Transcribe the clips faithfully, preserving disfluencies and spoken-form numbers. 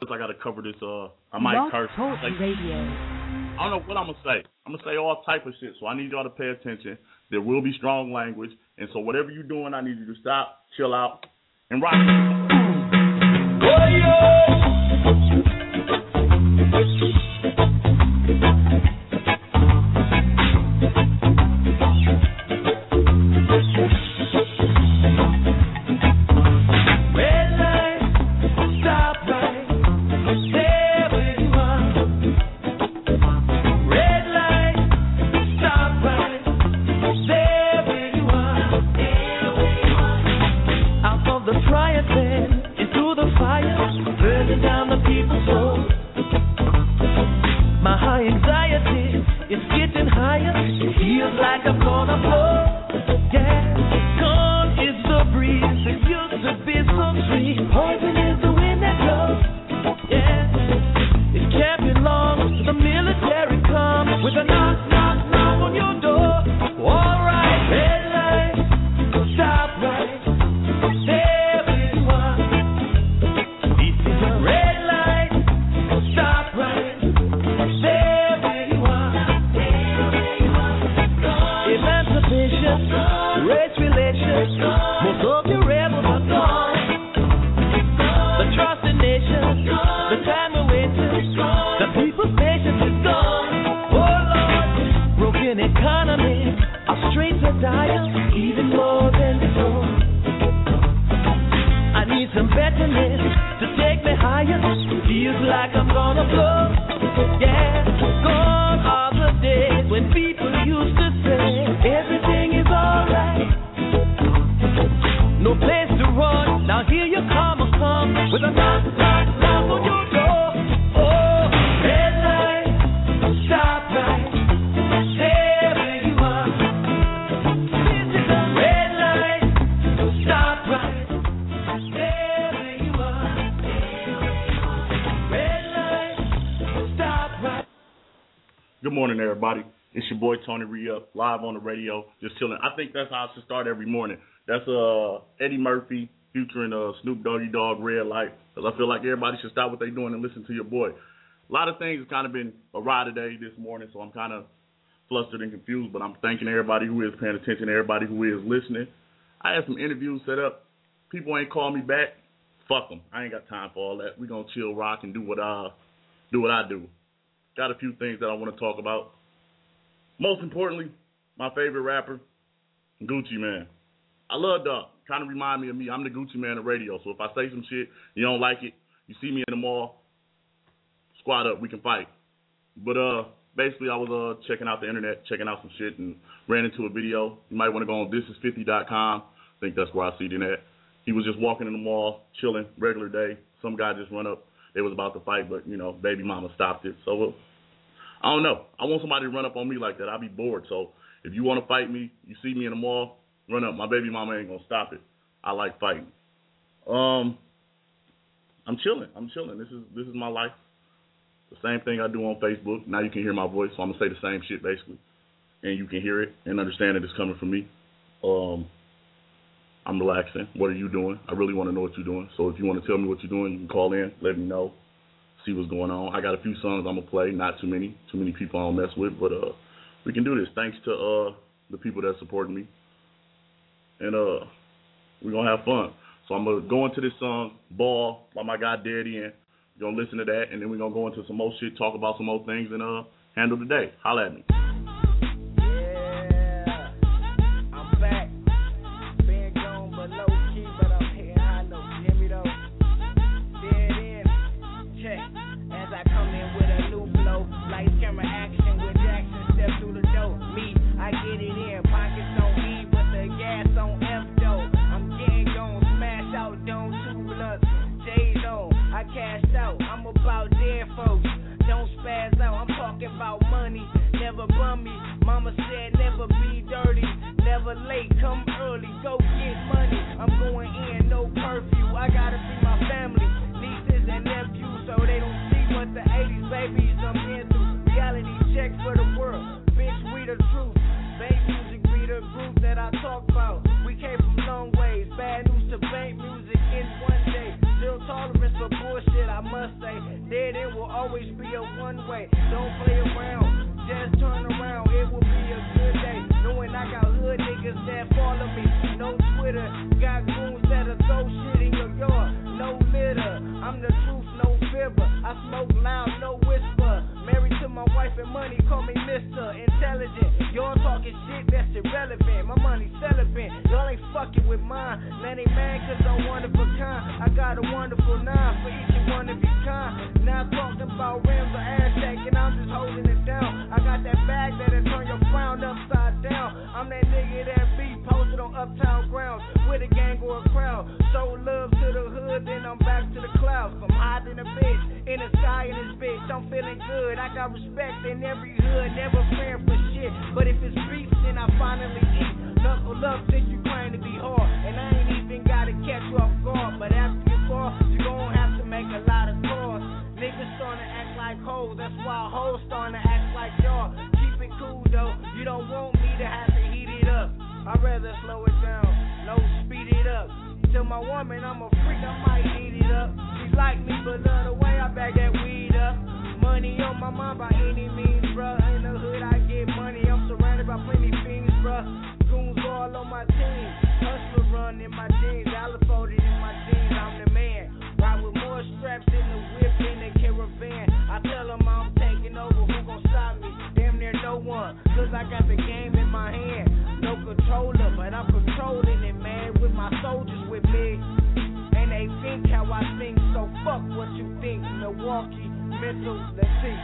I gotta cover this. Uh, I might curse. Like, Radio. I don't know what I'm gonna say. I'm gonna say all type of shit. So I need y'all to pay attention. There will be strong language, and so whatever you're doing, I need you to stop, chill out, and rock. Oh, yeah. Tony Re-Up, live on the radio, just chilling. I think that's how I should start every morning. That's uh Eddie Murphy featuring uh, Snoop Doggy Dogg, Red Light, because I feel like everybody should stop what they're doing and listen to your boy. A lot of things have kind of been awry today this morning, so I'm kind of flustered and confused, but I'm thanking everybody who is paying attention, everybody who is listening. I had some interviews set up. People ain't called me back. Fuck them. I ain't got time for all that. We're going to chill, rock, and do what, I, do what I do. Got a few things that I want to talk about. Most importantly, my favorite rapper, Gucci Mane. I love Doc. Kind of remind me of me. I'm the Gucci Mane of radio. So if I say some shit, you don't like it, you see me in the mall, squad up, we can fight. But uh, basically, I was uh checking out the internet, checking out some shit, and ran into a video. You might want to go on this is fifty dot com. I think that's where I see it at. He was just walking in the mall, chilling, regular day. Some guy just run up. They was about to fight, but, you know, baby mama stopped it. So, uh, I don't know. I want somebody to run up on me like that. I'll be bored. So if you want to fight me, you see me in the mall, run up. My baby mama ain't going to stop it. I like fighting. Um, I'm chilling. I'm chilling. This is this is my life. The same thing I do on Facebook. Now you can hear my voice, so I'm going to say the same shit basically. And you can hear it and understand that it's coming from me. Um, I'm relaxing. What are you doing? I really want to know what you're doing. So if you want to tell me what you're doing, you can call in, let me know. See what's going on. I got a few songs I'm going to play, not too many. Too many people I don't mess with, but uh, we can do this. Thanks to uh, the people that supported me. And uh, we're going to have fun. So I'm going to go into this song, Ball, by my guy Daddy, and we're going to listen to that, and then we're going to go into some more shit, talk about some more things, and uh, handle the day. Holla at me. About money, never bum me. Mama said never be dirty, never late, come early, go get money. I'm going in, no curfew. I gotta see my family, nieces and nephews, so they don't see what the eighties babies I'm into. Reality check for the world, bitch, we the truth. Bank music be the group that I talk about. We came from long ways, bad news to bank music in one day. Zero tolerance for bullshit, I must say. say dead end will always be a one way. Don't play around, just turn around. It will be a good day. Knowing I got hood niggas that follow me. No Twitter, got goons that'll throw shit in your yard. No litter, I'm the truth, no fibber. I smoke loud, no whisper. Married to my wife and money, call me Mister Intelligent. Y'all talking shit that's irrelevant. My money celibate, y'all ain't fucking with mine. Man ain't mad cause I'm one of a kind. I got a wonderful nine for each and one of your kind. Now talking about rims or ass and I'm just holding it down. I got that bag that'll turn your frown upside down. I'm that nigga that be posted on uptown grounds with a gang or a crowd. Show love to the hood, then I'm back to the clouds. I'm hiding a bitch in the sky in this bitch. I'm feeling good. I got respect in every hood, never fearing for shit. But if it's beef, then I finally eat. Knuckle up since you claim to be hard, and I ain't even gotta catch you off guard. But after you fall, you gon' have to make a lot of calls. Niggas starting to act like hoes, that's why hoes starting to act like y'all. Keep it cool though, you don't want me to have to heat it up. I'd rather slow it down, no speed it up. Tell my woman I'm a freak, I might eat it up. She like me, but love the way I bag that weed up. Money on my mind by any means, bruh. In the hood I get money, I'm surrounded by plenty fiends, bruh. Goons all on my team, hustler run in my jeans, folded in my jeans, I'm the man. Ride with more straps in the whip in the caravan. I tell them I'm taking over, who gon' stop me? Damn near no one, cause I got the game in my hand. No controller, but I'm controlling it, man, with my soldiers with me. And they think how I think, so fuck what you think. Milwaukee, mental, let's see.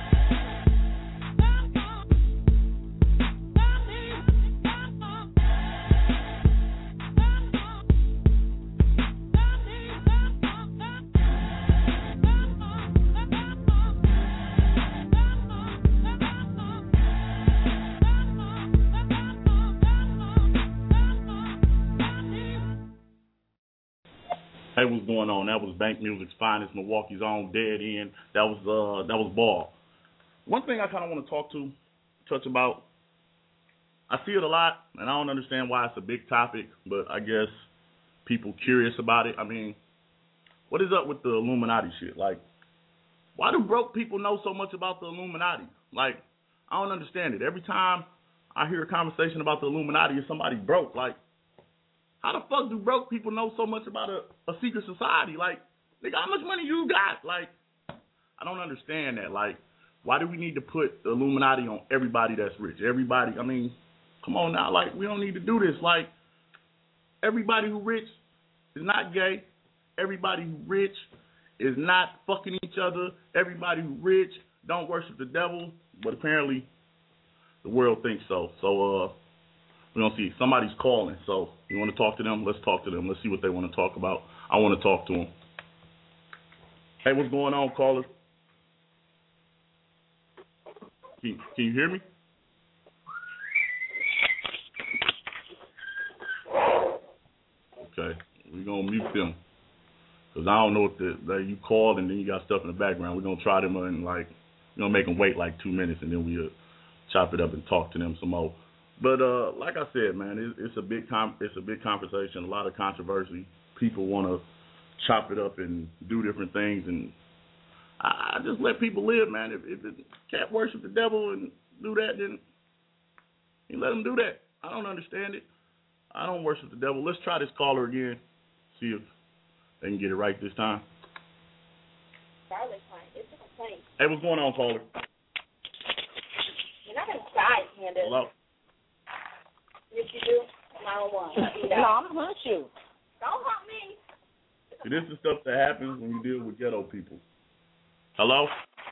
Hey, what's going on? That was Bank Music's finest, Milwaukee's own Dead End. That was uh, that was Ball. One thing I kind of want to talk to, touch about. I see it a lot, and I don't understand why it's a big topic, but I guess people curious about it. I mean, what is up with the Illuminati shit? Like, why do broke people know so much about the Illuminati? Like, I don't understand it. Every time I hear a conversation about the Illuminati, it's somebody broke. Like, how the fuck do broke people know so much about a, a secret society? Like, nigga, how much money you got? Like, I don't understand that. Like, why do we need to put the Illuminati on everybody that's rich? Everybody, I mean, come on now. Like, we don't need to do this. Like, everybody who rich is not gay. Everybody who rich is not fucking each other. Everybody who rich don't worship the devil. But apparently, the world thinks so. So, uh, we're going to see. Somebody's calling, so you want to talk to them? Let's talk to them. Let's see what they want to talk about. I want to talk to them. Hey, what's going on, caller? Can, can you hear me? Okay, we're going to mute them. Because I don't know if the, the, you called and then you got stuff in the background. We're going to try them and, like, we're going to make them wait like two minutes and then we'll chop it up and talk to them some more. But uh, like I said, man, it, it's a big com- it's a big conversation, a lot of controversy. People want to chop it up and do different things, and I, I just let people live, man. If, if it can't worship the devil and do that, then you let them do that. I don't understand it. I don't worship the devil. Let's try this caller again, see if they can get it right this time. Hey, what's going on, caller? You're not going to die, Candace. Hello? Yes, you do. nine one one. No, I'm going to hunt you. Don't hunt me. See, this is stuff that happens when you deal with ghetto people. Hello?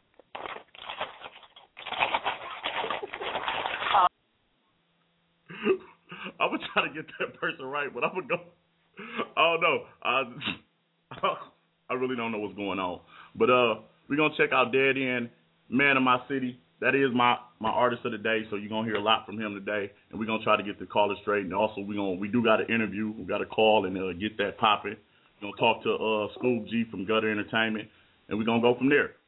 I'm going to try to get that person right, but I'm going to go. I don't know. I, I really don't know what's going on. But uh, we're going to check out Dead End, Man of My City. That is my, my artist of the day, so you're going to hear a lot from him today. And we're going to try to get the caller straight. And also, we gonna, we do got an interview. We got to call and uh, get that popping. We're going to talk to uh, Scoop G from Gutter Entertainment. And we're going to go from there.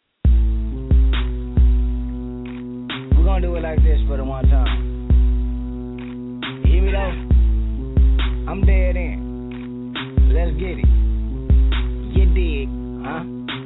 We're going to do it like this for the one time. You hear me, though? I'm dead in. Let's get it. You dig, huh? In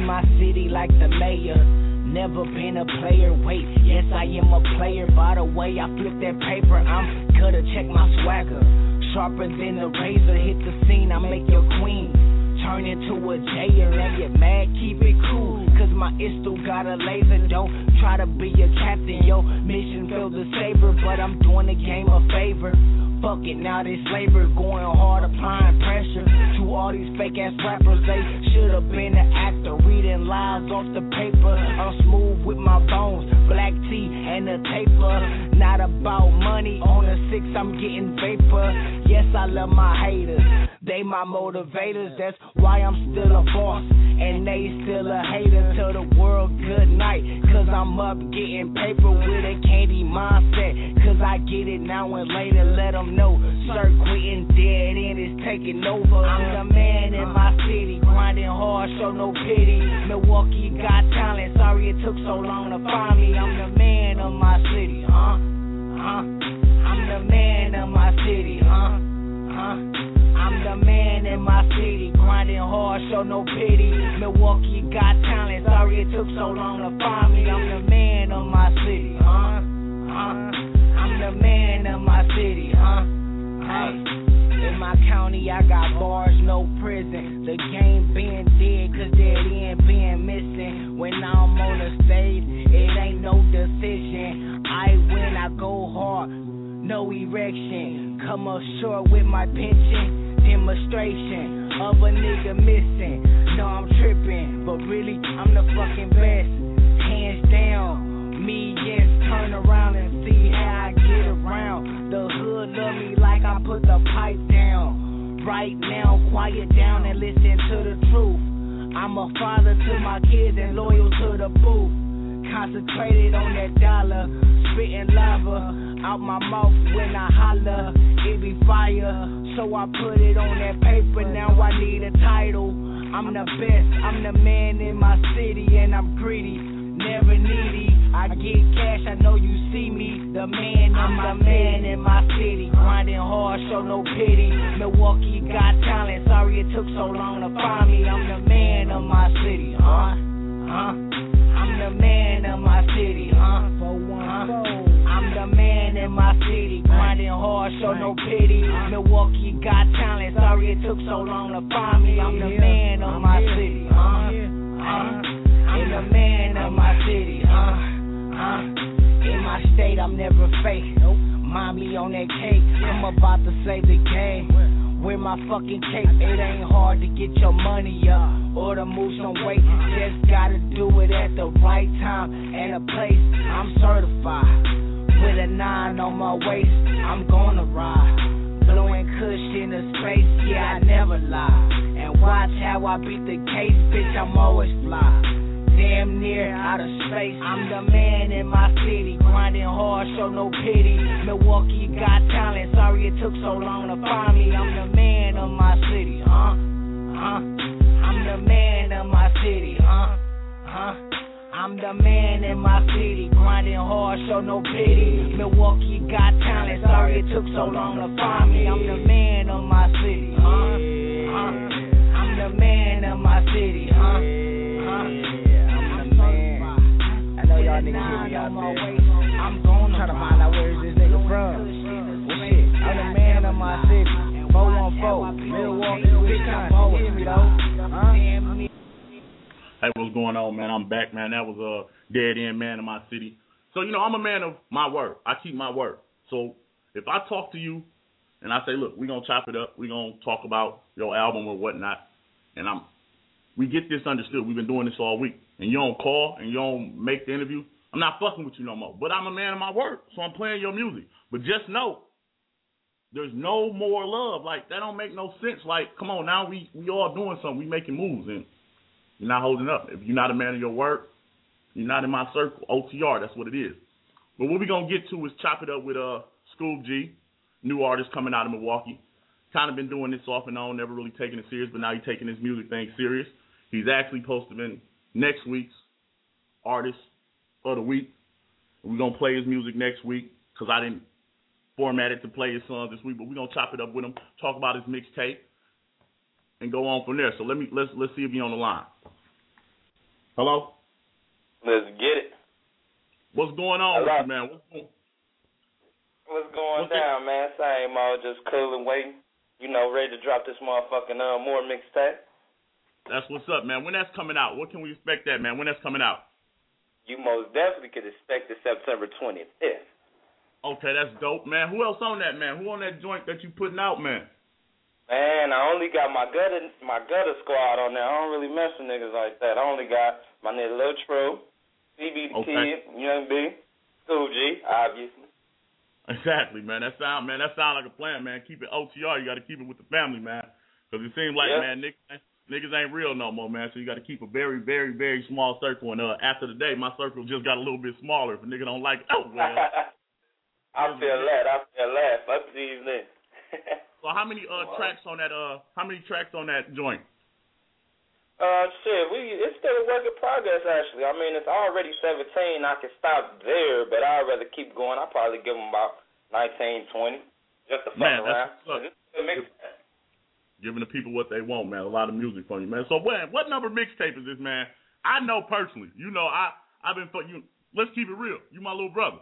in my city like the mayor. Never been a player, wait, yes I am a player. By the way, I flip that paper, I'm gonna check my swagger. Sharper than a razor, hit the scene, I make your queen turn into a jayer and get mad, keep it cool. Cause my pistol got a laser, don't try to be a captain. Yo, mission feel the saber, but I'm doing the game a favor. Fuck it, now this labor going hard, applying pressure to all these fake ass rappers. They should've been an actor, reading lies off the paper. I'm smooth with my bones, black tea and a taper. Not about money, on the six I'm getting vapor. Yes, I love my haters, they my motivators. That's why I'm still a boss, and they still a hater. Tell the world good night, cause I'm up getting paper with a candy mindset. Cause I get it now and later, let them know. Sir quitting dead end is taking over. I'm the man in my city, grinding hard, show no pity. Milwaukee got talent, sorry it took so long to find me. I'm the man of my city, huh? Huh? I'm the man of my city, huh? Huh? I'm the man in my city, grinding hard, show no pity. Milwaukee got talent, sorry it took so long to find me. I'm the man of my city, huh? Huh? I'm the man of my city, huh? Hey, in my county I got bars, no prison. The game being dead, cause dead end being missing. When I'm on the stage, it ain't no decision. I win, I go hard, no erection. Come up short with my pension, demonstration of a nigga missing. No, I'm tripping, but really, I'm the fucking best. Hands down, me, yes, turn around and see how I get around. The hood love me like I put the pipe down. Right now, quiet down and listen to the truth. I'm a father to my kids and loyal to the booth. Concentrated on that dollar, spitting lava out my mouth when I holler. It be fire, so I put it on that paper. Now I need a title. I'm the best, I'm the man in my city, and I'm greedy, never needy. I get cash, I know you see me. The man, I'm the man in my city, grinding hard, show no pity. Milwaukee got talent, sorry it took so long to find me. I'm the man of my city, huh? Huh? I'm the man of my city, huh? Huh? I'm the man in my city, grinding hard, show no pity. Milwaukee got talent, sorry it took so long to find me. I'm the man of my city, huh? Huh? I'm the man of my city, huh? Huh? In my state, I'm never fake. Mind me on that cake, I'm about to save the game. With my fucking cape, it ain't hard to get your money up or to move some weight. Just gotta do it at the right time and a place. I'm certified with a nine on my waist. I'm gonna ride, blowing kush in the space. Yeah, I never lie. And watch how I beat the case, bitch. I'm always fly. Damn near out of space. I'm the man in my city, grinding hard, show no pity. Milwaukee got talent, sorry it took so long to find me. I'm the man of my city, huh? Huh? I'm the man of my city, huh? Huh? I'm the man in my city, grinding hard, show no pity. Milwaukee got talent, sorry it took so long to find me. I'm the man of my city, huh? Huh? I'm the man of my city, huh? Huh? Y'all niggas hear me out there. I'm gonna try to find out where is this nigga from. Well, shit, I'm the man of my city. four one four, Milwaukee, Wisconsin. You hear me though? Huh? Hey, what's going on, man? I'm back, man. That was a dead end man of my city. So, you know, I'm a man of my word. I keep my word. So if I talk to you and I say, look, we're gonna chop it up, we're gonna talk about your album or whatnot, and I'm we get this understood. We've been doing this all week. And you don't call and you don't make the interview, I'm not fucking with you no more. But I'm a man of my word, so I'm playing your music. But just know, there's no more love. Like, that don't make no sense. Like, come on, now we, we all doing something. We making moves, and you're not holding up. If you're not a man of your word, you're not in my circle. O T R, that's what it is. But what we're going to get to is chop it up with uh, Scoop G, new artist coming out of Milwaukee. Kind of been doing this off and on, never really taking it serious, but now he's taking his music thing serious. He's actually supposed to be next week's artist of the week. We're going to play his music next week because I didn't format it to play his songs this week, but we're going to chop it up with him, talk about his mixtape, and go on from there. So let me, let's let's see if he's on the line. Hello? Let's get it. What's going on Hello? with you, man? What's going, What's going What's down, man? Same old, just cool and waiting. You know, ready to drop this motherfucking uh, more mixtape. That's what's up, man. When that's coming out? What can we expect that, man? When that's coming out? You most definitely could expect it September twenty-fifth. Okay, that's dope, man. Who else on that, man? Who on that joint that you putting out, man? Man, I only got my gutter, my gutter squad on there. I don't really mess with niggas like that. I only got my nigga Lil True, C B the Okay. Kid, Young B, School G, obviously. Exactly, man. That sound, man. That sound like a plan, man. Keep it O T R. You got to keep it with the family, man. Because it seems like, Yeah. man, niggas, niggas ain't real no more, man. So you got to keep a very, very, very small circle. And uh, after the day, my circle just got a little bit smaller. If a nigga don't like it, oh well. I feel that. I feel that. Fuck these niggas. So how many uh tracks on that? Uh, how many tracks on that joint? Uh, shit, we it's still a work in progress, actually. I mean, it's already seventeen. I can stop there, but I'd rather keep going. I'll probably give them about nineteen, twenty, just to fuck Man, around. that's It's a mix. Giving the people what they want, man. A lot of music from you, man. So what? What number mixtape is this, man? I know personally. You know, I I've been fuck you. Let's keep it real. You my little brother.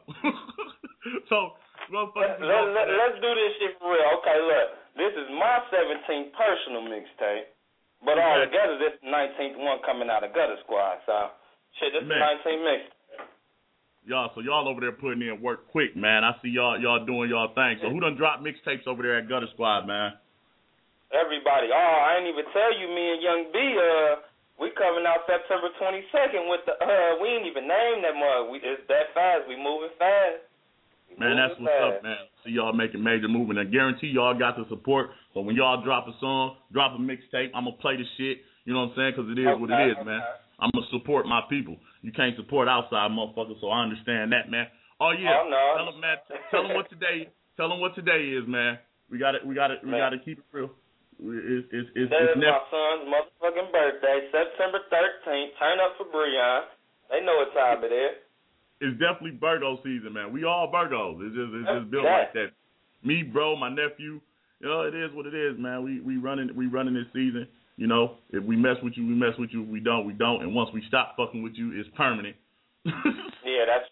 so motherfuckers. Let, let, let's do this shit for real. Okay, look, this is my seventeenth personal mixtape, but Okay. all together, this is the nineteenth one coming out of Gutter Squad. So, shit, this is the Man. nineteenth mixtape. Y'all, so y'all over there putting in work quick, man. I see y'all y'all doing y'all thing. So who done dropped mixtapes over there at Gutter Squad, man? Everybody. Oh, I ain't even tell you, me and Young B, uh, we coming out September twenty-second with the, uh, we ain't even named that mug. We It's that fast. We moving fast. We Man, that's moving what's fast. up, man. See y'all making major movement. I guarantee y'all got the support. So when y'all drop a song, drop a mixtape, I'm going to play the shit. You know what I'm saying? Because it is what it is, Okay, man. okay. I'm going to support my people. You can't support outside motherfuckers, so I understand that, man. Oh, yeah. Oh, no. Tell them, man. Tell them what today Tell them what today is, man. We got to we got to we got to keep it real. It's, it's, it's, That it's is never, my son's motherfucking birthday, September thirteenth. Turn up for Breon. They know what time it is. It's definitely Virgo season, man. We all Virgos. It's just it's just built Yeah. like that. Me, bro, my nephew. You know, it is what it is, man. We we running we running this season. You know, if we mess with you, we mess with you. If we don't, we don't. And once we stop fucking with you, it's permanent. Yeah, that's.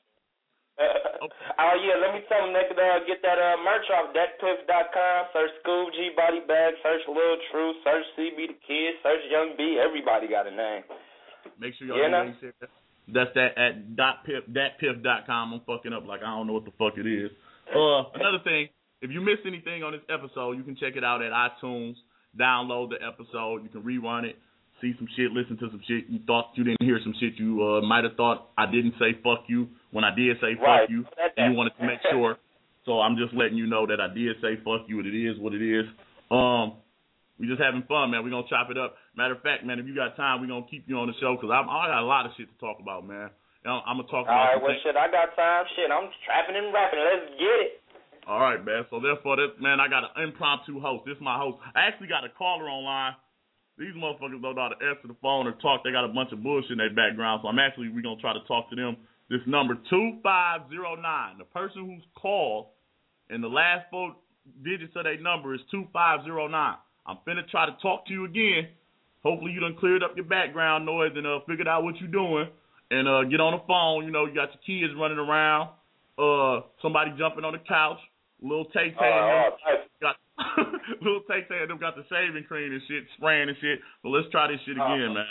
Oh yeah, let me tell them they could uh, get that uh, merch off dat piff dot com. Search School G Body Bag. Search Lil True. Search C B the Kid. Search Young B. Everybody got a name. Make sure y'all Yeah, know nah. what he said. That's that at dot piff dat piff dot com. I'm fucking up like I don't know what the fuck it is. Uh, another thing, if you missed anything on this episode, you can check it out at iTunes. Download the episode. You can rerun it. See some shit, listen to some shit. You thought you didn't hear some shit. You uh, might have thought I didn't say fuck you when I did say fuck Right. you. And you wanted to make sure. So I'm just letting you know that I did say fuck you, and it is what it is. Um, we just having fun, man. We're going to chop it up. Matter of fact, man, if you got time, we're going to keep you on the show because I got a lot of shit to talk about, man. I'm, I'm going to talk All about right, some well, things. shit, I got time. Shit, I'm trapping and rapping. Let's get it. All right, man. So therefore, this man, I got an impromptu host. This is my host. I actually got a caller online. These motherfuckers don't know how to answer the phone or talk. They got a bunch of bullshit in their background. So I'm actually, we're going to try to talk to them. This number, two five zero nine. The person who's called and the last four digits of their number is two five zero nine. I'm finna try to talk to you again. Hopefully you done cleared up your background noise and uh, figured out what you're doing. And uh, get on the phone. You know, you got your kids running around. Uh, somebody jumping on the couch. Little Tay Tay and them Uh, got Little Tay Tay and them got the shaving cream and shit, spraying and shit. So let's try this shit again, man.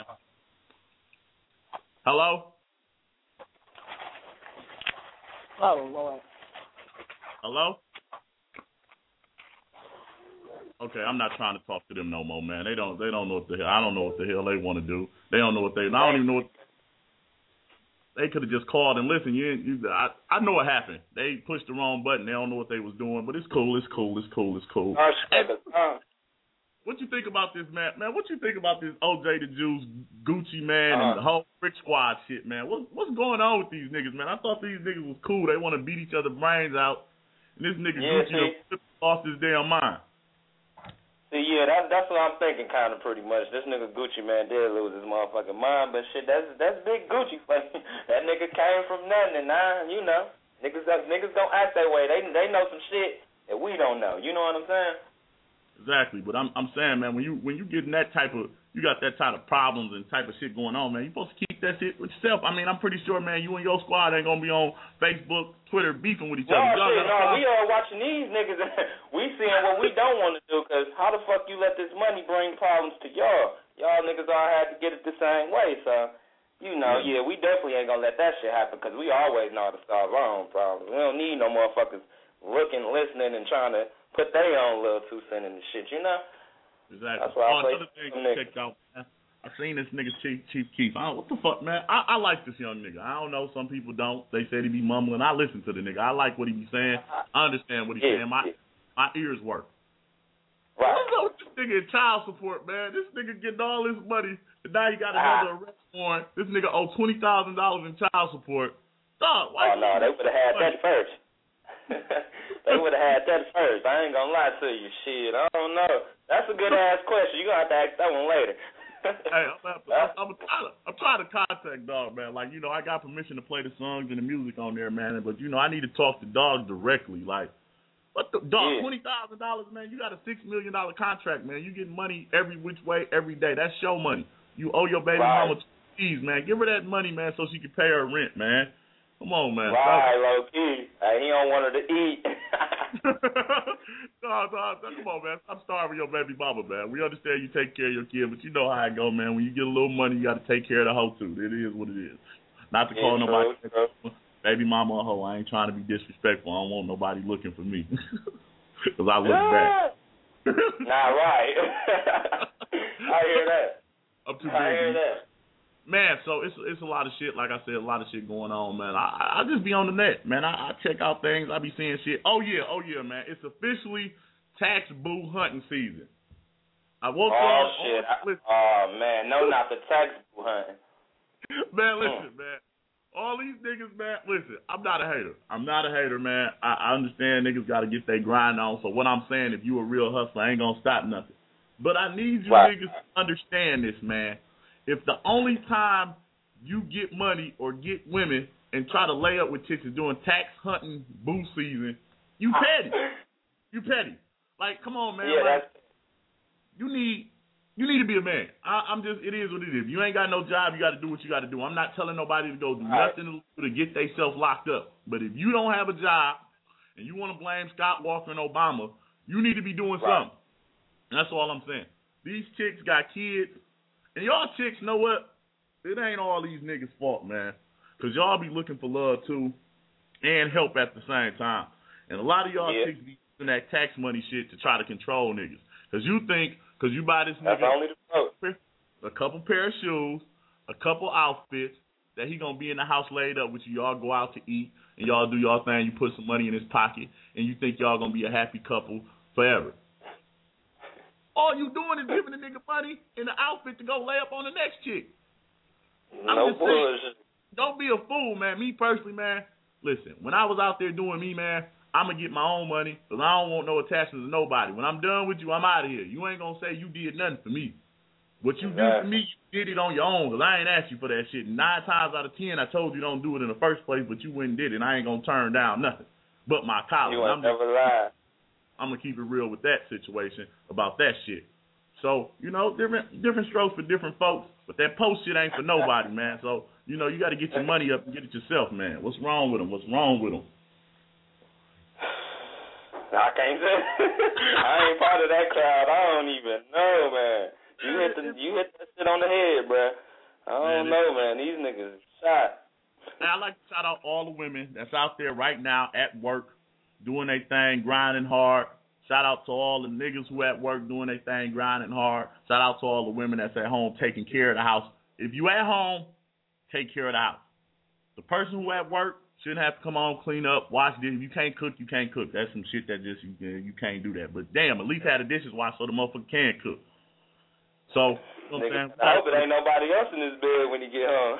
Hello? Oh, Lord. Hello? Okay, I'm not trying to talk to them no more, man. They don't they don't know what the hell I don't know what the hell they want to do. They don't know what they I don't even know what they could have just called and listened. You, you, I, I know what happened. They pushed the wrong button. They don't know what they was doing, but it's cool. It's cool. It's cool. It's cool. uh, Hey, uh, what you think about this, man? Man, what you think about this O J the Juice, Gucci man, and Uh-huh. the whole Brick Squad shit, man? What, what's going on with these niggas, man? I thought these niggas was cool. They want to beat each other's brains out, and this nigga Yeah, Gucci see? done lost his damn mind. See, yeah, that, that's what I'm thinking, kind of pretty much. This nigga Gucci man did lose his motherfucking mind, but shit, that's that's big Gucci for you. That nigga came from nothing, and now you know niggas niggas don't act that way. They they know some shit that we don't know. You know what I'm saying? Exactly, but I'm I'm saying, man, when you when you getting that type of you got that type of problems and type of shit going on, man, you supposed to keep keep that shit with yourself. I mean, I'm pretty sure, man, you and your squad ain't gonna be on Facebook, Twitter, beefing with each no, other. No, shit, no, we are watching these niggas. We seeing what we don't want to do, because how the fuck you let this money bring problems to y'all? Y'all niggas all had to get it the same way, so, you know, yeah, we definitely ain't gonna let that shit happen, because we always know how to solve our own problems. We don't need no motherfuckers looking, listening, and trying to put their own little two cents in the shit, you know? Exactly. That's why oh, I play another thing to check out, man. I seen this nigga Chief, Chief Keef. I don't, what the fuck, man? I, I like this young nigga. I don't know. Some people don't. They said he be mumbling. I listen to the nigga. I like what he be saying. I understand what he's yeah, saying. My yeah. my ears work. Right. What's up with this nigga in child support, man? This nigga getting all this money, and now he got another ah. arrest warrant. This nigga owe twenty thousand dollars in child support. Dog, why? Oh no, they would have had money? that first. They would have had that first. I ain't gonna lie to you. Shit, I don't know. That's a good ass question. You gonna have to ask that one later. Hey, I'm, I'm, I'm, trying to, I'm trying to contact Dog, man. Like, you know, I got permission to play the songs and the music on there, man. But, you know, I need to talk to Dog directly. Like, what the, Dog, yeah. twenty thousand dollars, man? You got a six million dollars contract, man. You getting money every which way, every day. That's show money. You owe your baby right. mama fees, man. Give her that money, man, so she can pay her rent, man. Come on, man. Right, low key. Hey, he don't want her to eat. no, no, no, come on, man. I'm starving your baby mama, man. We understand you take care of your kid, but you know how it go, man. When you get a little money, you got to take care of the hoe, too. It is what it is. Not to yeah, call true, nobody true. baby mama a hoe. I ain't trying to be disrespectful. I don't want nobody looking for me. Because I look bad. Nah, right. I hear that. I'm too I big. hear that. Man, so it's it's a lot of shit. Like I said, a lot of shit going on, man. I I just be on the net, man. I, I check out things. I be seeing shit. Oh yeah, oh yeah, man. It's officially tax boo hunting season. I woke oh, up. Oh shit! I, oh man, no, not the tax boo hunting. Man, listen, mm. man. All these niggas, man. Listen, I'm not a hater. I'm not a hater, man. I, I understand niggas got to get their grind on. So what I'm saying, if you a real hustler, I ain't gonna stop nothing. But I need you right. niggas to understand this, man. If the only time you get money or get women and try to lay up with chicks is during tax hunting boo season, you petty. You petty. Like, come on, man. Yeah, like, that's... You need you need to be a man. I, I'm just, it is what it is. If you ain't got no job, you got to do what you got to do. I'm not telling nobody to go do right. nothing to get themselves locked up. But if you don't have a job and you want to blame Scott Walker and Obama, you need to be doing right. something. That's all I'm saying. These chicks got kids. And y'all chicks know what? It ain't all these niggas' fault, man. Because y'all be looking for love, too, and help at the same time. And a lot of y'all yeah. chicks be using that tax money shit to try to control niggas. Because you think, because you buy this That's nigga only the a couple pair of shoes, a couple outfits, that he going to be in the house laid up with you. Y'all go out to eat, and y'all do y'all thing. You put some money in his pocket, and you think y'all going to be a happy couple forever. All you doing is giving the nigga money in the outfit to go lay up on the next chick. No bullshit. Don't be a fool, man. Me personally, man, listen, when I was out there doing me, man, I'm going to get my own money because I don't want no attachments to nobody. When I'm done with you, I'm out of here. You ain't going to say you did nothing for me. What you exactly. do for me, you did it on your own because I ain't asked you for that shit. Nine times out of ten, I told you don't do it in the first place, but you went and did it, and I ain't going to turn down nothing but my collar. You ain't I'm never lied. I'm going to keep it real with that situation about that shit. So, you know, different different strokes for different folks, but that post shit ain't for nobody, man. So, you know, you got to get your money up and get it yourself, man. What's wrong with them? What's wrong with them? I can't say. I ain't part of that crowd. I don't even know, man. You hit the you hit that shit on the head, bro. I don't man, know, man. These niggas shot. And I like to shout out all the women that's out there right now at work, doing their thing, grinding hard. Shout out to all the niggas who at work doing their thing, grinding hard. Shout out to all the women that's at home taking care of the house. If you at home, take care of the house. The person who at work shouldn't have to come on, clean up, wash dishes. If you can't cook, you can't cook. That's some shit that just, you, you can't do that. But damn, at least have the dishes washed so the motherfucker can cook. So, you know what I'm saying? I hope it ain't nobody else in this bed when you get home.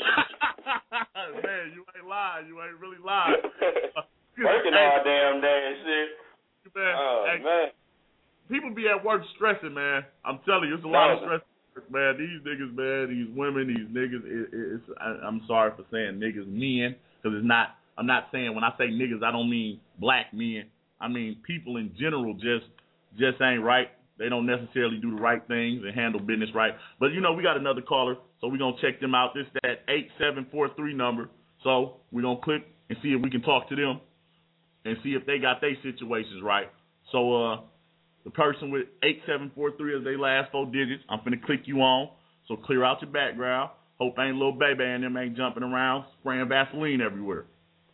Man, you ain't lying. You ain't really lying. Working all damn day and shit. Man, oh, hey, man. People be at work stressing, man. I'm telling you, it's a lot of stress, man. These niggas, man, these women, these niggas. It, it's. I, I'm sorry for saying niggas, men, because it's not. I'm not saying when I say niggas, I don't mean black men. I mean people in general. Just, just ain't right. they don't necessarily do the right things and handle business right. But, you know, we got another caller, so we're going to check them out. This is that eight seven four three number. So we're going to click and see if we can talk to them and see if they got their situations right. So uh, the person with eight seven four three as their last four digits, I'm finna click you on. So clear out your background. Hope ain't little baby and them ain't jumping around, spraying Vaseline everywhere.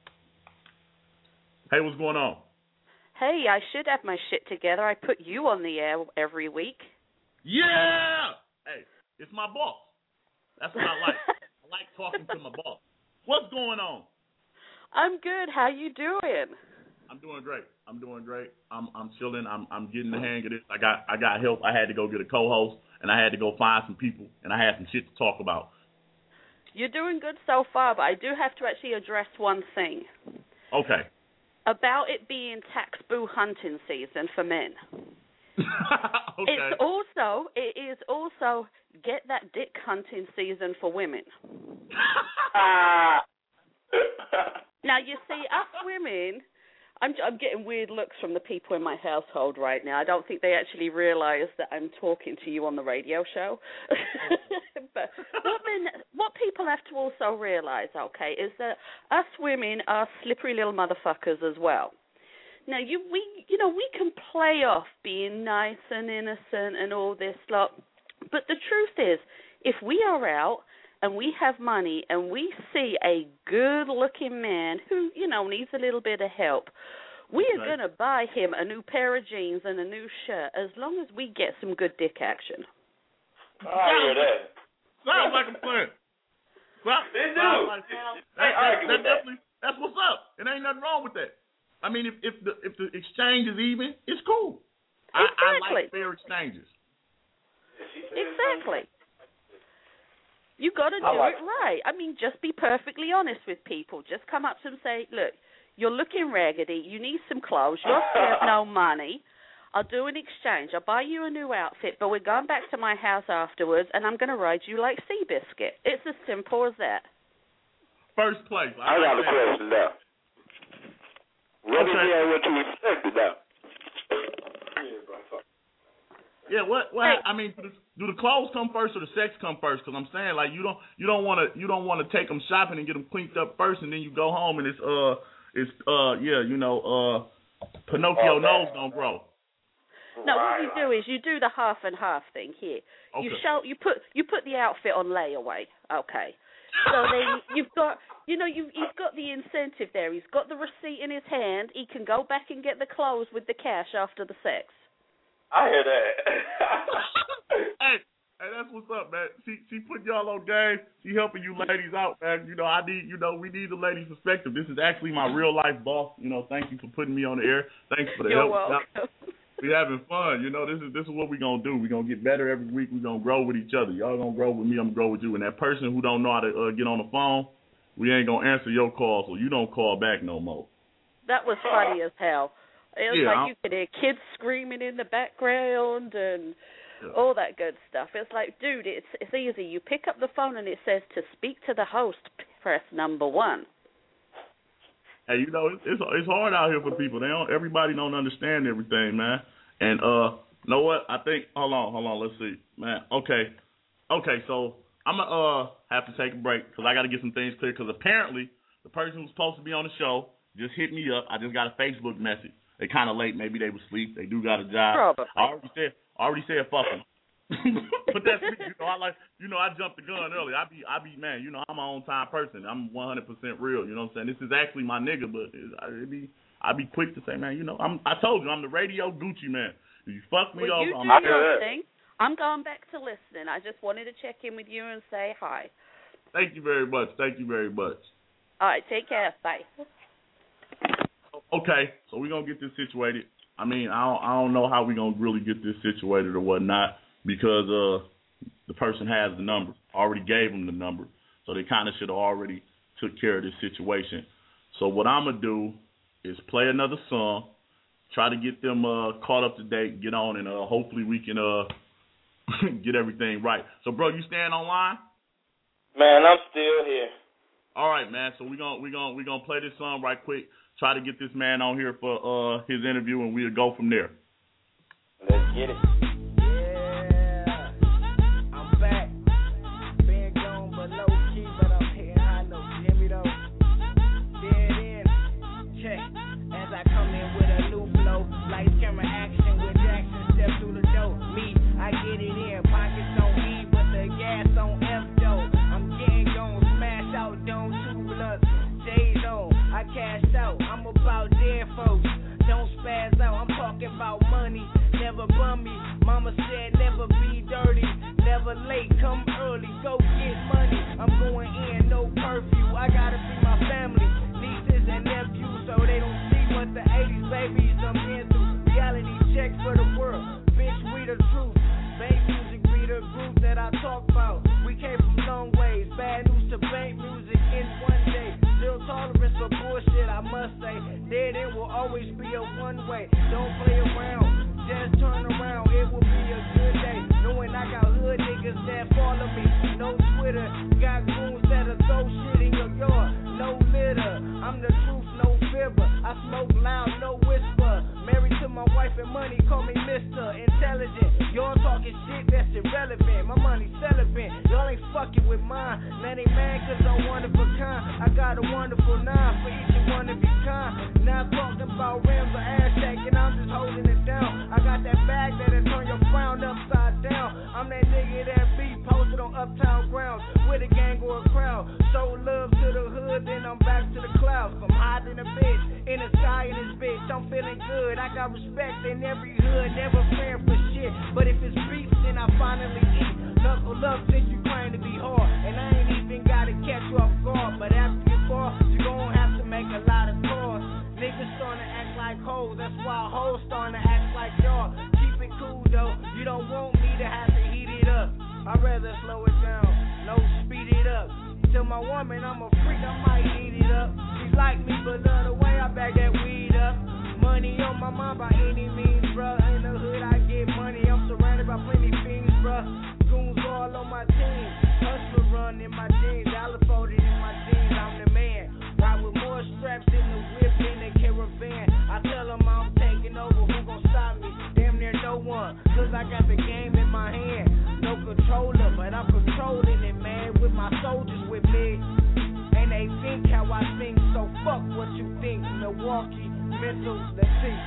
Hey, what's going on? Hey, I should have my shit together. I put you on the air every week. Yeah! Hey, it's my boss. That's what I like. I like talking to my boss. What's going on? I'm good. How you doing? I'm doing great. I'm doing great. I'm I'm chilling. I'm I'm getting the hang of this. I got I got help. I had to go get a co-host, and I had to go find some people, and I had some shit to talk about. You're doing good so far, but I do have to actually address one thing. Okay. About it being tax boo hunting season for men. Okay. It's also it is also get that dick hunting season for women. Now you see, us women, I'm I'm getting weird looks from the people in my household right now. I don't think they actually realize that I'm talking to you on the radio show. But what men, what people have to also realize, okay, is that us women are slippery little motherfuckers as well. Now you we you know we can play off being nice and innocent and all this lot, but the truth is, if we are out and we have money and we see a good-looking man who, you know, needs a little bit of help, we are right. going to buy him a new pair of jeans and a new shirt as long as we get some good dick action. I hear that. Sounds like a plan. Sounds, They do. sounds like, that, I that, argue that with that. definitely, that's what's up. It ain't nothing wrong with that. I mean, if, if the if the exchange is even, it's cool. I, Exactly. I like fair exchanges. Exactly. You got to do like it right. I mean, just be perfectly honest with people. Just come up to them and say, look, you're looking raggedy. You need some clothes. You obviously have no money. I'll do an exchange. I'll buy you a new outfit, but we're going back to my house afterwards, and I'm going to ride you like Seabiscuit. It's as simple as that. First place. I, I got a question now. What Okay. is there what you expected now? Yeah, what? What? Hey. I mean, do the, do the clothes come first or the sex come first? Because I'm saying, like, you don't you don't want to you don't want to take them shopping and get them cleaned up first, and then you go home and it's uh it's uh yeah you know uh Pinocchio Oh, nose man. don't grow. No, Right, what you right. do is you do the half and half thing here. You Okay. show you put you put the outfit on layaway, okay. So then you've got you know you he's got the incentive there. He's got the receipt in his hand. He can go back and get the clothes with the cash after the sex. I hear that. Hey, hey, that's what's up, man. She she put y'all on game. She helping you ladies out, man. You know, I need you know we need the ladies' perspective. This is actually my real life boss. You know, thank you for putting me on the air. Thanks for the You're help. welcome. We having fun, you know. This is this is what we gonna do. We gonna get better every week. We gonna grow with each other. Y'all gonna grow with me. I'm gonna grow with you. And that person who don't know how to uh, get on the phone, we ain't gonna answer your call, so you don't call back no more. That was funny as hell. It was Yeah, like I'm- you could hear kids screaming in the background and Yeah. all that good stuff. It's like, dude, it's it's easy. You pick up the phone and it says to speak to the host, press number one. Hey, you know, it's it's, it's hard out here for people. They don't. Everybody don't understand everything, man. And uh, know what? I think. Hold on, hold on. Let's see, man. Okay, okay. So I'm gonna uh have to take a break because I got to get some things clear. Because apparently the person who's supposed to be on the show just hit me up. I just got a Facebook message. They kind of late. Maybe they was asleep. They do got a job. Probably. I already said. I already said fuck them. But that's me. You know, I like. You know, I jumped the gun early. I be. I be man. You know, I'm my own time person. I'm one hundred percent real. You know what I'm saying? This is actually my nigga, but it, it be. I be quick to say, man. You know, I'm. I told you, I'm the radio Gucci man. If you fuck me Well, over, you I'm. do your thing. I'm going back to listening. I just wanted to check in with you and say hi. Thank you very much. Thank you very much. All right, take care. Bye. Okay, so we're gonna get this situated. I mean, I don't, I don't know how we're gonna really get this situated or whatnot because uh, the person has the number. I already gave them the number, so they kind of should have already took care of this situation. So what I'm gonna do is play another song, try to get them uh, caught up to date, get on, and uh, hopefully we can uh, get everything right. So, bro, you staying online? Man, I'm still here. All right, man. So we're gonna we gonna we gonna play this song right quick. Try to get this man on here for uh, his interview, and we'll go from there. Let's get it. bummy. Mama said never be dirty, never late, come early, go get money. I'm going in, no curfew, I gotta feed my family, nieces and nephews, so they don't see what the eighties babies I'm into. Reality checks for the world, bitch, we the truth. Bank music be the group that I talk about. We came from long ways, bad news to bank music in one day. Zero tolerance for bullshit, I must say. Dead end will always be a one way. Don't play around, just turn around. It will be a good day, knowing I got hood niggas that follow me. No Twitter, got goons that'll throw shit in your yard. No litter, I'm the truth, no fibber. I smoke loud, no whisper. Married to my wife and money, call me Mister Intelligent. Y'all talking shit that's irrelevant. My money's celibate, y'all ain't fucking with mine. Man ain't mad cause I'm one of a kind. I got a wonderful nine for each and one of your kind. Now talking about rims or ass shaking, I'm just holding it down. I got that bag that'll turn your frown upside down. I'm that nigga that be posted on uptown grounds with a gang or a crowd. Show love to the hood, then I'm back to the clouds. I'm hiding a bitch in the sky in this bitch. I'm feeling good. I got respect in every hood, never fearing for shit. But if it's beef, then I finally eat. Knuckle up since you claim to be hard, and I ain't even gotta catch you off guard. But after you fall, you gon' have to make a lot of calls. Niggas starting to act like hoes, that's why hoes starting to act like y'all. Keep it cool though, you don't want me to have to heat it up. I'd rather slow it down, no speed it up. Tell my woman I'm a freak, I might eat it up. She like me, but love the way I bag that weed up. Money on my mind by any means, bruh. In the hood I get money, I'm surrounded by plenty fiends, bruh. Goons all on my team, hustler run in my jeans, dollar folded in my jeans, I'm the man. Ride with more straps in the whip than the caravan. I tell them I'm taking over, who gon' stop me? Damn near no one, cause I got the game in my hand. No controller, but I'm controlling it, man, with my soldiers with me. And they think how I think, so fuck what you think. Milwaukee, mental, let's see.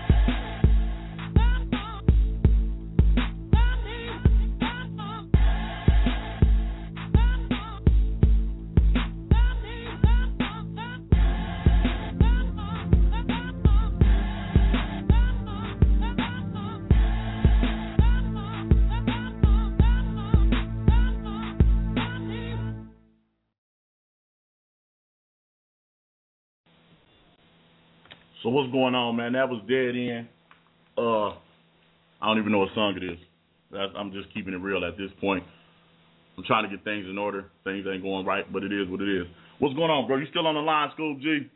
So what's going on, man? That was Dead End. Uh, I don't even know what song it is. That's, I'm just keeping it real at this point. I'm trying to get things in order. Things ain't going right, but it is what it is. What's going on, bro? You still on the line, Scoop G?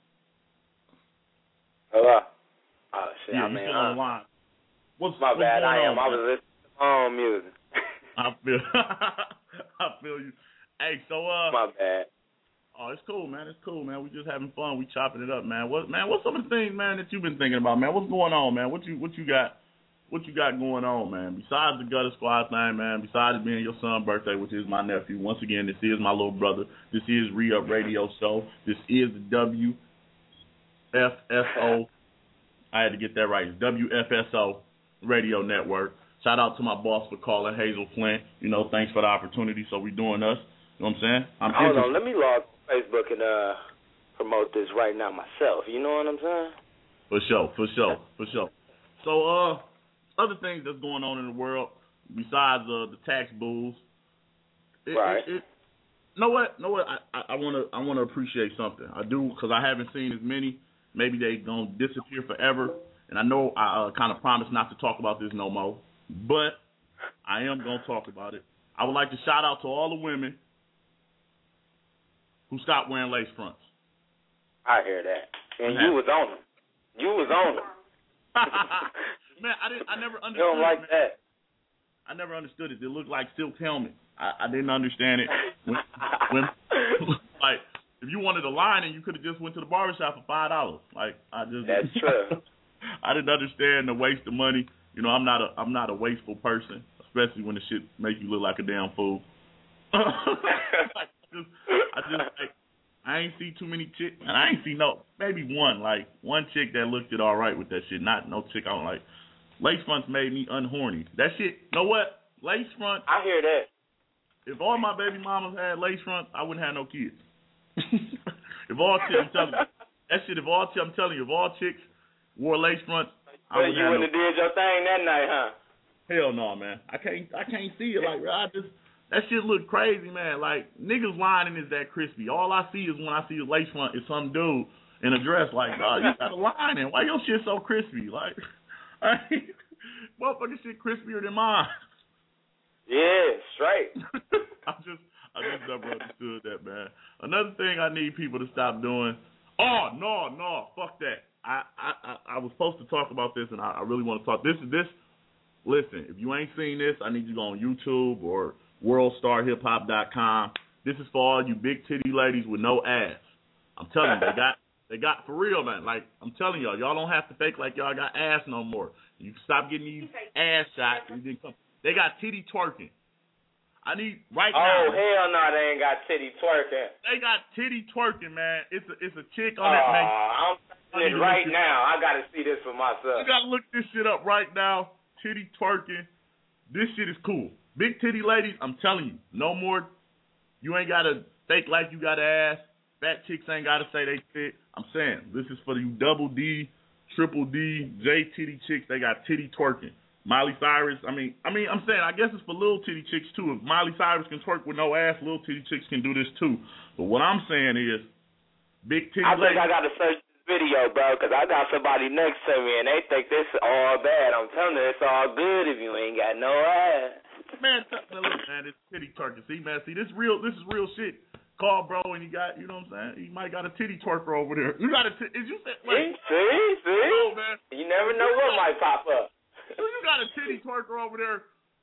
Hello. Oh shit, yeah, I mean, you still on the line. What's my what's bad? Going I am. on, I was listening to my own music. I feel. I feel you. Hey, so uh. My bad. Oh, it's cool, man. It's cool, man. We just having fun. We chopping it up, man. What, man? What's some of the things, man, that you've been thinking about, man? What's going on, man? What you, what you got? What you got going on, man? Besides the Gutter Squad thing, man. Besides it being your son's birthday, which is my nephew. Once again, this is my little brother. This is Re-Up Radio Show. This is the W F S O. I had to get that right. It's W F S O Radio Network. Shout out to my boss for calling, Hazel Flint. You know, thanks for the opportunity. So we doing us. You know what I'm saying? I'm Hold on, let me log Facebook and uh promote this right now myself. You know what I'm saying? For sure, for sure, for sure. So, uh, other things that's going on in the world besides uh, the tax bulls. It, right. It, it, know what? Know what? I, I wanna I wanna appreciate something. I do, because I haven't seen as many. Maybe they gonna disappear forever. And I know I uh, kind of promised not to talk about this no more, but I am gonna talk about it. I would like to shout out to all the women who stopped wearing lace fronts. I hear that. And you was on them. You was on them. Man, I didn't. I never understood. You don't like it, that. I never understood it. They looked like silk helmets. I, I didn't understand it. When, when like, if you wanted a line, and you could have just went to the barbershop for five dollars. Like, I just. That's true. I didn't understand the waste of money. You know, I'm not a. I'm not a wasteful person, especially when the shit make you look like a damn fool. I just, I just like, I ain't see too many chicks, and I ain't see no, maybe one, like one chick that looked it all right with that shit. Not no chick I don't like. Lace fronts made me unhorny. That shit. You know what? Lace fronts. I hear that. If all my baby mamas had lace fronts, I wouldn't have no kids. If all chicks, I'm telling you, that shit. If all, I'm telling you, if all chicks wore lace fronts, I But wouldn't you have wouldn't no. have did your thing that night, huh? Hell no, man. I can't. I can't see it. Like, I just that shit look crazy, man. Like niggas lining is that crispy. All I see is when I see a lace front is some dude in a dress. Like, oh, you got a line in. Why your shit so crispy? Like, I mean, motherfucking shit crispier than mine. Yeah, straight. I just, I just never understood that, man. Another thing I need people to stop doing. Oh no, no, fuck that. I, I, I was supposed to talk about this, and I, I really want to talk. This is this. Listen, if you ain't seen this, I need you to go on YouTube or world star hip hop dot com. This is for all you big titty ladies with no ass. I'm telling you, they got, they got for real, man. Like I'm telling y'all, y'all don't have to fake like y'all got ass no more. You stop getting these ass shots. They got titty twerking. I need right oh, now. Oh hell no, they ain't got titty twerking. They got titty twerking, man. It's a it's a chick on oh, that man. I'm seeing it right now. I gotta see this for myself. You gotta look this shit up right now. Titty twerking. This shit is cool. Big titty ladies, I'm telling you, no more. You ain't gotta fake like you got ass. Fat chicks ain't gotta say they fit. I'm saying this is for you double D, triple D, J titty chicks. They got titty twerking. Miley Cyrus, I mean, I mean, I'm saying, I guess it's for little titty chicks too. If Miley Cyrus can twerk with no ass, little titty chicks can do this too. But what I'm saying is, big titty. I think ladies, I got to search this video, bro, because I got somebody next to me and they think this all bad. I'm telling you, it's all good if you ain't got no ass. Man, t- man look, man, it's titty twerking. See, man, see, this real, this is real shit. Call bro, and you got, you know what I'm saying? You might got a titty twerker over there. You got a, t- is you say, like, see, see, see? Oh, man. You never know what might pop up. You got a titty twerker over there.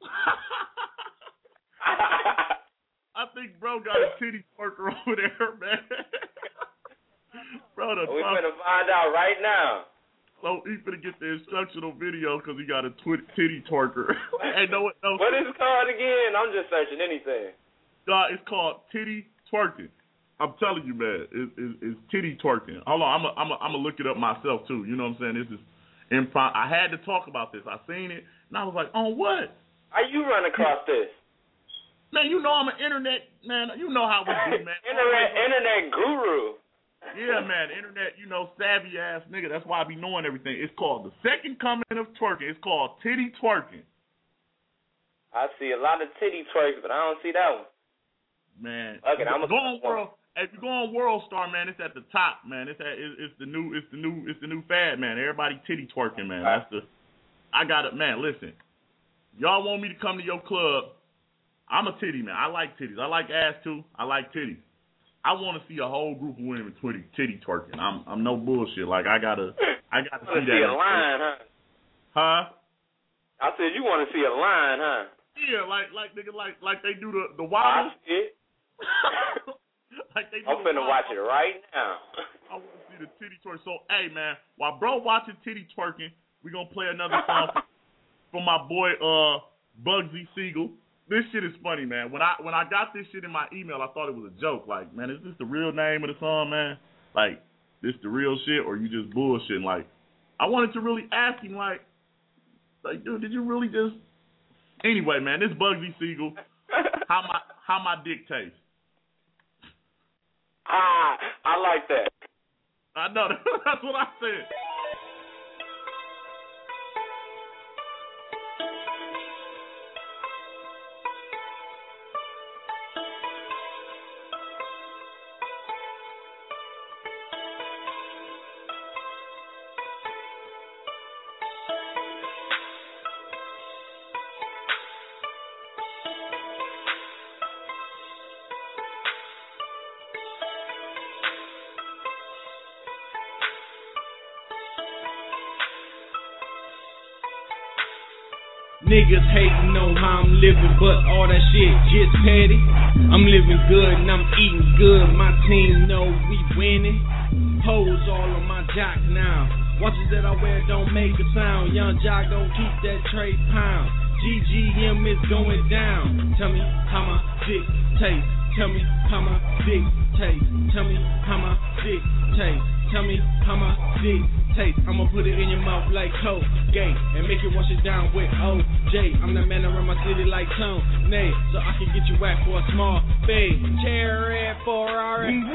I think bro got a titty twerker over there, man. Bro, the we finna find out right now. So he finna get the instructional video because he got a tw- titty twerker. Hey, no, no. What is it called again? I'm just searching anything. God, it's called titty twerking. I'm telling you, man, it, it, it's titty twerking. Hold on, I'm a, I'm a, I'm gonna look it up myself too. You know what I'm saying? This is. I had to talk about this. I seen it, and I was like, "On what?" How you run across this? Man, you know I'm an internet man. You know how we do, man. internet, internet guru. Yeah, man, internet, you know, savvy ass nigga. That's why I be knowing everything. It's called the second coming of twerking. It's called titty twerking. I see a lot of titty twerks, but I don't see that one. Man, okay, I'm go on world. If you go on World Star, man, it's at the top, man. It's at, it's, it's the new, it's the new, it's the new fad, man. Everybody titty twerking, man. That's the. I got it, man. Listen, y'all want me to come to your club? I'm a titty man. I like titties. I like ass too. I like titties. I want to see a whole group of women titty titty twerking. I'm I'm no bullshit. Like I gotta, I gotta see that. See a line, huh? Huh? I said you want to see a line, huh? Yeah, like like nigga, like like they do the the wobble. I see it. Like they do I'm finna watch it right now. I want to see the titty twerk. So, hey, man, while bro watching titty twerking, we going to play another song from my boy uh Bugsy Siegel. This shit is funny, man. When I when I got this shit in my email, I thought it was a joke. Like, man, is this the real name of the song, man? Like, this the real shit or you just bullshitting? Like, I wanted to really ask him, like, like, dude, did you really just... Anyway, man, this Bugsy Siegel, how my how my dick tastes. Ah, I like that. I know. That's what I said. Niggas hating on how I'm living, but all that shit just petty. I'm living good and I'm eating good. My team know we winning. Hoes all on my jock now. Watches that I wear don't make a sound. Young jock don't keep that trade pound. G G M is going down. Tell me how my dick tastes. Tell me how my dick tastes. Tell me how my dick tastes. Tell me how my dick taste. I'ma put it in your mouth like Colgate and make it wash it down with O J. I'm the man around my city like Tone Nay, so I can get you whacked for a small fade. Cherry Ferrari. Boom, boom.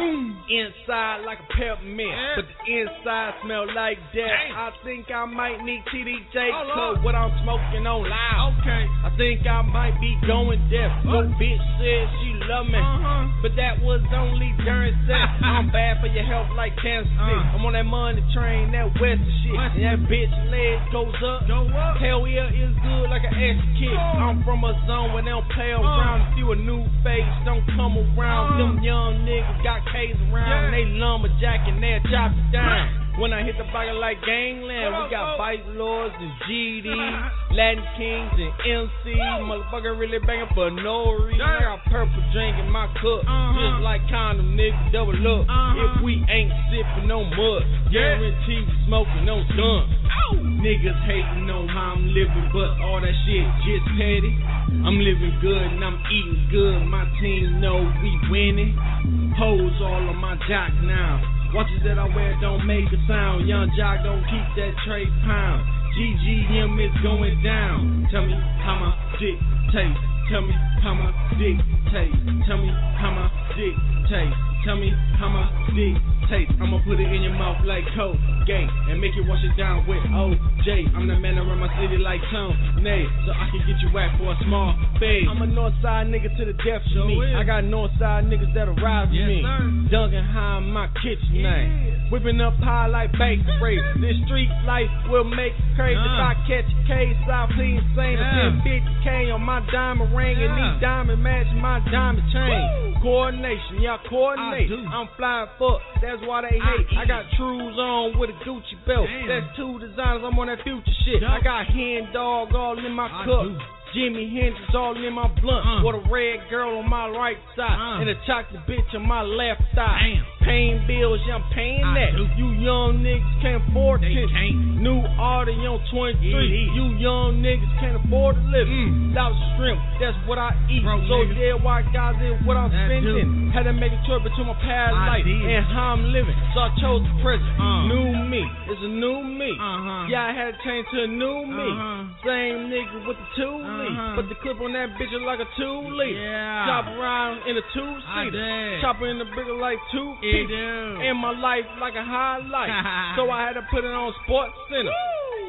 inside like a peppermint, yeah. but the inside smell like death. Dang. I think I might need T D J, oh, cause what I'm smoking on loud. Okay. I think I might be going deaf. Your bitch said she love me, uh-huh. but that was only during sex. I'm bad for your health like cancer. Uh. I'm on that money train, that western shit, West. and that bitch leg goes up. Go up. Hell yeah, it's good like an extra kick. Oh. I'm from a zone where they don't play around. Uh. If you a new face, don't come around. Uh. Them young niggas got K's around, yeah. and they lumberjacking, they'll chop it down. When I hit the bucket like Gangland, we got Bite Lords and G D, Latin Kings and M C. Motherfucker really banging for no reason. I got purple drink in my cup, uh-huh. just like condom, nigga, double up. Uh-huh. If we ain't sipping no mud, guarantee we smoking no done. Ow. Niggas hating on how I'm living, but all that shit just petty. I'm living good and I'm eating good. My team know we winning. Hoes all on my jock now. Watches that I wear don't make a sound. Young Jock don't keep that trade pound. G G M is going down. Tell me how my dick tastes. Tell me how my dick tastes. Tell me how my dick tastes. Tell me how my dick tastes. I'ma put it in your mouth like Colgate and make you wash it down with O J. I'm the man around my city like Tony, so I can get you whacked for a small fade. I'm a Northside nigga to the death of me. I got Northside niggas that'll ride with me. Dunkin' high in my kitchen name. Whipping up high like bake spray. This street life will make it crazy. If I catch a case, I'll please insane. I spend fifty K on my diamond ring and these diamonds match my diamond chain. Coordination, y'all coordinate. I'm flying fuck, that's why they hate. I got Trues on with a Gucci belt. Damn. That's two designers, I'm on that future shit. I got Hen Dog all in my I cup. Do. Jimi Hendrix all in my blunt. Uh. With a red girl on my right side uh. and a chocolate bitch on my left thigh. Damn. Paying bills, yeah, I'm paying I that. Do. You young niggas can't afford this. New Audi on twenty-three. You young niggas can't afford to live. Mm. Lobster shrimp, that's what I eat. Bro, so nigga. Dead white guys is what I'm that spending. Do. Had to make a choice between my past I life did. and how I'm living. So I chose the present. Uh. New me, it's a new me. Uh-huh. Yeah, I had to change to a new me. Uh-huh. Same nigga with the two uh-huh. leaf. But the clip on that bitch is like a two leaf. Yeah. Chop around in a two seater. Chopper in the bigger like two feet. In my life like a highlight. So I had to put it on Sports Center. Woo!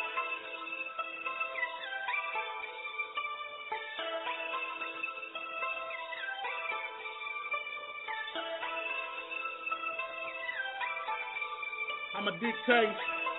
I'm a dictate.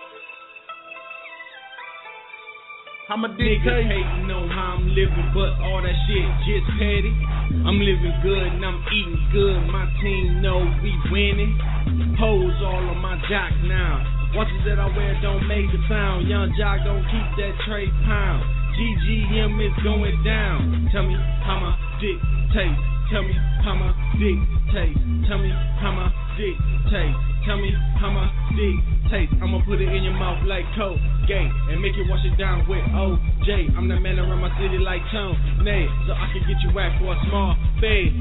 I'm a nigga hating on how I'm living, but all that shit just petty. I'm living good and I'm eating good. My team know we winning. Hoes all on my jock now. Watches that I wear don't make a sound. Young Jock don't keep that trade pound. G G M is going down. Tell me how my dick tastes. Tell me how my dick tastes. Tell me how my dick tastes. Tell me how my dick tastes. I'ma put it in your mouth like Colgate and make you wash it down with O J. I'm the man around my city like Tony, so I can get you whacked for a small fade.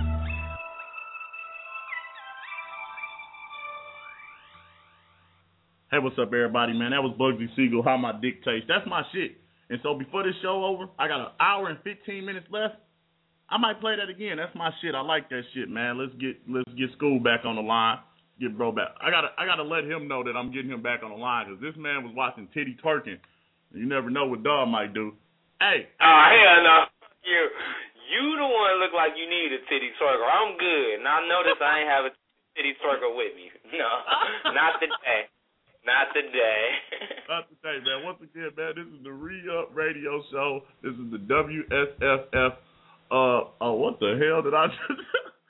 Hey, what's up, everybody, man? That was Bugsy Siegel, How My Dick Tastes. That's my shit. And so before this show over, I got an hour and fifteen minutes left. I might play that again. That's my shit. I like that shit, man. Let's get let's get School back on the line. Get bro back. I gotta I gotta let him know that I'm getting him back on the line because this man was watching titty twerking. You never know what dog might do. Hey. Oh hell no. You you the one look like you need a titty twerker. I'm good. And I notice I ain't have a titty twerker with me. No. Not today. Not today. Not today, man. Once again, man, this is the Re-Up Radio Show. This is the W S F F. Uh, oh, what the hell did I just...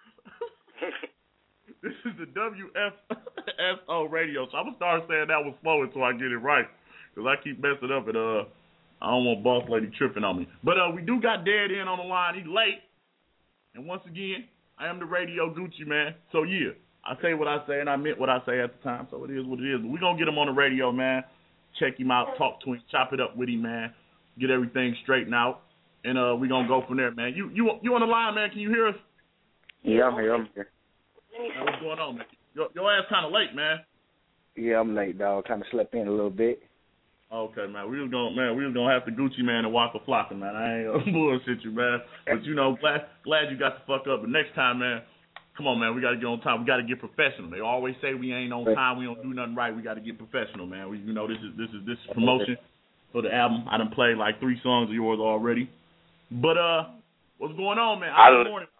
This is the W F S O Radio Show. I'm going to start saying that was slow until I get it right. Because I keep messing up and uh, I don't want boss lady tripping on me. But uh, we do got Dead In on the line. He's late. And once again, I am the Radio Gucci, man. So, yeah. I say what I say, and I meant what I say at the time, so it is what it is. We're going to get him on the radio, man. Check him out, talk to him, chop it up with him, man. Get everything straightened out, and uh, we're going to go from there, man. You you you on the line, man? Can you hear us? Yeah, I'm here. I'm here. Man, what's going on, man? Your, your ass kind of late, man. Yeah, I'm late, dog. Kind of slept in a little bit. Okay, man. We was gonna, man. We was gonna have to Gucci man and Waka Flocka, man. I ain't gonna bullshit you, man. But you know, glad glad you got the fuck up. But next time, man. Come on, man. We got to get on time. We got to get professional. They always say we ain't on time. We don't do nothing right. We got to get professional, man. We, you know, this is this is this is promotion for the album. I done played like three songs of yours already. But uh, what's going on, man? How's your morning?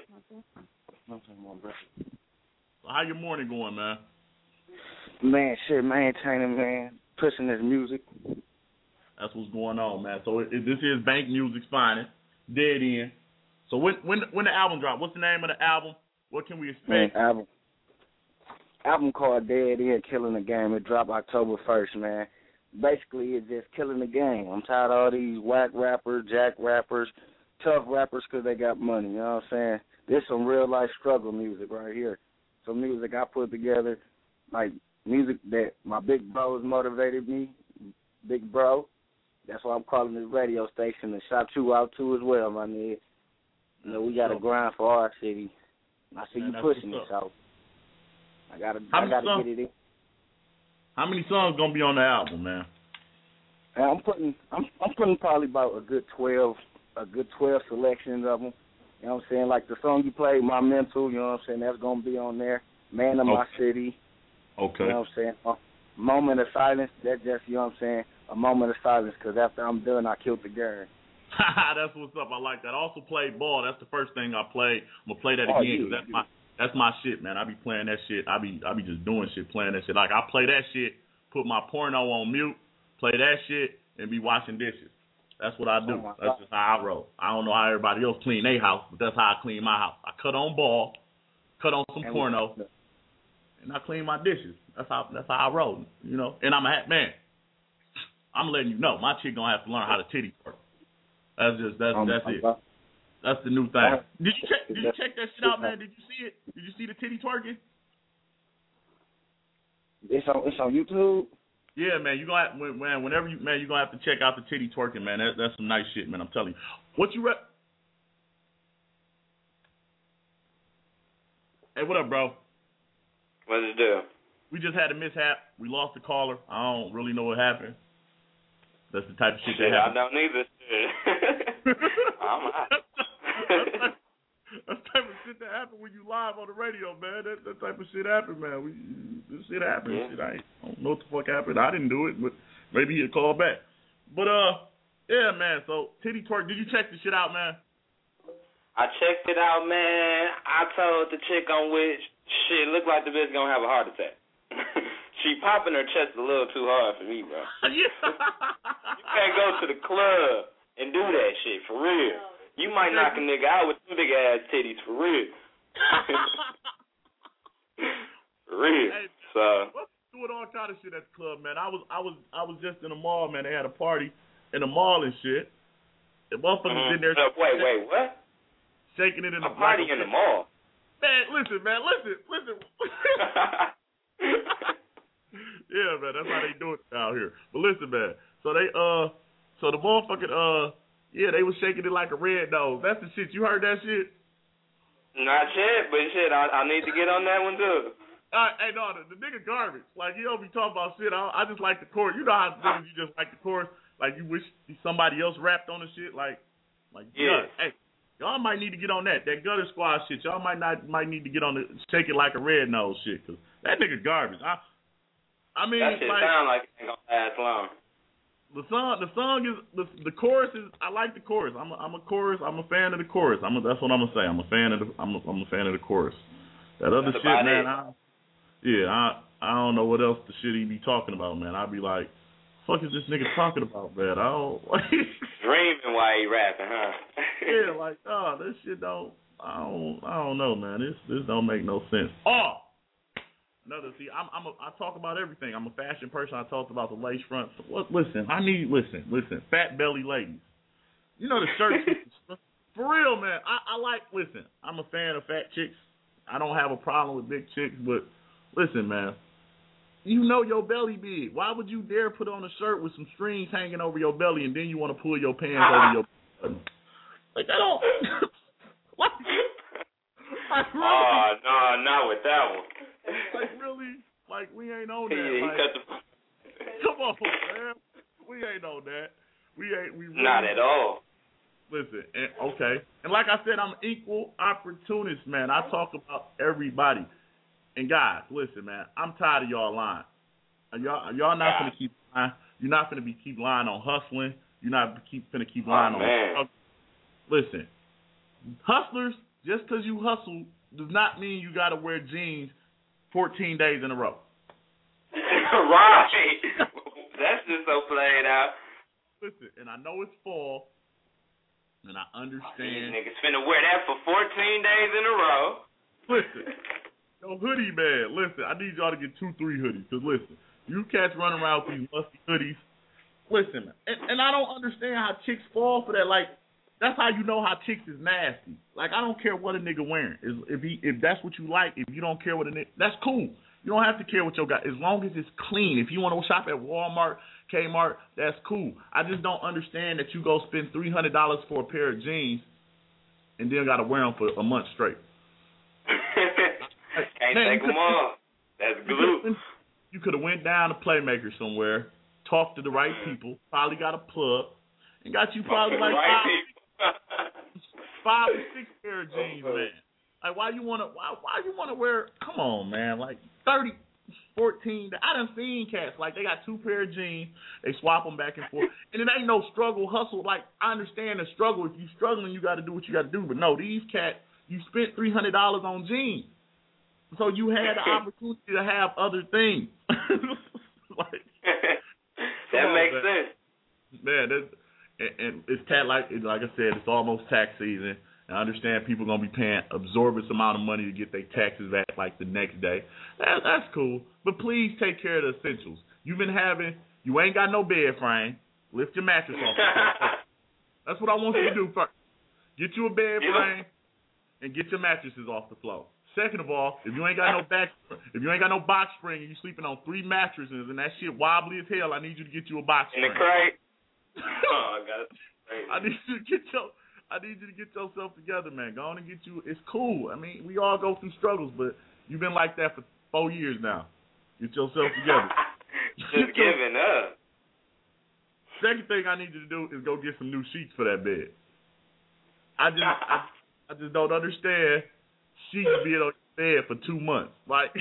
How your morning going, man? Man, shit, maintaining, man, pushing this music. That's what's going on, man. So it, it, this is Bank Music's finest, Dead End. So when when when the album drop? What's the name of the album? What can we expect? Man, album album called Dead End, Killing the Game. It dropped October first, man. Basically, it's just killing the game. I'm tired of all these whack rappers, jack rappers, tough rappers because they got money. You know what I'm saying? This some real life struggle music right here. Some music I put together, like music that my big bros motivated me. Big bro. That's why I'm calling this radio station and shout you out too as well, my nigga. You know, we got to grind for our city. I see man, you pushing this out. I gotta, I gotta songs, get it in. How many songs gonna be on the album, man? And I'm putting, I'm, I'm putting probably about a good twelve, a good twelve selections of them. You know what I'm saying? Like the song you played, My Mental. You know what I'm saying? That's gonna be on there. Man of okay. My City. Okay. You know what I'm saying? Uh, Moment of Silence. That's just, you know what I'm saying? A moment of silence, because after I'm done, I killed the game. That's what's up. I like that. I also played ball. That's the first thing I played. I'm gonna play that oh, again because that's my that's my shit, man. I be playing that shit. I be I be just doing shit, playing that shit. Like I play that shit, put my porno on mute, play that shit, and be washing dishes. That's what I do. Oh that's just how I roll. I don't know how everybody else clean their house, but that's how I clean my house. I cut on ball, cut on some and porno, we, and I clean my dishes. That's how that's how I roll. You know. And I'm a hat man. I'm letting you know, my chick gonna have to learn how to titty twerk. That's just that's um, that's it. About, that's the new thing. Did you check? Did you check that shit out, man? Did you see it? Did you see the titty twerking? It's on it's on YouTube. Yeah, man. You gonna have, man. Whenever you man, you gonna have to check out the titty twerking, man. That, that's some nice shit, man. I'm telling you. What you rep? Hey, what up, bro? What's it do? We just had a mishap. We lost the caller. I don't really know what happened. That's the type of shit, shit that happens. I don't either. I'm out. That's the type of shit that happen when you live on the radio, man. That, that type of shit happen, man. We, this shit happens. Yeah. Shit, I, I don't know what the fuck happened. I didn't do it, but maybe he'll call back. But, uh, yeah, man. So, titty twerk, did you check the shit out, man? I checked it out, man. I told the chick on which, shit, looked like the bitch gonna have a heart attack. She popping her chest a little too hard for me, bro. Yeah. You can't go to the club and do that shit, for real. You might knock a nigga out with two big ass titties, for real. For real. Hey, so doing all kind of shit at the club, man. I was I was I was just in the mall, man. They had a party in the mall and shit. The motherfuckers mm-hmm. in there. So, wait, wait, what? Shaking it in a the party in the mall. Man, listen, man, listen, listen. Yeah, man, that's how they do it out here. But listen, man. So they uh, so the motherfucking uh, yeah, they was shaking it like a red nose. That's the shit. You heard that shit? Not yet, but shit, I, I need to get on that one too. Uh, hey, no, the, the nigga garbage. Like, he don't be talking about shit. I, I just like the chorus. You know how you just like the chorus? Like, you wish somebody else rapped on the shit? Like, like yeah. God, hey, y'all might need to get on that. That Gutter Squad shit. Y'all might not might need to get on the shake it like a red nose shit. Cause that nigga garbage. I, I mean, that shit like, sound like it ain't gonna last long. The song, the song is the the chorus is. I like the chorus. I'm a, I'm a chorus. I'm a fan of the chorus. I'm a, that's what I'm gonna say. I'm a fan of the. I'm a, I'm a fan of the chorus. That other that's shit, man. I, yeah, I I don't know what else the shit he be talking about, man. I'd be like, fuck is this nigga talking about, man? I don't. Dreaming while he rapping, huh? Yeah, like, oh, this shit don't. I don't. I don't know, man. This this don't make no sense. Oh. Another, see, I'm, I'm a, I talk about everything. I'm a fashion person. I talked about the lace front. So, what, listen, I need, listen, listen, fat belly ladies. You know the shirts, for real, man. I, I like, listen, I'm a fan of fat chicks. I don't have a problem with big chicks, but listen, man, you know your belly big. Why would you dare put on a shirt with some strings hanging over your belly and then you want to pull your pants over your belly? Like, that don't, what? Like, really? Oh, no, not with that one. Like, really? Like, we ain't on that. He, like, he cut the... Come on, man. We ain't on that. We ain't. We really, not at all. Listen, and, okay. And like I said, I'm equal opportunist, man. I talk about everybody. And guys, listen, man, I'm tired of y'all lying. Y'all, y'all not gonna keep lying. You're not gonna be keep lying on hustling. You're not keep gonna keep lying oh, on. Man. Listen, hustlers. Just because you hustle does not mean you gotta wear jeans fourteen days in a row. Right. That's just so played out. Listen, and I know it's fall, and I understand. These niggas finna wear that for fourteen days in a row. Listen, yo, hoodie man, listen, I need y'all to get two, three hoodies. Because listen, you cats running around with these musty hoodies. Listen, man, and, and I don't understand how chicks fall for that. Like, that's how you know how chicks is nasty. Like, I don't care what a nigga wearing. If he, if that's what you like, if you don't care what a nigga, that's cool. You don't have to care what your guy, as long as it's clean. If you want to shop at Walmart, Kmart, that's cool. I just don't understand that you go spend three hundred dollars for a pair of jeans and then got to wear them for a month straight. Can't man, take them off. That's glue. You could have went down to Playmaker somewhere, talked to the right people, probably got a plug, and got you probably like right five, five or six pair of jeans, man. Like, why you wanna why why you wanna wear? Come on, man. Like thirty, fourteen. I done seen cats like they got two pair of jeans. They swap them back and forth, and it ain't no struggle hustle. Like, I understand the struggle. If you struggling, you got to do what you got to do. But no, these cats, you spent three hundred dollars on jeans, so you had the opportunity to have other things. Like, that on, makes man. sense. Man, that's, and, and it's cat like like I said, it's almost tax season. I understand people are going to be paying absorbent amount of money to get their taxes back like the next day. That, that's cool. But please take care of the essentials. You've been having, you ain't got no bed frame. Lift your mattress off the floor. That's what I want you to do first. Get you a bed frame and get your mattresses off the floor. Second of all, if you ain't got no back, if you ain't got no box spring and you sleeping on three mattresses and that shit wobbly as hell, I need you to get you a box spring. In the crate. Oh, I got it. I need you to get your. I need you to get yourself together, man. Go on and get you. It's cool. I mean, we all go through struggles, but you've been like that for four years now. Get yourself together. Just giving up. Second thing I need you to do is go get some new sheets for that bed. I just, I, I just don't understand sheets being on your bed for two months. Like,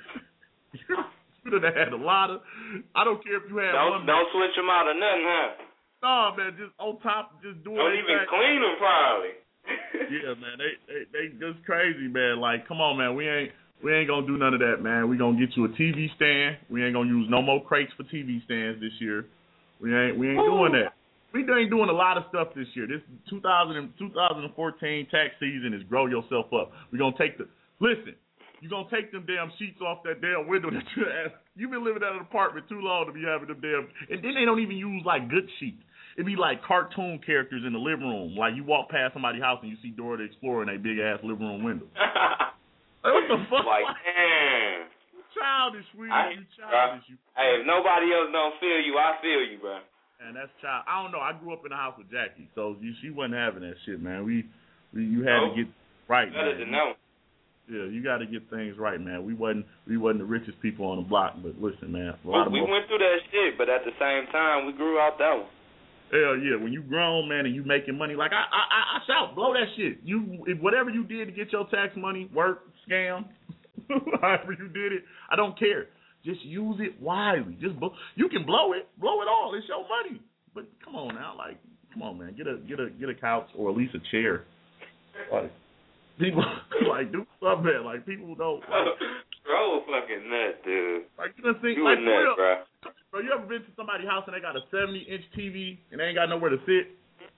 you done had a lot of. I don't care if you had don't, one. Don't switch them out or nothing, huh? No, man, just on top, just doing. Don't even back. clean them probably. Yeah, man, they, they they just crazy, man. Like, come on, man, we ain't we ain't gonna do none of that, man. We gonna get you a T V stand. We ain't gonna use no more crates for T V stands this year. We ain't we ain't Ooh. doing that. We ain't doing a lot of stuff this year. This two thousand, twenty fourteen tax season is grow yourself up. We gonna take the listen. You gonna take them damn sheets off that damn window that you have. You've been living at an apartment too long to be having them damn. And then they don't even use like good sheets. It'd be like cartoon characters in the living room. Like you walk past somebody's house and you see Dora the Explorer in a big ass living room window. Like, what the fuck? Like, damn. You childish, sweetie. I, you childish. You. Hey, if nobody else don't feel you, I feel you, bro. And that's child. I don't know. I grew up in the house with Jackie, so you, she wasn't having that shit, man. We, we you had oh, to get right, better man. to know. Yeah, you got to get things right, man. We wasn't we wasn't the richest people on the block, but listen, man. A lot we of we went through that shit, but at the same time, we grew out that one. Hell yeah, when you grown, man, and you making money, like I, I, I shout, blow that shit. You, if whatever you did to get your tax money, work, scam, however you did it, I don't care. Just use it wisely. Just blow, you can blow it, blow it all. It's your money. But come on now, like, come on, man, get a get a get a couch or at least a chair. Like people, like do something. Like people don't. Like, bro, fucking nut, dude. Like you done think, you like a nut, real, bro. Bro, you ever been to somebody's house and they got a seventy inch T V and they ain't got nowhere to sit?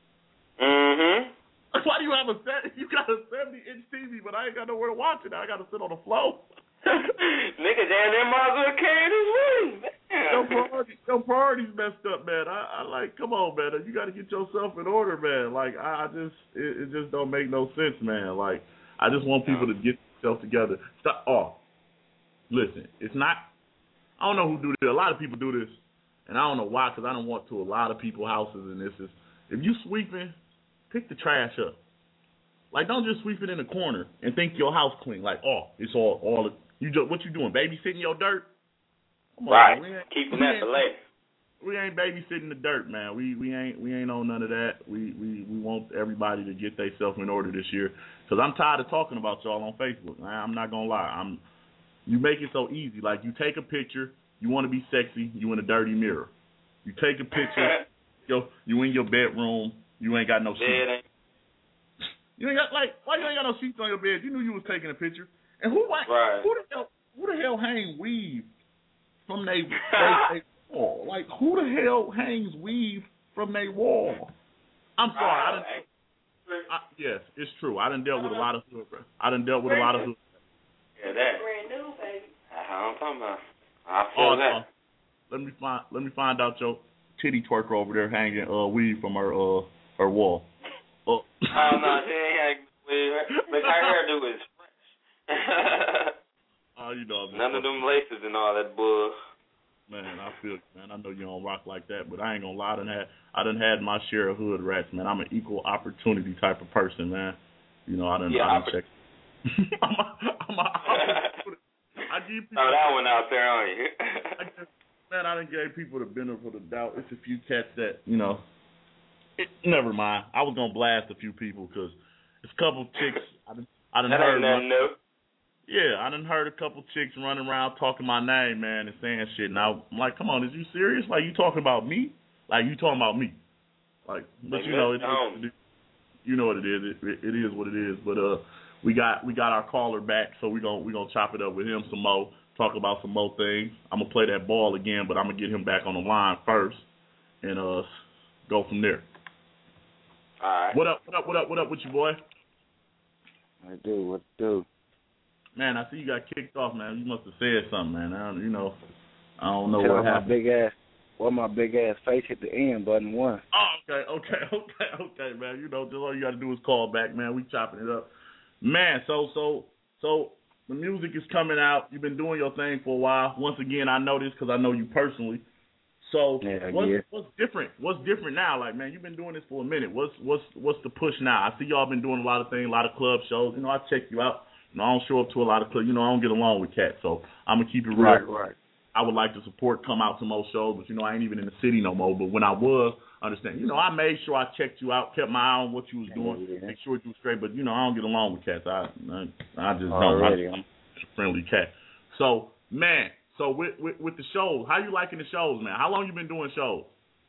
Mm-hmm. Why do you have a set? You got a seventy inch T V, but I ain't got nowhere to watch it. I got to sit on the floor. Nigga, damn, that might as well carry this way. Your priorities, your priorities messed up, man. I, I like, come on, man. You got to get yourself in order, man. Like, I, I just, it, it just don't make no sense, man. Like, I just want people to get themselves together. Stop. Oh, listen, it's not. I don't know who do this. A lot of people do this, and I don't know why, because I don't want to a lot of people's houses, and this is, if you sweeping, pick the trash up. Like, don't just sweep it in the corner and think your house clean. Like, oh, it's all, all, you just, what you doing, babysitting your dirt? Come on, right, man. keeping that delay. we ain't babysitting the dirt, man. We we ain't we ain't on none of that. We we, we want everybody to get themselves in order this year. Cause I'm tired of talking about y'all on Facebook. I'm not gonna lie. I'm you make it so easy. Like you take a picture, you want to be sexy, you in a dirty mirror. You take a picture, yo, you in your bedroom, you ain't got no sheets. You ain't got like why you ain't got no sheets on your bed? You knew you was taking a picture. And who like right. who the hell who the hell hang weave from they, they, they wall? Like who the hell hangs weave from their wall? I'm sorry, I done, I, yes, it's true. I done dealt with a lot of hood. I done dealt with a lot of hood. Yeah, that. Brand new, baby. That's how I'm talking about. I feel oh, that. Uh, let me find let me find out your titty twerker over there hanging uh weave from her uh her wall. Uh, oh no, she ain't hanging weave. Look, her hairdo is fresh. Oh, you know, none of them laces and all that bull. Man, I feel, man. I know you don't rock like that, but I ain't gonna lie. I done had, I done had my share of hood rats, man. I'm an equal opportunity type of person, man. You know, I done, yeah, I done check. I'm a, I'm a, I give people. Oh, that one out there on you. I just, man, I done gave people the benefit of the doubt. It's a few cats that, you know. It, never mind. I was gonna blast a few people because it's a couple chicks. I done, I done that heard. Ain't nothing new. Yeah, I done heard a couple chicks running around talking my name, man, and saying shit. And I'm like, come on, is you serious? Like, you talking about me? Like, you talking about me? Like, but you know, it, it, it, you know what it is. It, it, it is what it is. But uh, we got we got our caller back, so we gonna we gonna chop it up with him some more, talk about some more things. I'm gonna play that ball again, but I'm gonna get him back on the line first, and uh, go from there. All right. What up? What up? What up? What up with you, boy? I do. What do? Man, I see you got kicked off, man. You must have said something, man. I don't, you know, I don't know Tell what my happened. Big ass, well, my big ass face hit the end button one. Oh, okay, okay, okay, okay, man. You know, just all you got to do is call back, man. We chopping it up, man. So, so, so the music is coming out. You've been doing your thing for a while. Once again, I know this because I know you personally. So, yeah, what's, yeah. what's different? What's different now? Like, man, you've been doing this for a minute. What's what's what's the push now? I see y'all been doing a lot of things, a lot of club shows. You know, I check you out. You know, I don't show up to a lot of clubs. You know, I don't get along with cats, so I'm gonna keep it real. Right, right. I would like to support, come out to most shows, but you know, I ain't even in the city no more. But when I was, understand, you know, I made sure I checked you out, kept my eye on what you was doing, yeah. make sure you was straight. But you know, I don't get along with cats. I I, I just Already. don't. I'm a friendly cat. So, man, so with, with with the shows, how you liking the shows, man? How long you been doing shows?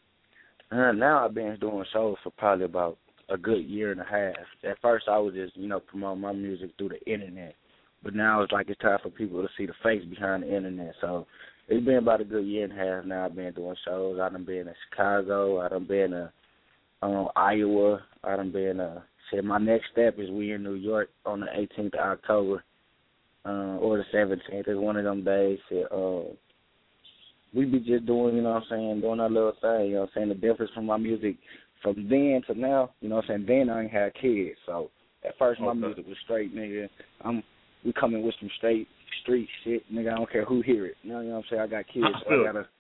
Uh, now I've been doing shows for probably about a good year and a half. At first, I was just, you know, promoting my music through the internet. But now it's like it's time for people to see the face behind the internet. So it's been about a good year and a half now I've been doing shows. I done been in Chicago. I done been in um, Iowa. I done been, uh, said my next step is we in New York on the eighteenth of October uh, or the seventeenth. It's one of them days. Uh, we be just doing, you know what I'm saying, doing our little thing. You know what I'm saying? The difference from my music from then to now, you know what I'm saying, then I ain't had kids. So at first my okay. music was straight, nigga. I'm we coming with some straight street shit, nigga. I don't care who hear it. You know, you know what I'm saying? I got kids, so I gotta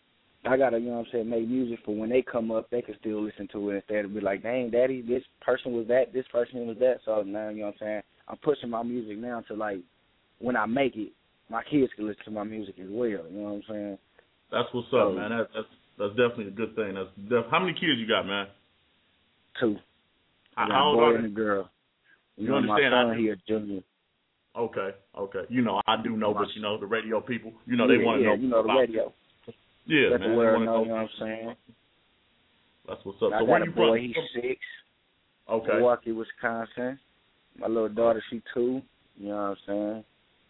I gotta, you know what I'm saying, make music for when they come up, they can still listen to it instead of be like, dang, daddy, this person was that, this person was that. So now, you know what I'm saying, I'm pushing my music now to like when I make it, my kids can listen to my music as well. You know what I'm saying? That's what's up, so, man. That, that's that's definitely a good thing. That's def- how many kids you got, man? Two. I got how a old boy are and a girl. You, you know, understand? my son I here, junior. Okay, okay. You know, I do know, but you know, the radio people, you know, yeah, they want to yeah, know. you know, the about radio. Yeah, Let man. the world know, know, you know what I'm saying? That's what's up. I so got where a you boy, from? he's six. Okay. Milwaukee, Wisconsin. My little daughter, she two. You know what I'm saying?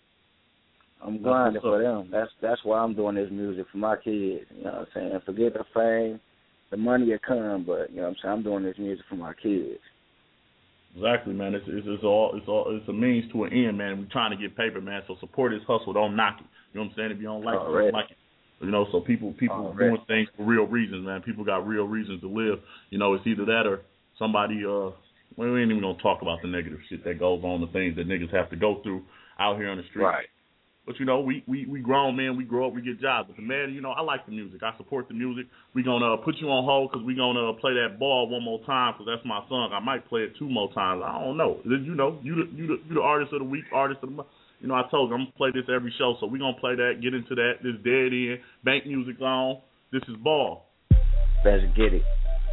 I'm grinding for them. That's that's why I'm doing this music for my kids. You know what I'm saying? Forget the fame, the money will come, but you know what I'm saying? I'm doing this music for my kids. Exactly, man. It's, it's it's all it's all it's a means to an end, man. We're trying to get paper, man. So support this hustle. Don't knock it. You know what I'm saying? If you don't like oh, it, don't like it. You know, so people people oh, doing things for real reasons, man. People got real reasons to live. You know, it's either that or somebody. Uh, we ain't even gonna talk about the negative shit that goes on, the things that niggas have to go through out here on the street. Right. But, you know, we, we, we grown men, we grow up, we get jobs. But, the man, you know, I like the music. I support the music. We're going to uh, put you on hold because we're going to uh, play that ball one more time because that's my song. I might play it two more times. I don't know. You know, you the, you the, you the artist of the week, artist of the month. You know, I told you I'm going to play this every show. So we're going to play that, get into that. This Dead End, bank music's on. This is Ball. Let's get it.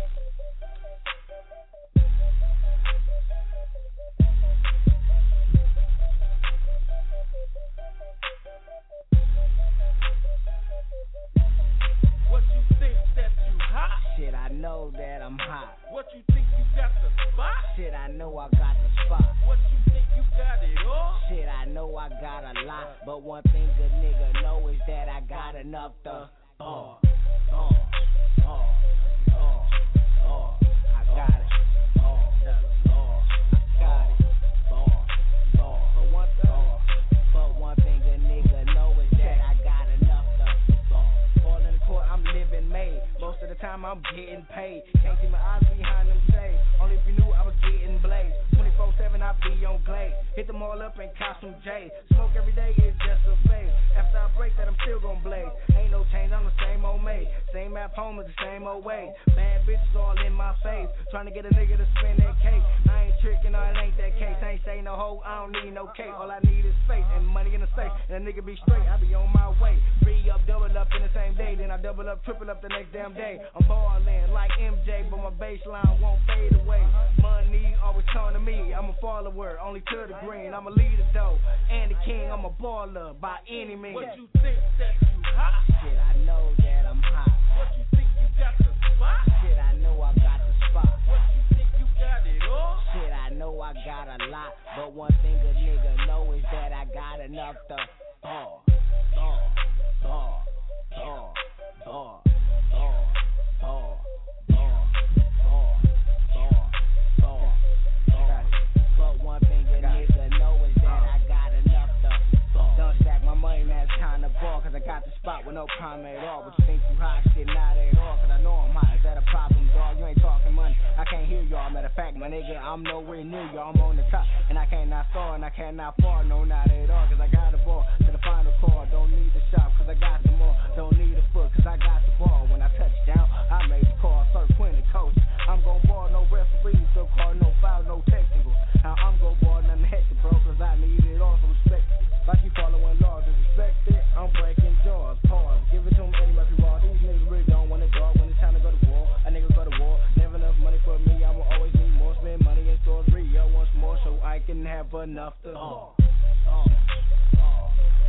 What you think that you hot? Shit, I know that I'm hot. What you think you got the spot? Shit, I know I got the spot. What you think you got it all? Shit, I know I got a lot. But one thing a nigga know is that I got enough to ball. Ball. Ball. Ball. Ball. I got it. Ball. Ball. I got it. Ball. Ball. But one thing, but one thing a nigga know is that I got enough to ball. Ball in the court, I'm living made. Most of the time I'm getting paid. Can't see my eyes behind them shades. Only if you knew I was getting blazed. twenty-four seven I be on glade. Hit them all up and cop some J. Smoke every day is just a phase. After I break that I'm still gon' blaze. Ain't no change, I'm the same old mate. Same at home is the same old way. Bad bitches all in my face. Trying to get a nigga to spin that cake. I ain't tricking, no, it ain't that case. I ain't say no hoe, I don't need no cake. All I need is space and money in the safe. And a nigga be straight, I be on my way. Free up, double up in the same day. Then I double up, triple up the next damn day. I'm ballin' like M J, but my baseline won't fade away. Money always turn to me. I'm a follower, only to the green. I'm a leader though, and the king. I'm a baller by any means. What you think that you hot? Shit, I know that I'm hot. What you think you got the spot? Shit, I know I got the spot. What you think you got it all? Shit, I know I got a lot. But one thing a nigga know is that I got enough to ball. Ball. Ball. Ball. Ball. Ball. Ball. Ball. Ball. Ball. Ball. Ball. But one thing a nigga know is that I got enough to ball. Don't stack my money, now it's time to ball. Cause I got the spot with no problem at all. But you think you hot, shit, not at all. Cause I know I'm hot, is that a problem, dog? You ain't talking money, I can't hear y'all. Matter of fact, my nigga, I'm nowhere near y'all. I'm on the top, and I cannot fall, and I cannot fall. No, not at all, cause I got the ball to the final call. Don't need the shot, cause I got some more. Don't need a foot, cause I got the ball. When I touch down, I made the call. Sir Quinn, the coach. I'm gon' ball, no referees, no call, no foul, no technical. Now I'm gon' ball, nothing hectic, bro, cause I need it all, so respect it. Like you following laws, disrespect it. I'm breaking jaws, pause. Give it to them, Eddie Murphy Raw. These niggas really don't want it, dog. When it's time to go to war, a nigga go to war. Never enough money for me, I'ma always need more. Spend money in stores, Rio once more, so I can have enough to ball. Oh. Oh.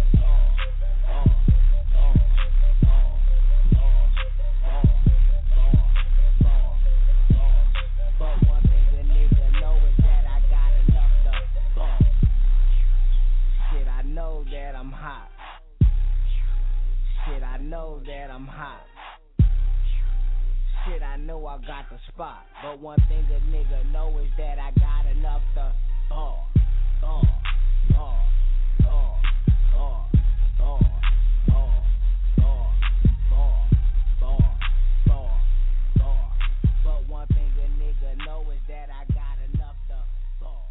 That I'm hot. Shit, I know that I'm hot. Shit, I know I got the spot. But one thing a nigga know is that I got enough to ball, ball, ball, ball, ball, ball, ball, ball, ball, ball, ball, ball. But one thing a nigga know is that I got enough to ball.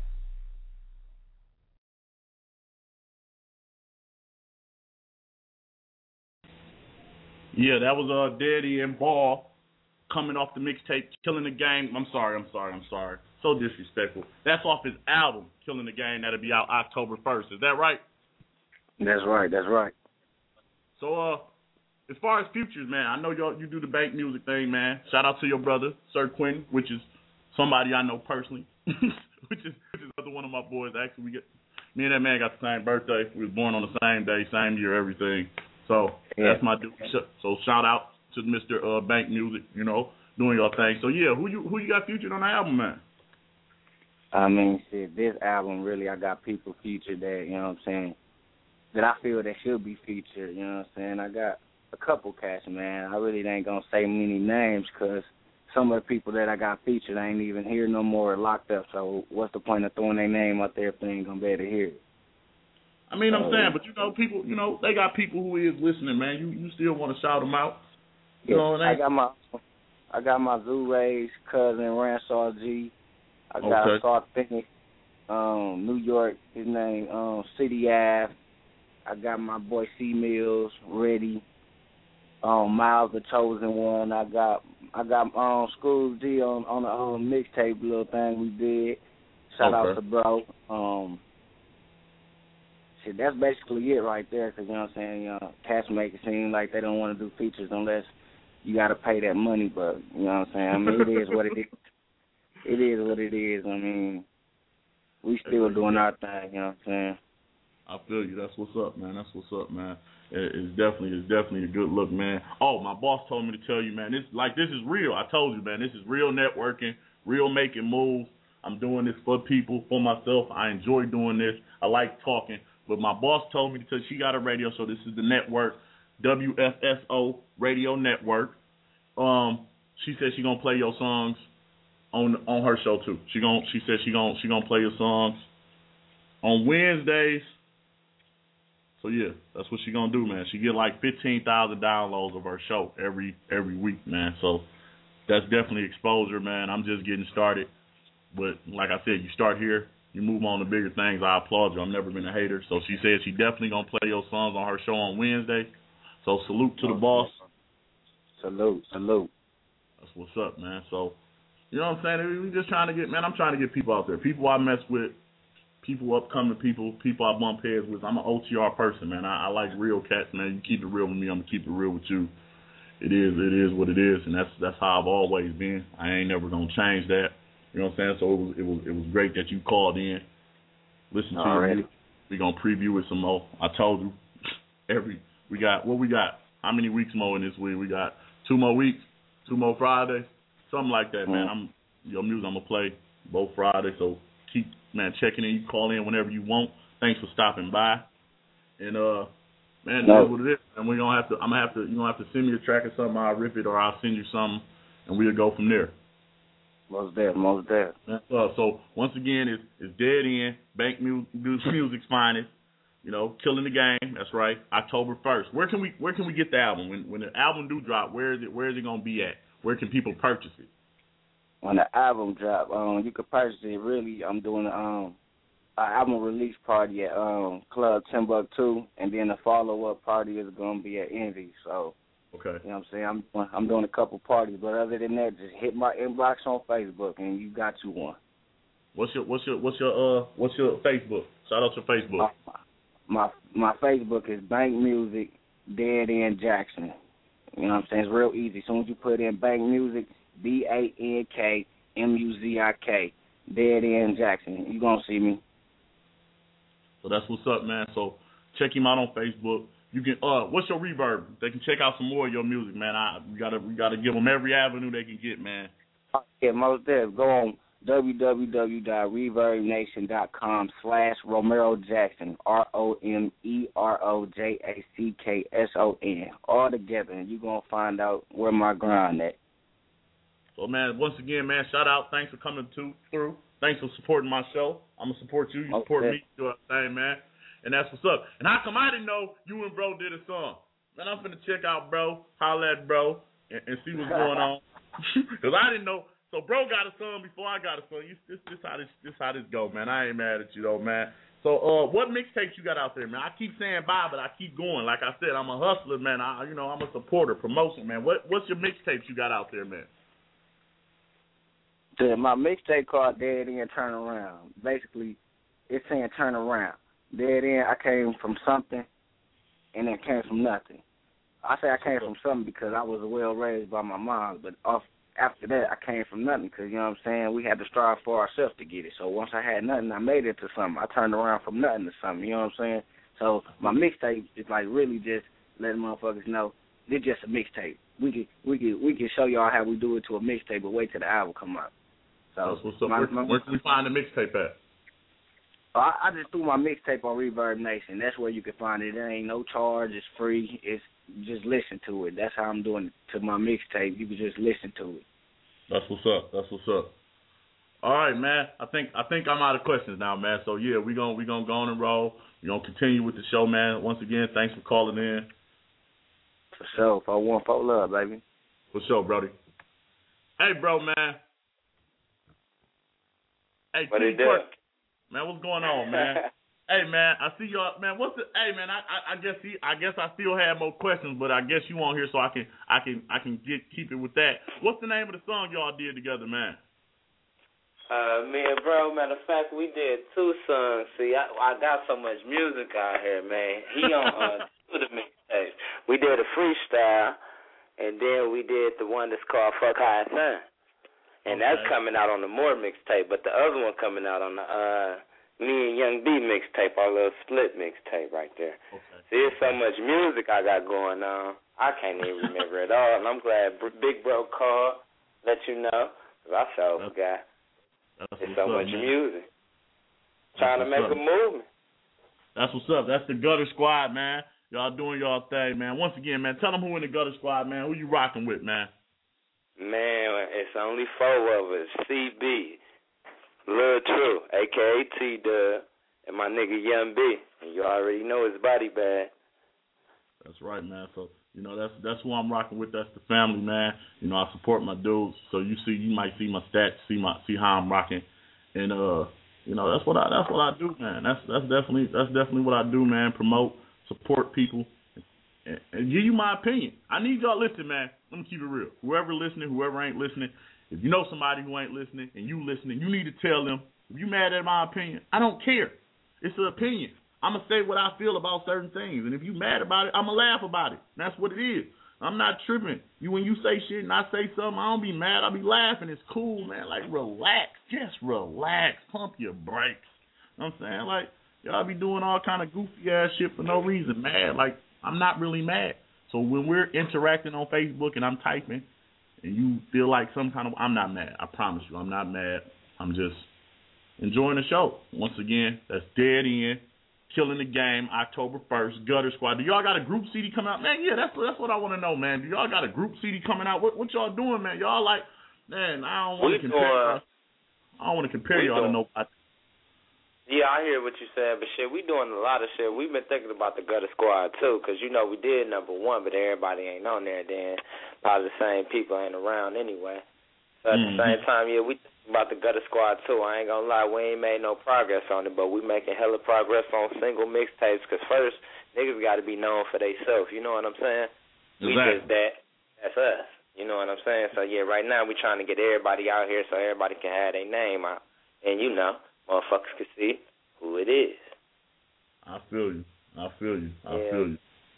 Yeah, that was uh, Daddy and Ball coming off the mixtape, Killing the Game. I'm sorry, I'm sorry, I'm sorry. So disrespectful. That's off his album, Killing the Game. That'll be out October first. Is that right? That's right, that's right. So, uh, as far as futures, man, I know you you do the bank music thing, man. Shout out to your brother, Sir Quentin, which is somebody I know personally, which is which is another one of my boys. Actually, we get me and that man got the same birthday. We was born on the same day, same year, everything. So yeah. That's my dude. So shout out to Mister Uh, Bank Music, you know, doing your thing. So yeah, who you who you got featured on the album, man? I mean, shit, this album really, I got people featured that, you know what I'm saying, that I feel that should be featured, you know what I'm saying. I got a couple cats, man. I really ain't gonna say many names because some of the people that I got featured I ain't even here no more, locked up. So what's the point of throwing their name out there if they ain't gonna be able to hear it? I mean, I'm saying, but you know, people, you know, they got people who is listening, man. You you still want to shout them out? You yeah, know what I mean? I got my, I got my Zoo Ray's cousin Ransaw G. I got okay. Sark Finney, um, New York. His name um, City Ave. I got my boy C Mills ready. Um, Miles the Chosen One. I got I got um School G on on the um, mixtape little thing we did. Shout okay. out to bro. Um. Shit, that's basically it right there, because, you know what I'm saying, you know, cats make it seem like they don't want to do features unless you got to pay that money, but you know what I'm saying? I mean, it is what it is. It is what it is. I mean, we still doing our thing, you know what I'm saying? I feel you. That's what's up, man. That's what's up, man. It's definitely, it's definitely a good look, man. Oh, my boss told me to tell you, man. This, like, this is real. I told you, man. This is real networking, real making moves. I'm doing this for people, for myself. I enjoy doing this. I like talking. But my boss told me to tell you, she got a radio show. This is the network, W F S O Radio Network. Um, she said she gonna play your songs on on her show too. She gon' she said she gon' she gonna play your songs on Wednesdays. So yeah, that's what she gonna do, man. She get like fifteen thousand downloads of her show every every week, man. So that's definitely exposure, man. I'm just getting started, but like I said, you start here, you move on to bigger things. I applaud you. I've never been a hater. So she said she definitely gonna play your songs on her show on Wednesday. So salute to the boss. Salute, salute. That's what's up, man. So you know what I'm saying? We just trying to get, man. I'm trying to get people out there, people I mess with. People, upcoming people, people I bump heads with. I'm an O T R person, man. I, I like real cats, man. You keep it real with me, I'm gonna keep it real with you. It is, it is what it is, and that's that's how I've always been. I ain't never gonna change that. You know what I'm saying? So it was, it was, it was great that you called in. Listen to you. We gonna preview it some more. I told you, every we got what we got. How many weeks more in this week? We got two more weeks, two more Fridays, something like that, mm-hmm. man. I'm your music. I'm gonna play both Fridays, so keep. Man, checking in. You call in whenever you want. Thanks for stopping by. And uh, man, no. that's what it is. And we're gonna have to. I'm gonna have to. You gonna have to send me a track or something. I'll rip it, or I'll send you something, and we'll go from there. Most there, most there. Uh, so once again, it's it's Dead End, Bank Mu- Music's finest. You know, killing the game. That's right. October first. Where can we Where can we get the album? When when the album do drop, where is it? Where is it gonna be at? Where can people purchase it? When the album drop, um, you can purchase it. Really, I'm doing um, an album release party at um, Club Timbuktu, and then the follow-up party is going to be at Envy. So, okay, you know what I'm saying? I'm I'm doing a couple parties, but other than that, just hit my inbox on Facebook, and you got you one. What's your What's your What's your uh What's your Facebook? Shout out your Facebook. Uh, my my Facebook is Bank Music Dead End Jackson. You know what I'm saying? It's real easy. As soon as you put in Bank Music, B A N K M U Z I K, Dead End Jackson. You gonna see me. So that's what's up, man. So check him out on Facebook. You can uh, what's your Reverb? They can check out some more of your music, man. I we gotta we gotta give them every avenue they can get, man. Yeah, most definitely. Go on w w w dot reverb nation dot com slash Romero Jackson, R O M E R O J A C K S O N, all together, and you're going to find out where my grind at. So, man, once again, man, shout out. Thanks for coming to, through. Thanks for supporting my show. I'm going to support you. You support okay. me. You do a thing, man. And that's what's up. And how come I didn't know you and Bro did a song? Man, I'm finna check out Bro, holla at Bro, and, and see what's going on. Because I didn't know. So, Bro got a song before I got a song. You, this, this, how this, this how this go, man. I ain't mad at you, though, man. So, uh, what mixtapes you got out there, man? I keep saying bye, but I keep going. Like I said, I'm a hustler, man. I, you know, I'm a supporter, promotion, man. What, what's your mixtapes you got out there, man? The, my mixtape called Dead End Turn Around. Basically, it's saying turn around. Dead End, I came from something, and then came from nothing. I say I came from something because I was well raised by my mom, but off, after that, I came from nothing because, you know what I'm saying, we had to strive for ourselves to get it. So once I had nothing, I made it to something. I turned around from nothing to something, you know what I'm saying? So my mixtape is like really just letting motherfuckers know it's just a mixtape. We can we can we can show y'all how we do it to a mixtape, but wait till the album come out. So That's what's up. My, where, my, where can we find the mixtape at? I, I just threw my mixtape on Reverb Nation. That's where you can find it. There ain't no charge. It's free. It's just listen to it. That's how I'm doing it to my mixtape. You can just listen to it. That's what's up. That's what's up. All right, man. I think I think I'm out of questions now, man. So yeah, we gonna we gonna go on and roll. We gonna continue with the show, man. Once again, thanks for calling in. For sure. For one, for love, baby. For sure, Brody. Hey, bro, man. Hey, what T. do? Man, what's going on, man? Hey, man, I see y'all. Man, what's the? Hey, man, I, I, I guess he, I guess I still have more questions, but I guess you on here so I can, I can, I can get keep it with that. What's the name of the song y'all did together, man? Uh, me and Bro, matter of fact, we did two songs. See, I, I got so much music out here, man. He on uh, two of the mixtapes. We did a freestyle, and then we did the one that's called Fuck High Son. And okay. That's coming out on the More mixtape, but the other one coming out on the uh, Me and Young B mixtape, our little split mixtape right there. Okay. See, there's so much music I got going on, I can't even remember it all, and I'm glad Big Bro called, let you know, because I so that's, forgot. That's there's so up, much man. music. That's Trying to make up. a movement. That's what's up. That's the Gutter Squad, man. Y'all doing y'all thing, man. Once again, man, tell them who in the Gutter Squad, man. Who you rocking with, man? Man, it's only four of us. C B, Lil True, a k a. T-Dub, and my nigga Young B. And you already know his body bag. That's right, man. So, you know, that's that's who I'm rocking with. That's the family, man. You know, I support my dudes. So you see, you might see my stats, see my see how I'm rocking. And, uh, you know, that's what I that's what I do, man. That's that's definitely that's definitely what I do, man. Promote, support people, and, and give you my opinion. I need y'all listening, man. Let me keep it real. Whoever listening, whoever ain't listening, if you know somebody who ain't listening and you listening, you need to tell them, if you mad at my opinion, I don't care. It's an opinion. I'm going to say what I feel about certain things. And if you mad about it, I'm going to laugh about it. And that's what it is. I'm not tripping. You When you say shit and I say something, I don't be mad. I be laughing. It's cool, man. Like, relax. Just relax. Pump your brakes. You know what I'm saying? Like, y'all be doing all kind of goofy-ass shit for no reason, mad. Like, I'm not really mad. So when we're interacting on Facebook and I'm typing and you feel like some kind of, I'm not mad. I promise you, I'm not mad. I'm just enjoying the show. Once again, that's Dead End, Killing the Game, October first, Gutter Squad. Do y'all got a group C D coming out? Man, yeah, that's that's what I want to know, man. Do y'all got a group C D coming out? What what y'all doing, man? Y'all like, man, I don't want to compare y'all. I don't want to compare y'all to nobody. Yeah, I hear what you said, but shit, we doing a lot of shit. We've been thinking about the Gutter Squad, too, because, you know, we did number one, but everybody ain't on there then. Probably the same people ain't around anyway. So at mm-hmm. the same time, yeah, we thinking about the Gutter Squad, too. I ain't gonna lie, we ain't made no progress on it, but we making hella progress on single mixtapes, because first, niggas got to be known for theyself, you know what I'm saying? Exactly. We just that. That's us. You know what I'm saying? So, yeah, right now we trying to get everybody out here so everybody can have their name out. And, you know, motherfuckers can see who it is. I feel you. I feel you. I yeah. feel you.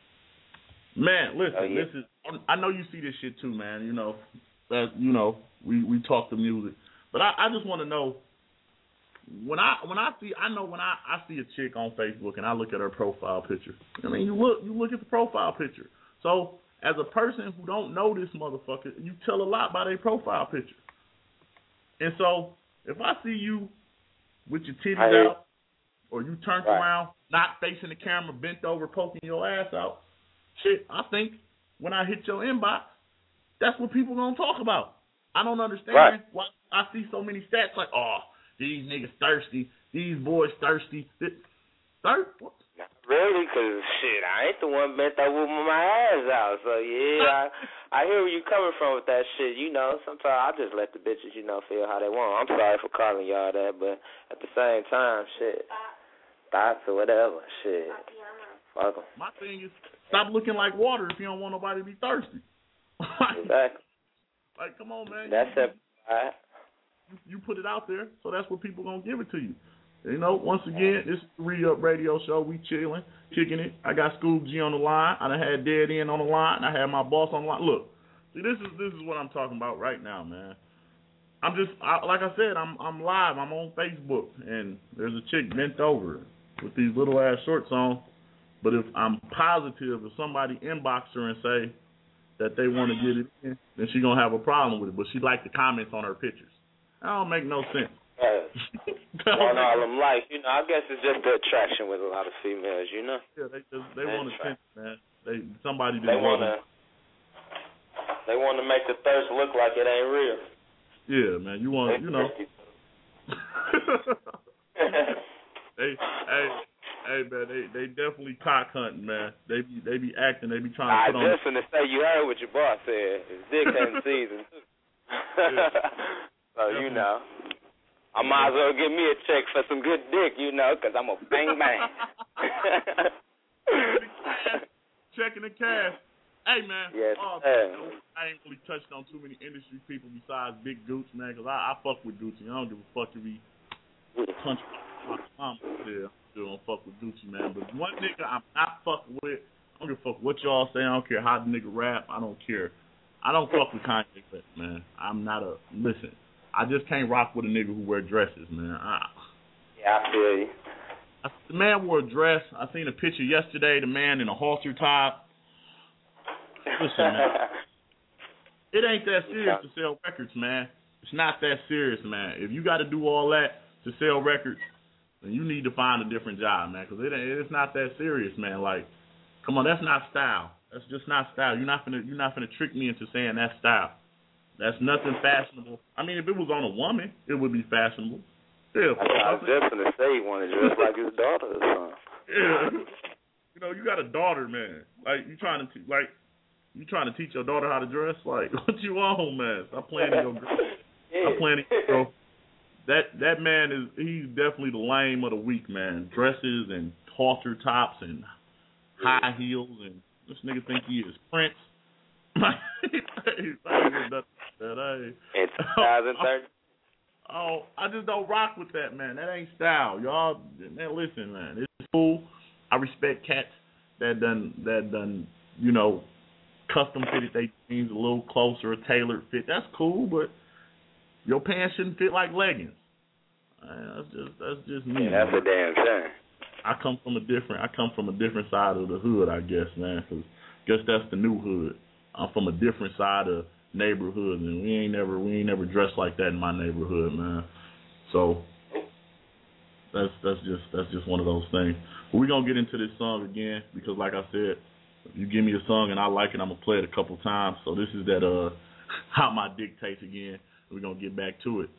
Man, listen, oh, yeah. this is. I know you see this shit too, man. You know, that you know, we, we talk the music, but I, I just want to know when I when I see I know when I, I see a chick on Facebook and I look at her profile picture. I mean, you look you look at the profile picture. So as a person who don't know this motherfucker, you tell a lot by their profile picture. And so if I see you with your titties I, out, or you turned right. around, not facing the camera, bent over, poking your ass out, shit, I think when I hit your inbox, that's what people gonna talk about. I don't understand right. why I see so many stats like, oh, these niggas thirsty, these boys thirsty. Thirst? What? Not really, because, shit, I ain't the one bent over with my ass out. So, yeah, I, I hear where you coming from with that shit. You know, sometimes I just let the bitches, you know, feel how they want. I'm sorry for calling y'all that, but at the same time, shit, thoughts or whatever, shit, fuck them. My thing is, stop looking like water if you don't want nobody to be thirsty. Exactly. Like, come on, man. That's it, all right. You, you put it out there, so that's what people gonna give it to you. You know, once again, it's the Re-Up Radio Show. We chilling, kicking it. I got Scoop G on the line. I done had Dead End on the line. I had my boss on the line. Look, see, this is this is what I'm talking about right now, man. I'm just, I, like I said, I'm I'm live. I'm on Facebook, and there's a chick bent over with these little ass shorts on. But if I'm positive, if somebody inbox her and say that they want to get it in, then she gonna have a problem with it. But she like the comments on her pictures. That don't make no sense. On all them likes, you know, I guess it's just the attraction with a lot of females, you know. Yeah, they just, they want attention, man. They somebody they want to they want to make the thirst look like it ain't real. Yeah, man. You want, you know. they, hey, hey, man. They, they definitely cock hunting, man. They be, they be acting. They be trying to I put on. I just want to say you heard what your boss said. His dick ain't seasoned. So you know. I might as well give me a check for some good dick, you know, because I'm a bang bang. Checking the cash. Hey, man. Yes, oh, man, I ain't really touched on too many industry people besides Big Gooch, man, because I, I fuck with Gucci. I don't give a fuck if he punch my mama. Yeah, I still don't fuck with Gucci, man. But one nigga I'm not fucking with, I don't give a fuck what y'all say. I don't care how the nigga rap. I don't care I don't fuck with Kanye West, man. I'm not a listen. I just can't rock with a nigga who wear dresses, man. I, yeah, I feel you. I, the man wore a dress. I seen a picture yesterday. The man in a halter top. Listen, man. It ain't that serious to sell records, man. It's not that serious, man. If you got to do all that to sell records, then you need to find a different job, man, because it it's not that serious, man. Like, come on, that's not style. That's just not style. You're not gonna you're not gonna trick me into saying that's style. That's nothing fashionable. I mean, if it was on a woman, it would be fashionable. Yeah, I was just gonna say he wanted to dress like his daughter or something. Yeah, you know, you got a daughter, man. Like you trying to te- like you trying to teach your daughter how to dress? Like what you on, man? Stop playing in your girl. Stop playing in your girl. That that man is he's definitely the lame of the week, man. Dresses and halter tops and high heels and. This nigga think he is Prince. In twenty thirty. Oh, I just don't rock with that, man. That ain't style, y'all. Man, listen, man, it's cool. I respect cats that done that done, you know, custom fitted their jeans a little closer, a tailored fit. That's cool, but your pants shouldn't fit like leggings. Man, that's just that's just me. Yeah, that's man. a damn shame. I come from a different I come from a different side of the hood, I guess, man. Cause guess that's the new hood. I'm from a different side of neighborhood, and we ain't never we ain't never dressed like that in my neighborhood, man. So that's that's just that's just one of those things. But we're gonna get into this song again because, like I said, if you give me a song and I like it, I'm gonna play it a couple times. So this is that uh, How My Dick Tastes again. We're gonna get back to it.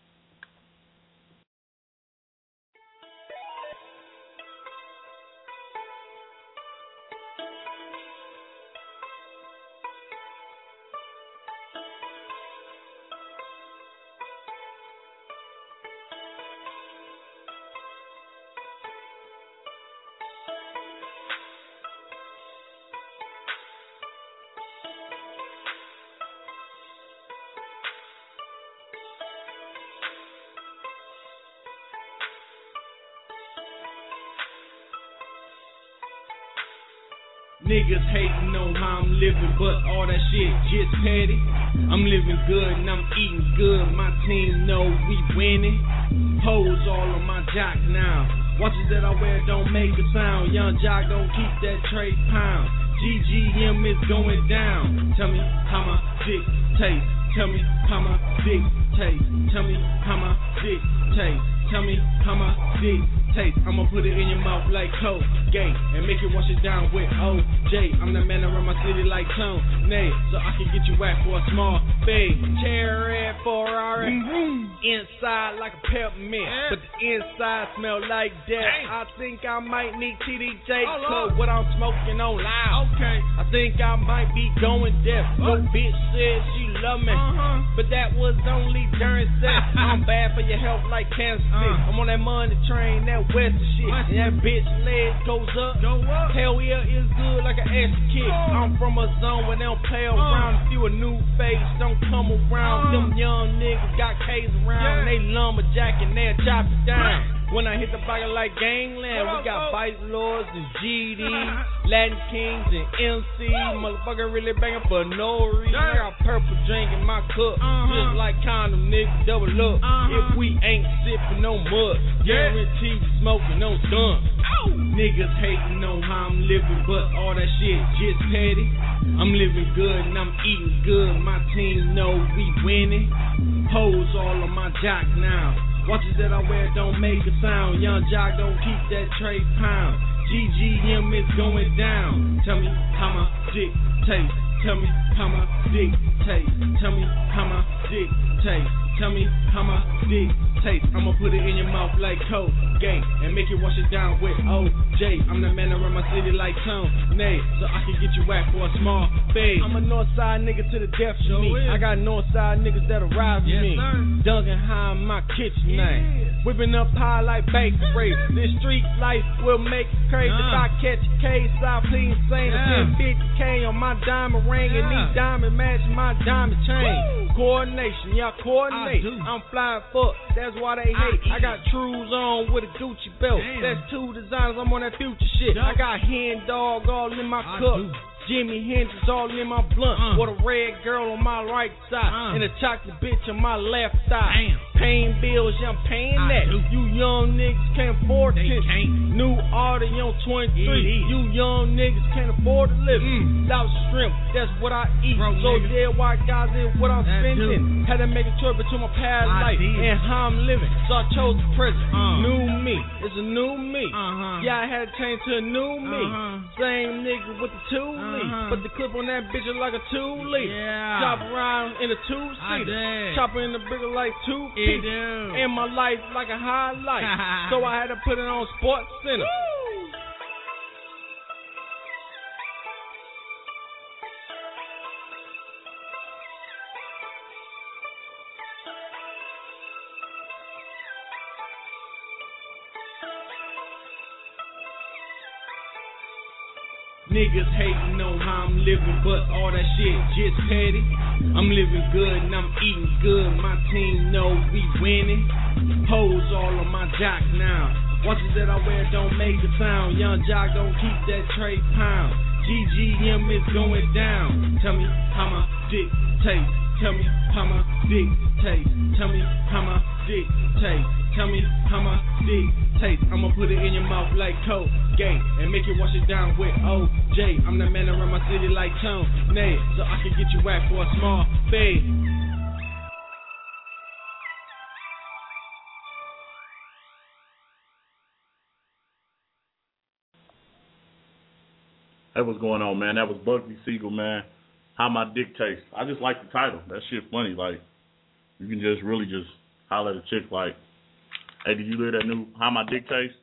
Niggas hating on how I'm living, but all that shit just petty. I'm living good and I'm eating good. My team know we winning. Hoes all on my jock now. Watches that I wear don't make a sound. Young jock don't keep that trade pound. G G M is going down. Tell me how my dick tastes. Tell me how my dick tastes. Tell me how my dick tastes. Tell me how my dick tastes. I'ma put it in your mouth like Colgate and make it wash it down with O J. I'm the man around my city like Tone Nay, so I can get you whacked for a small fee. Cherry Ferrari, mm-hmm. Inside like a peppermint, yeah. But the inside smell like death. Dang. I think I might need T D J, oh, cause what I'm smoking on loud. Okay. I think I might be going deaf. No bitch said she love me, uh-huh. But that was only during sex. I'm bad for your health like cancer. Uh. I'm on that money train, that west shit. And that bitch leg goes up. Go up. Hell yeah, it's good like an ass kick. Oh. I'm from a zone where they don't play around. Uh. If you a new face, don't come around. Uh. Them young niggas got K's around. Yeah. They lumberjacking, they'll chop it down. When I hit the pocket like Gangland, we got Vice Lords and G D, Latin Kings and M C. Motherfucker really banging for no reason. I got purple drink in my cup, uh-huh. Just like condom, nigga, double up. Uh-huh. If we ain't sipping no mud, guarantee we smoking no dun. Niggas hating on how I'm living, but all that shit just petty. I'm living good and I'm eating good. My team know we winning. Hoes all on my jock now. Watches that I wear don't make a sound. Young jock don't keep that trade pound. G G M is going down. Tell me how my dick tastes. Tell me how my dick tastes. Tell me how my dick tastes. Tell me how my dick tastes. I'ma put it in your mouth like Colgate and make it wash it down with O J. I'm the man around my city like Tone Nay, so I can get you whacked for a small fade. I'm a Northside nigga to the death of me. I got Northside niggas that'll ride with yes, me. Sir. Duncan High my kitchen yeah. name. Whipping up high like bakery. This street life will make it crazy. Uh. If I catch a case, I'll please insane. Yeah. I spend fifty K on my diamond ring yeah. and these diamond match my diamond chain. Woo. Coordination, y'all coordinate. I'm flying fuck, that's why they hate. I, I got Trues on with a Gucci belt. Damn. That's two designers, I'm on that future shit. Yep. I got Hen Dog all in my I cup. Do. Jimi Hendrix all in my blunt. Uh. With a red girl on my right side. Uh. And a chocolate bitch on my left side. Damn. Paying bills, yeah, I'm paying I that. Do. You young niggas can't afford it. New Audi on twenty-three. You young niggas can't afford to live. Mm. Loud shrimp, that's what I eat. Bro, so nigga. Dead white guys is what I'm that spending. Had to make a choice between my past I life did. And how I'm living. So I chose the present. Uh. New me. It's a new me. Uh-huh. Yeah, I had to change to a new me. Uh-huh. Same nigga with the two uh-huh. lead. But the clip on that bitch is like a two liter. Yeah. Chop around in a two seater. Chopper in the bigger like two pieces. And my life like a highlight. So I had to put it on Sports Center. Woo! Niggas hating on how I'm living, but all that shit just petty. I'm living good and I'm eating good. My team know we winning. Hoes all on my jock now. Watches that I wear don't make a sound. Young jock don't keep that trade pound. G G M is going down. Tell me how my dick tastes. Tell me how my dick tastes. Tell me how my dick tastes. Tell me how my dick tastes. I'ma put it in your mouth like Colgate and make you wash it down with O J. I'm the man around my city like Tone Nay, so I can get you whacked for a small fee. That was going on, man. That was Bugsy Siegel, man. How My Dick Tastes. I just like the title. That shit funny. Like, you can just really just holler at a chick like, hey, did you hear that new How My Dick Tastes?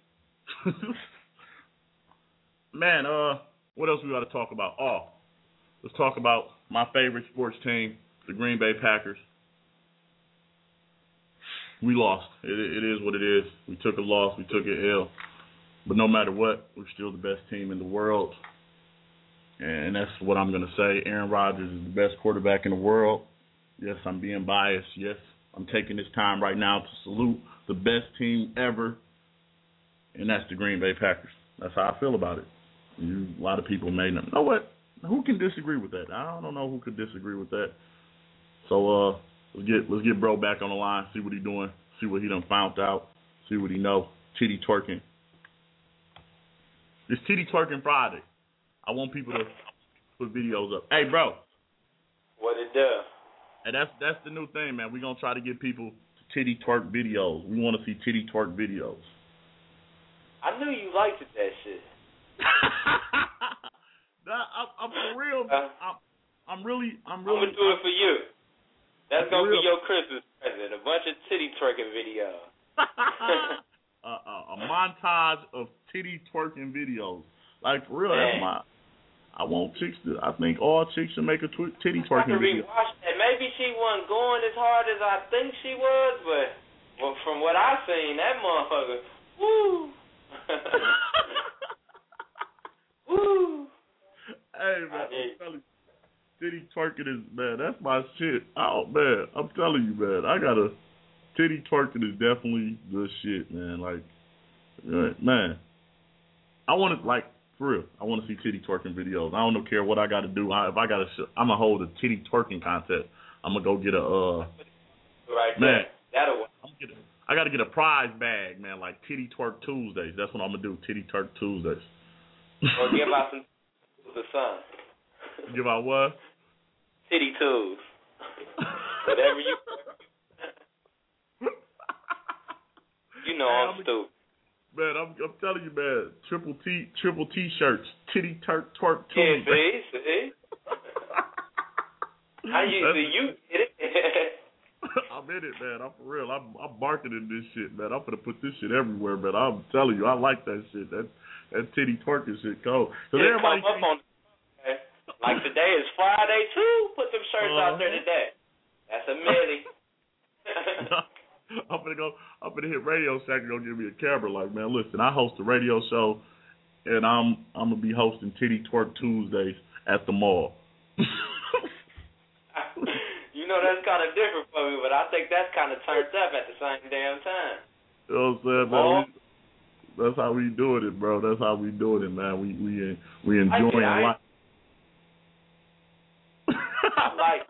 Man, uh, what else we got to talk about? Oh, let's talk about my favorite sports team, the Green Bay Packers. We lost. It, it is what it is. We took a loss. We took an L. But no matter what, we're still the best team in the world. And that's what I'm going to say. Aaron Rodgers is the best quarterback in the world. Yes, I'm being biased. Yes, I'm taking this time right now to salute the best team ever, and that's the Green Bay Packers. That's how I feel about it. You, a lot of people may know. You know what? Who can disagree with that? I don't know who could disagree with that. So uh, let's get let's get bro back on the line, see what he doing, see what he done found out, see what he know. Titty twerking. It's Titty Twerking Friday. I want people to put videos up. Hey, bro. What it does? And that's that's the new thing, man. We're gonna try to get people to titty twerk videos. We want to see titty twerk videos. I knew you liked it, that shit. nah, I'm, I'm for real. Uh, I'm, I'm really, I'm really. I'm gonna do it for you. That's gonna real. be your Christmas present. A bunch of titty twerking videos. uh, uh, a montage of titty twerking videos. Like for real, man. That's my. I want chicks to. I think all chicks should make a tw- titty twerking video. Rewatch that. Maybe she wasn't going as hard as I think she was, but well, from what I seen, that motherfucker, woo, woo. Hey man, I'm telling you, titty twerking is man. That's my shit. Oh man, I'm telling you, man. I gotta. Titty twerking is definitely the shit, man. Like, man, I want to like. For real, I want to see titty twerking videos. I don't care what I got to do. I, if I got to, I'm gonna hold a titty twerking contest. I'm gonna go get a, uh, right man. There. That'll work. I'm get a, I got to get a prize bag, man, like Titty Twerk Tuesdays. That's what I'm gonna do. Titty Twerk Tuesdays. Or give out some to the sun. Give out what? Titty tools. Whatever you. You know I'm, I'm stupid. Man, I'm, I'm telling you, man. Triple T, triple T-shirts, titty twerk twerk too. Yeah, see, see. How you see you get it? I'm in it, man. I'm for real. I'm, I'm marketing this shit, man. I'm gonna put this shit everywhere, man. I'm telling you, I like that shit. That that titty twerking shit cold. Cause yeah, everybody come up on. Okay. Like today is Friday too. Put them shirts uh-huh. out there today. That's a milli. I'm gonna go. I'm gonna hit Radio Shack and go give me a camera. Like, man, listen, I host a radio show, and I'm I'm gonna be hosting Titty Twerk Tuesdays at the mall. You know that's kind of different for me, but I think that's kind of turned up at the same damn time. You know what I'm saying, man? We, that's how we doing it, bro. That's how we doing it, man. We we we enjoying life. like.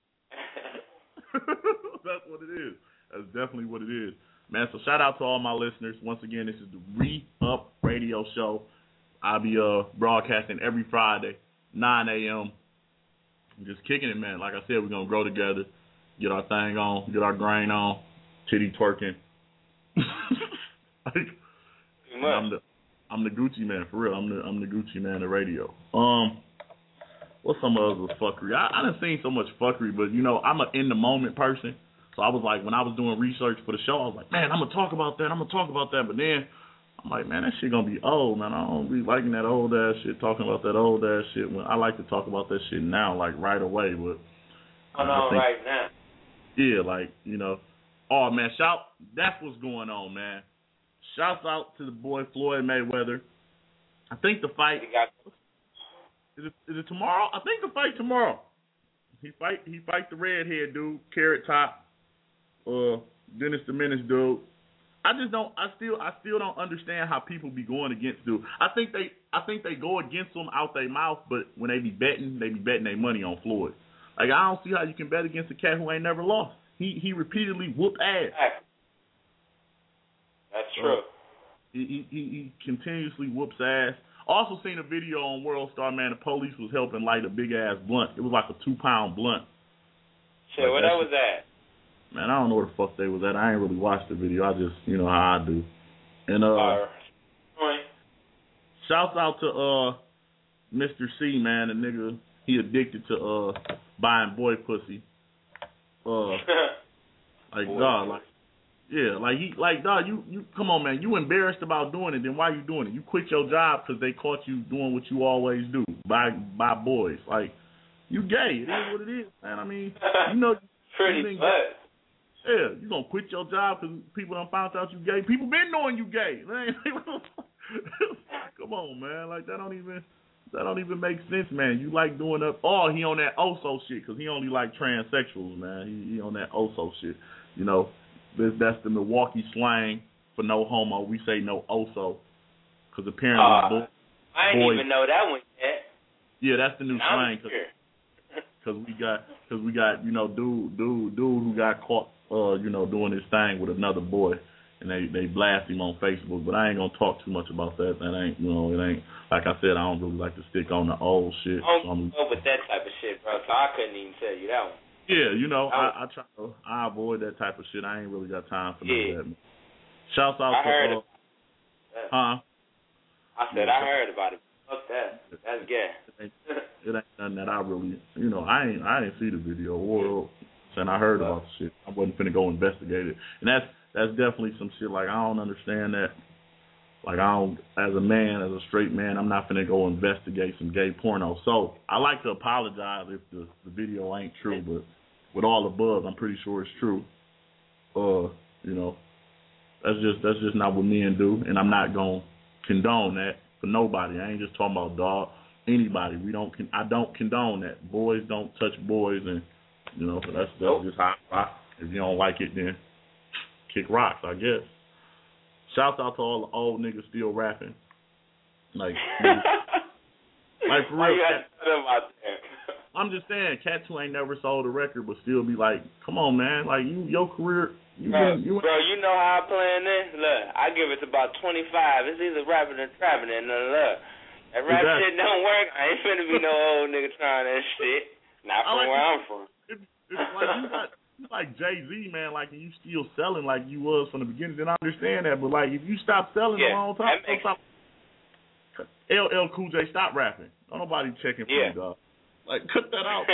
That's what it is. That's definitely what it is. Man, so shout out to all my listeners. Once again, this is the Re-Up Radio Show. I'll be uh, broadcasting every Friday, nine a.m. I'm just kicking it, man. Like I said, we're going to grow together, get our thing on, get our grain on, titty twerking. like, I'm the I'm the Gucci man, for real. I'm the I'm the Gucci man of the radio. Um, what's some other fuckery? I, I done seen so much fuckery, but, you know, I'm an in-the-moment person. So I was like, when I was doing research for the show, I was like, man, I'm going to talk about that. I'm going to talk about that. But then I'm like, man, that shit going to be old, man. I don't be liking that old-ass shit, talking about that old-ass shit. When I like to talk about that shit now, like right away. But I know think, right now. Yeah, like, you know. Oh, man, shout, that's what's going on, man. Shouts out to the boy Floyd Mayweather. I think the fight, is it, is it tomorrow? I think the fight tomorrow. He fight, he fight the redhead dude, Carrot Top. Uh, Dennis the Menace dude. I just don't. I still. I still don't understand how people be going against dude. I think they. I think they go against them out their mouth, but when they be betting, they be betting their money on Floyd. Like I don't see how you can bet against a cat who ain't never lost. He he repeatedly whoop ass. That's true. Uh, he, he he continuously whoops ass. Also seen a video on World Star, man. The police was helping light a big ass blunt. It was like a two pound blunt. Shit, like, where that was at? Man, I don't know where the fuck they was at. I ain't really watched the video. I just, you know how I do. And uh, uh shouts out to uh Mister C, man, the nigga. He addicted to uh buying boy pussy. Uh, like boy, dog, like yeah, like he, like dog. You, you come on, man. You embarrassed about doing it, then why you doing it? You quit your job because they caught you doing what you always do, buy buy boys. Like you gay. It is what it is, man. I mean, you know, pretty you much. Yeah, you gonna quit your job because people done found out you gay. People been knowing you gay. Come on, man. Like that don't even that don't even make sense, man. You like doing up? Oh, he on that oso shit because he only like transsexuals, man. He, he on that oso shit. You know, this, that's the Milwaukee slang for no homo. We say no oso because apparently, uh, boy, I didn't boys, even know that one yet. Yeah, that's the new I'm slang because we got because we got you know dude dude dude who got caught. Uh, you know, doing his thing with another boy, and they they blast him on Facebook. But I ain't gonna talk too much about that. That ain't, you know, it ain't like I said. I don't really like to stick on the old shit. I don't so I'm, go with that type of shit, bro. So I couldn't even tell you that one. Yeah, you know, I, I try to I avoid that type of shit. I ain't really got time for yeah. that. Shouts out I to heard uh, that. huh? I said yeah, I heard about it. Fuck that. That's gay. It ain't, it ain't nothing that I really, you know, I ain't I ain't see the video or. And I heard about the shit. I wasn't finna go investigate it. And that's that's definitely some shit like I don't understand that. Like I don't, as a man, as a straight man, I'm not finna go investigate some gay porno. So I like to apologize if the, the video ain't true, but with all the buzz, I'm pretty sure it's true. Uh, you know, that's just that's just not what men do, and I'm not gonna condone that for nobody. I ain't just talking about dog. Anybody. We don't. I don't condone that. Boys don't touch boys and. You know, that's, that's nope. just how I rock. If you don't like it, then kick rocks, I guess. Shouts out to all the old niggas still rapping. Like, like for real. Cat, I'm just saying, cats who ain't never sold a record but still be like, come on, man. Like, you, your career. You bro, been, you bro, you know how I playing this? Look, I give it to about twenty-five. It's either rapping or trapping, and uh, look, that rap exactly. shit don't work. I ain't finna be no old nigga trying that shit. Not from like where I'm from. It, it's like you got you like Jay-Z, man, like and you still selling like you was from the beginning, then I understand that. But like if you stop selling yeah, a long time, makes... stop. L L Cool J, stop rapping. Don't nobody checking for yeah. you, dog. Like cut that out.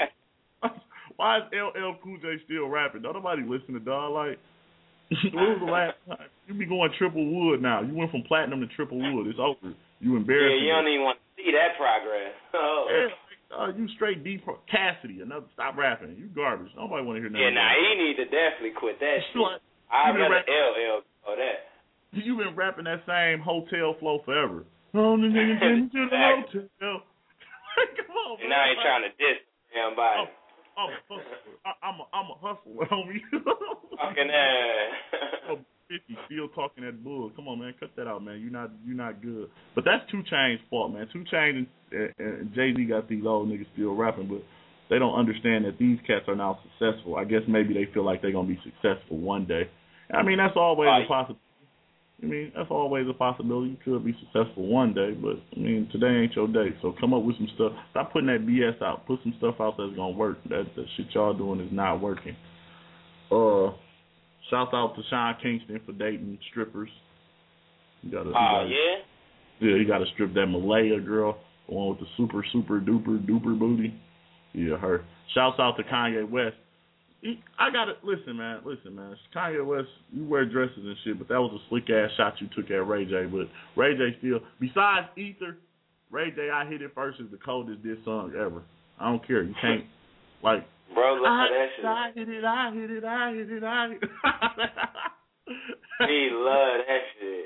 Why is L L Cool J still rapping? Don't nobody listen to dog. Like when was the last time? You be going triple wood now. You went from platinum to triple wood. It's over. You embarrassing. Yeah, you don't even want to see that progress. Oh. Yeah. Uh, you straight deep Cassidy. Another stop rapping. You garbage. Nobody want to hear nothing. Yeah, nah, he need to definitely quit that shit. Like, I'd rather L L or that. You been rapping that same hotel flow forever. On the nigga to the hotel. Come on, man. And now he trying to diss damn body. I'm, I'm a hustler. I, I'm a I'm a hustler, homie. Fucking ass. fifty still talking that bull. Come on, man, cut that out, man. You're not you're not good. But that's two Chainz's fault, man. two Chainz and, and, and Jay-Z got these old niggas still rapping. But they don't understand that these cats are now successful. I guess maybe they feel like they're gonna be successful one day. I mean, that's always right. a possibility. I mean, that's always a possibility. You could be successful one day, but I mean, today ain't your day. So come up with some stuff. Stop putting that B S out. Put some stuff out that's gonna work. That the shit y'all doing is not working. Uh, shout out to Sean Kingston for dating strippers. You gotta. Oh uh, yeah. Yeah, you gotta strip that Malaya girl, the one with the super super duper duper booty. Yeah, her. Shouts out to Kanye West. He, I gotta listen, man. Listen, man. Kanye West, you wear dresses and shit, but that was a slick ass shot you took at Ray J. But Ray J still, besides Ether, Ray J, I Hit It First is the coldest diss song ever. I don't care. You can't like. Bro, look I, at that shit. I hit it. I hit it. I hit it. I hit it. He love that shit.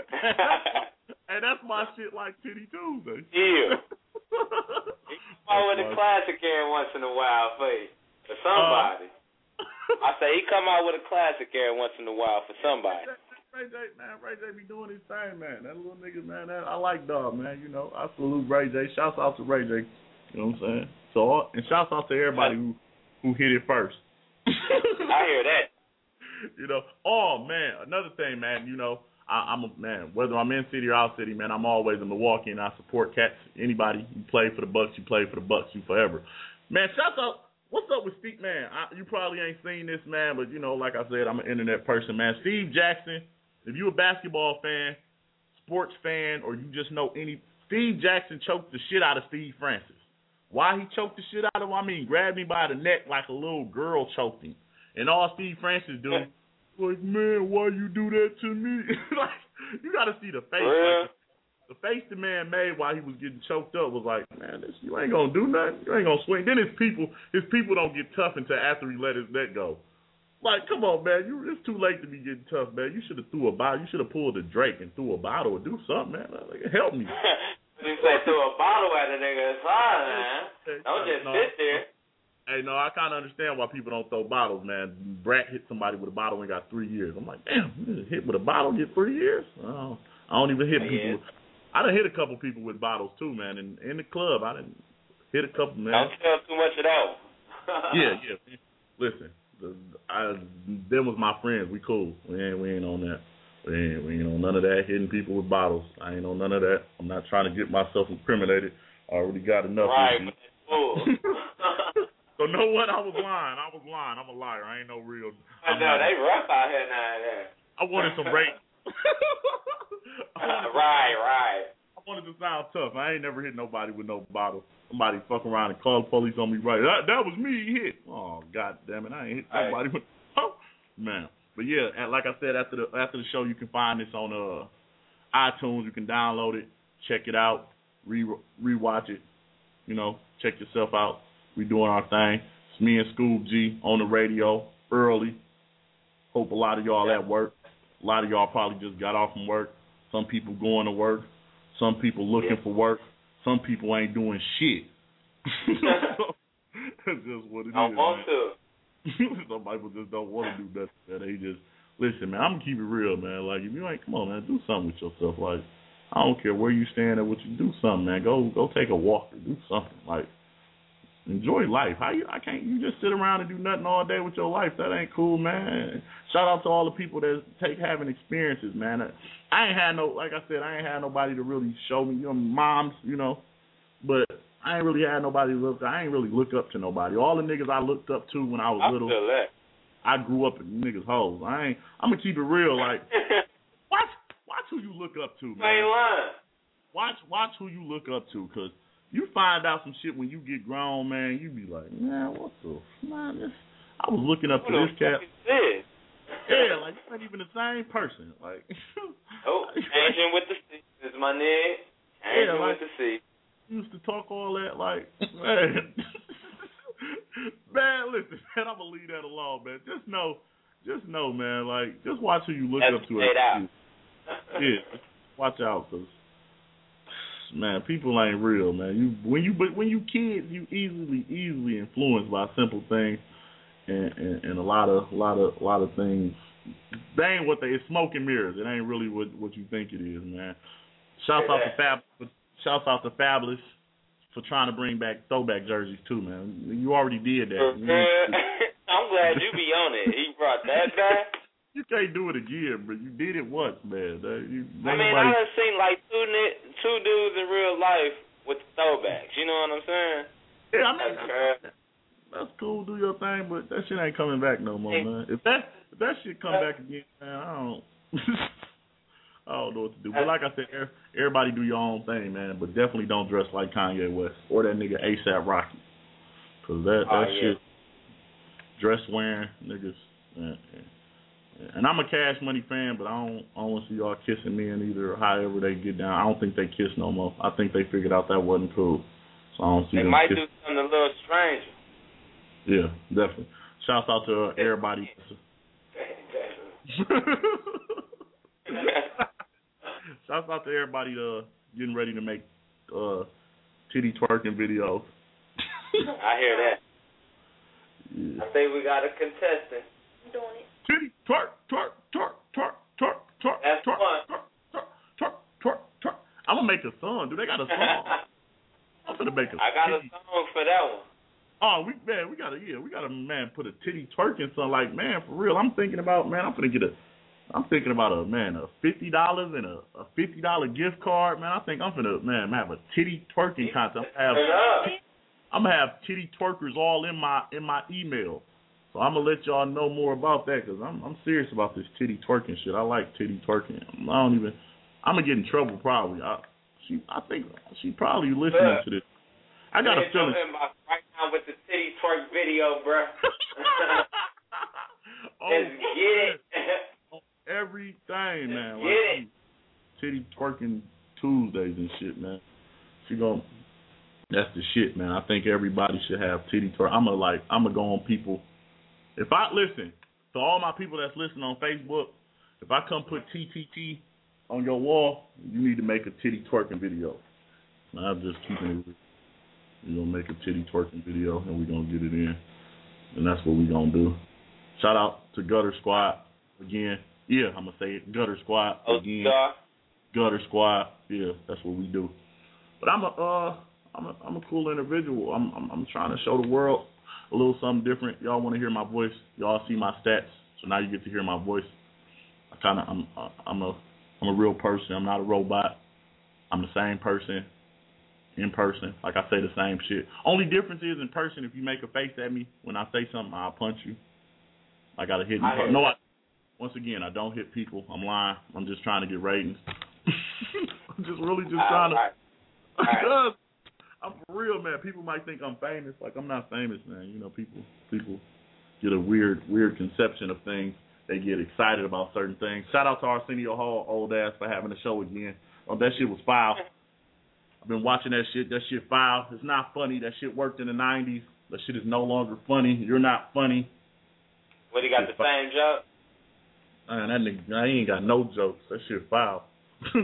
And that's my shit like Titty Tuesday. Yeah. He come out with a classic every once in a while for you, for somebody. Uh, I say he come out with a classic every once in a while for somebody. Ray J, man, Ray J be doing his thing, man. That little nigga, man, that, I like dog, man. You know, I salute Ray J. Shouts out to Ray J. You know what I'm saying? So, and shouts out to everybody who, who hit it first. I hear that. You know, oh man, another thing, man. You know, I, I'm a man. Whether I'm in city or out city, man, I'm always in Milwaukee, and I support cats. Anybody you play for the Bucks, you play for the Bucks, you forever. Man, shout out. What's up with Steve, man? I, you probably ain't seen this, man, but you know, like I said, I'm an internet person, man. Steve Jackson. If you a basketball fan, sports fan, or you just know any, Steve Jackson choked the shit out of Steve Francis. Why he choked the shit out of him? I mean, grabbed him by the neck like a little girl choked him. And all Steve Francis do, like, man, why you do that to me? Like, you got to see the face. Like, the face the man made while he was getting choked up was like, man, this, you ain't going to do nothing. You ain't going to swing. Then his people, his people don't get tough until after he let his neck go. Like, come on, man. You, it's too late to be getting tough, man. You should have threw a bottle. You should have pulled a Drake and threw a bottle or do something, man. Like, help me. You say throw a bottle at a nigga. It's fine, man. Don't just no, sit there. Hey, no, I kind of understand why people don't throw bottles, man. Brat hit somebody with a bottle and got three years. I'm like, damn, you hit with a bottle, get three years? Oh, I don't even hit yeah. people. With, I done hit a couple people with bottles, too, man. In, in the club, I done hit a couple, man. Don't tell too much of that. yeah, yeah. Listen, the, I, them was my friends. We cool. We ain't, we ain't on that. We ain't, we ain't on none of that, hitting people with bottles. I ain't on none of that. I'm not trying to get myself incriminated. I already got enough. Right, but it's cool. So know what? I was lying. I was lying. I'm a liar. I ain't no real. I know they rough out here now. There. I wanted some rape. uh, right, right. I wanted to sound tough. I ain't never hit nobody with no bottle. Somebody fuck around and call the police on me. Right? That, that was me hit. Oh God damn it! I ain't hit somebody with. Oh man. But yeah, like I said, after the after the show, you can find this on uh iTunes. You can download it, check it out, re rewatch it. You know, check yourself out. We doing our thing. It's me and Scoob G on the radio early. Hope a lot of y'all at work. A lot of y'all probably just got off from work. Some people going to work. Some people looking for work. Some people ain't doing shit. That's just what it I is. Want to. Some people just don't want to do that. They just listen, man. I'm gonna keep it real, man. Like if you ain't, come on, man, do something with yourself. Like I don't care where you stand or what you do. Something, man. Go, go take a walk or do something. Like enjoy life. How you? I can't. You just sit around and do nothing all day with your life. That ain't cool, man. Shout out to all the people that take having experiences, man. I ain't had no, like I said, I ain't had nobody to really show me. You know, moms, you know, but. I ain't really had nobody to look. I ain't really look up to nobody. All the niggas I looked up to when I was I little, feel that. I grew up in niggas' hoes. I ain't. I'm gonna keep it real. Like, watch, watch who you look up to, man. Ain't lying. Watch, watch who you look up to, cause you find out some shit when you get grown, man. You be like, man, what the man? This, I was looking up what to this cat. Yeah, like you ain't even the same person. Like, oh, Asian with the C. This is my nigga. Asian yeah, like, with the C. Used to talk all that, like, man. Man, listen, man, I'm going to leave that alone, man. Just know, just know, man, like, just watch who you look That's up to. Out. Yeah, watch out, because, man, people ain't real, man. You When you but when you kids, you easily, easily influenced by simple things and, and, and a lot of, a lot of, a lot of things. They ain't what they, it's smoke and mirrors. It ain't really what, what you think it is, man. Shouts out to Fab. Shouts out to Fabulous for trying to bring back throwback jerseys too, man. You already did that. I'm glad you be on it. He brought that back. You can't do it again, but you did it once, man. You, I mean, I done seen like two two dudes in real life with throwbacks. You know what I'm saying? Yeah, I mean, that's, that's cool. Do your thing, but that shit ain't coming back no more, man. If that if that shit come back again, man, I don't. I don't know what to do. But like I said, everybody do your own thing, man. But definitely don't dress like Kanye West or that nigga ASAP Rocky, cause that that oh, yeah. shit, dress wearing niggas. Man, man. And I'm a Cash Money fan, but I don't, I don't want to see y'all kissing me and either or however they get down. I don't think they kiss no more. I think they figured out that wasn't cool. So I don't see they them might kiss. do something a little strange. Yeah, definitely. Shouts out to uh, everybody. Shouts out to everybody uh, getting ready to make uh, titty twerking videos. I hear that. Yeah. I think we got a contestant doing it. Titty twerk, twerk, twerk, twerk, twerk, twerk, That's twerk, fun. twerk, twerk, twerk, twerk, twerk. I'm gonna make a song, dude. They got a song. I'm gonna make a. I got titty. a song for that one. Oh, we man, we gotta yeah, we gotta man put a titty twerking song. Like man, for real. I'm thinking about man. I'm gonna get a. I'm thinking about a man a fifty dollars and a, a fifty dollar gift card. Man, I think I'm gonna man have a titty twerking contest. I'm gonna have, I'm gonna have titty twerkers all in my in my email. So I'm gonna let y'all know more about that because I'm I'm serious about this titty twerking shit. I like titty twerking. I don't even. I'm gonna get in trouble probably. I she I think she probably listening yeah. to this. I got a feeling. Right now with the titty twerk video, bro. Oh, let's get it. Everything, man. Get like, it. Titty twerking Tuesdays and shit, man. She gonna. That's the shit, man. I think everybody should have titty twerk. I'm gonna like. I'm gonna go on people. If I listen to all my people that's listening on Facebook, if I come put T T T on your wall, you need to make a titty twerking video. I'm just keeping it. We're going to make a titty twerking video, and we're going to get it in. And that's what we're going to do. Shout out to Gutter Squad again. Yeah, I'm going to say it. Gutter Squad again. Oh, Gutter Squad. Yeah, that's what we do. But I'm a, uh, I'm a, I'm a cool individual. I'm, I'm, I'm trying to show the world a little something different. Y'all want to hear my voice. Y'all see my stats, so now you get to hear my voice. I kind of, I'm, I'm a, I'm a real person. I'm not a robot. I'm the same person in person. Like I say the same shit. Only difference is in person. If you make a face at me when I say something, I'll punch you. I gotta hit. I no, I, once again, I don't hit people. I'm lying. I'm just trying to get ratings. I'm just really just trying to. Right. I'm for real, man. People might think I'm famous. Like I'm not famous, man. You know, people people get a weird weird conception of things. They get excited about certain things. Shout out to Arsenio Hall, old ass, for having the show again. Oh, that shit was foul. I've been watching that shit. That shit foul. It's not funny. That shit worked in the nineties. That shit is no longer funny. You're not funny. What, he got the same joke? Man, that nigga, I ain't got no jokes. That shit foul. Where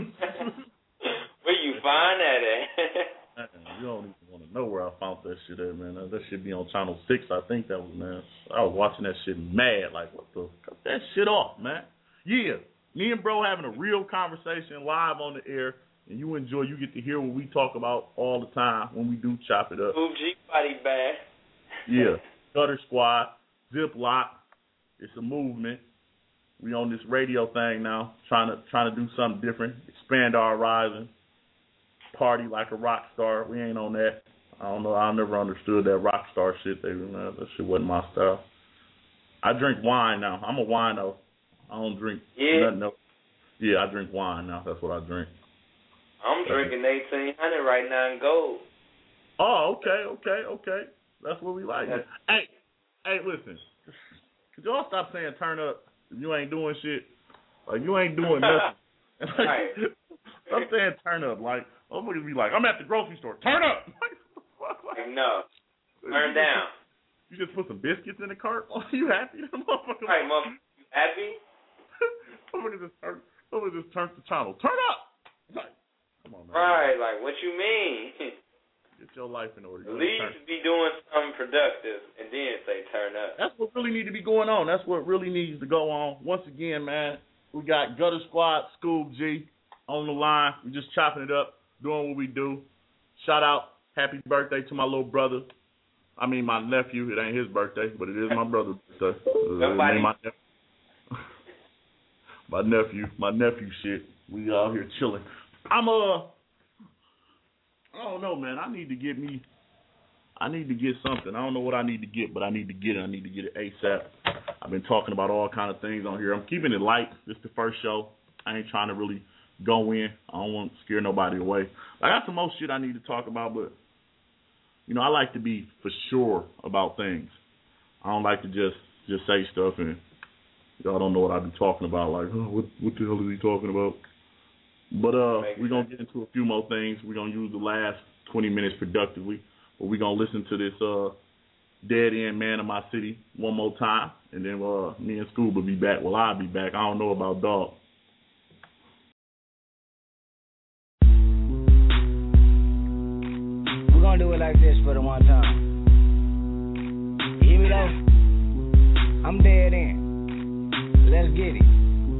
you find that at? Man, you don't even want to know where I found that shit at, man. That should be on Channel six, I think that was, man. I was watching that shit mad. Like, what the? Cut that shit off, man. Yeah, me and bro having a real conversation live on the air, and you enjoy, you get to hear what we talk about all the time when we do chop it up. Ooh, G body bad. Yeah, Gutter Squad, Ziploc. It's a movement. We on this radio thing now, trying to trying to do something different, expand our horizon, party like a rock star. We ain't on that. I don't know. I never understood that rock star shit. They, uh, that shit wasn't my style. I drink wine now. I'm a wino. I don't drink yeah. nothing else. Yeah, I drink wine now. That's what I drink. I'm drinking eighteen hundred right now in gold. Oh, okay, okay, okay. That's what we like. Yeah. Hey, hey, listen. Could y'all stop saying turn up if you ain't doing shit? Like, you ain't doing nothing. Like, right. Stop saying turn up. Like, motherfuckers be like, I'm at the grocery store. Turn up. Like, no. Turn down. You just put some biscuits in the cart? Are you happy? Motherfucker. Right, motherfucker. You happy? Motherfucker just turned just turn the channel. Turn up. Like, come on, man. Right, like, what you mean? Get your life in order. At least be doing something productive and then say turn up. That's what really need to be going on. That's what really needs to go on. Once again, man, we got Gutter Squad, School G on the line. We're just chopping it up, doing what we do. Shout out happy birthday to my little brother. I mean, my nephew. It ain't his birthday, but it is my brother's birthday. Nobody. My, nep- my nephew. My nephew shit. We out here chilling. I'm, uh, I don't know, man. I need to get me, I need to get something. I don't know what I need to get, but I need to get it. I need to get it ASAP. I've been talking about all kind of things on here. I'm keeping it light. This is the first show. I ain't trying to really go in. I don't want to scare nobody away. I got some more shit I need to talk about, but, you know, I like to be for sure about things. I don't like to just, just say stuff and y'all don't know what I be talking about. Like, oh, what, what the hell is he talking about? But uh, we're going to get into a few more things. We're going to use the last twenty minutes productively. But we're going to listen to this uh, Dead End Man of My City one more time. And then uh, me and Scoob will be back. Well, I'll be back. I don't know about Dog. We're going to do it like this for the one time. You hear me though? I'm dead end. Let's get it.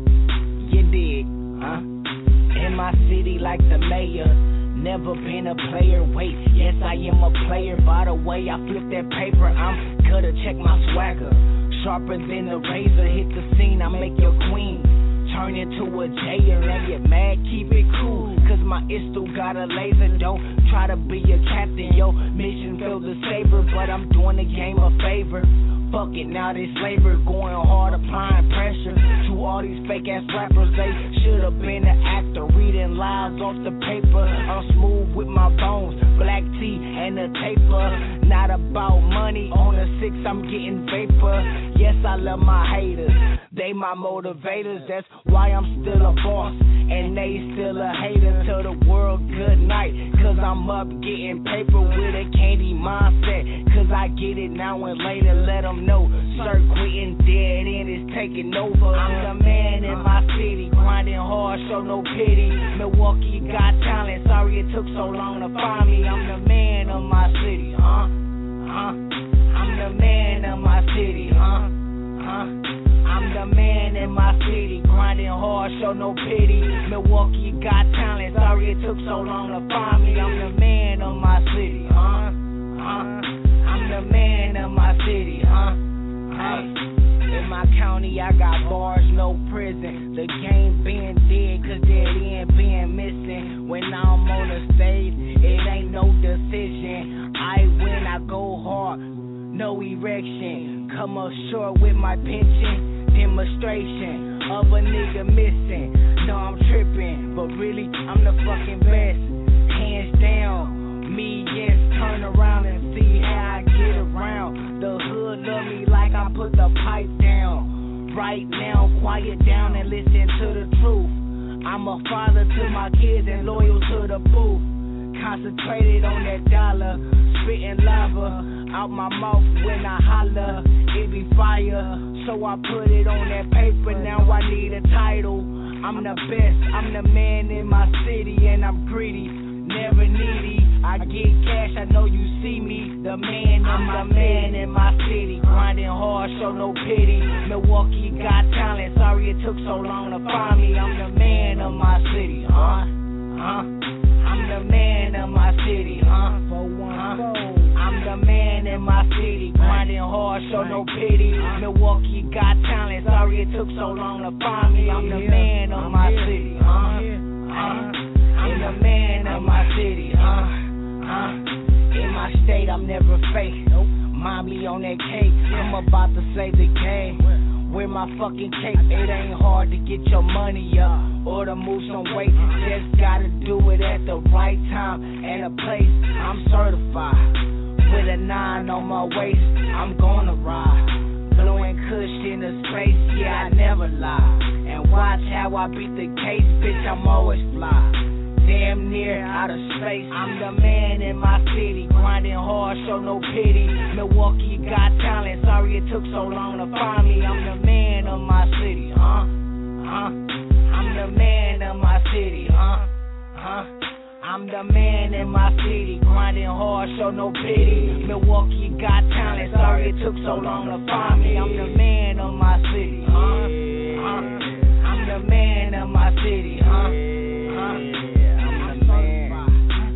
You dig, huh? In my city like the mayor, never been a player, wait, yes I am a player, by the way I flip that paper, I'm gonna check my swagger, sharper than a razor, hit the scene, I make your queen, turn into a jayer, and get mad, keep it cool, cause my istu got a laser, don't try to be a captain, yo, mission feel the saber, but I'm doing the game a favor. Fuck it, now this labor going hard, applying pressure to all these fake ass rappers. They should have been an actor, reading lies off the paper. I'm smooth with my bones, black tea and a taper. Not about money, on the six I'm getting vapor. Yes, I love my haters, they my motivators. That's why I'm still a boss, and they still a hater. Tell the world good night, cause I'm up getting paper with a candy mindset. Cause I get it now and later, let them know. Sir quitting dead end is taking over. I'm the man in my city, grinding hard, show no pity. Milwaukee got talent, sorry it took so long to find me. I'm the man of my city, huh? Huh? I'm the man of my city, huh? Huh? I'm the man in my city, grinding hard, show no pity. Milwaukee got talent, sorry it took so long to find me. I'm the man of my city, huh? Huh? I'm the man of my city, huh? Hey, in my county I got bars, no prison. The game being dead, cause dead end being missing. When I'm on the stage, it ain't no decision. I win, I go hard, no erection. Come up short with my pension, demonstration of a nigga missing. No, I'm tripping, but really, I'm the fucking best. Hands down, me, yes, turn around and see how I get around. The hood love me like I put the pipe down. Right now, quiet down and listen to the truth. I'm a father to my kids and loyal to the booth. Concentrated on that dollar, spitting lava out my mouth when I holler. It be fire, so I put it on that paper. Now I need a title. I'm the best, I'm the man in my city, and I'm greedy, never needy. I get cash, I know you see me. The man, I'm the man in my city, grinding hard, show no pity. Milwaukee got talent, sorry it took so long to find me. I'm the man of my city, huh? Huh? I'm the man of my city, huh? Huh? I'm the man in my city, grinding hard, show no pity. Milwaukee got talent, sorry it took so long to find me. I'm the man of my city, huh? Huh? I'm the man of my city, huh? Huh? In my state, I'm never fake. Mind me on that cake, I'm about to save the game. Where my fucking cake, it ain't hard to get your money up or to move some weight. Just gotta do it at the right time and a place. I'm certified with a nine on my waist. I'm gonna ride, blowing kush in the space. Yeah, I never lie. And watch how I beat the case, bitch. I'm always fly. Damn near out of space. I'm the man in my city, grinding hard, show no pity. Milwaukee got talent, sorry it took so long to find me. I'm the man of my city, huh? Huh? I'm the man of my city, huh? Huh? I'm the man in my city, grinding hard, show no pity. Milwaukee got talent, sorry it took so long to find me. I'm the man of my city, huh? Huh? I'm the man of my city, huh? Huh?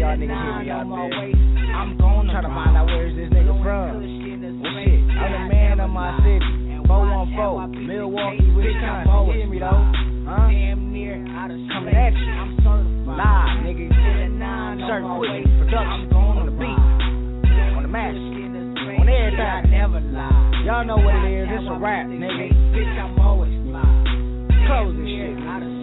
y'all niggas hear me out there. I'm gonna try to find out where's this nigga from. Well, shit, I'm the man of my city. four one four, Milwaukee, Wisconsin. You hear me though? Huh? Coming at you. Live, nigga. Circuit production on the beat, on the match, on everything. Y'all know what it is. It's a rap, nigga. Close this shit.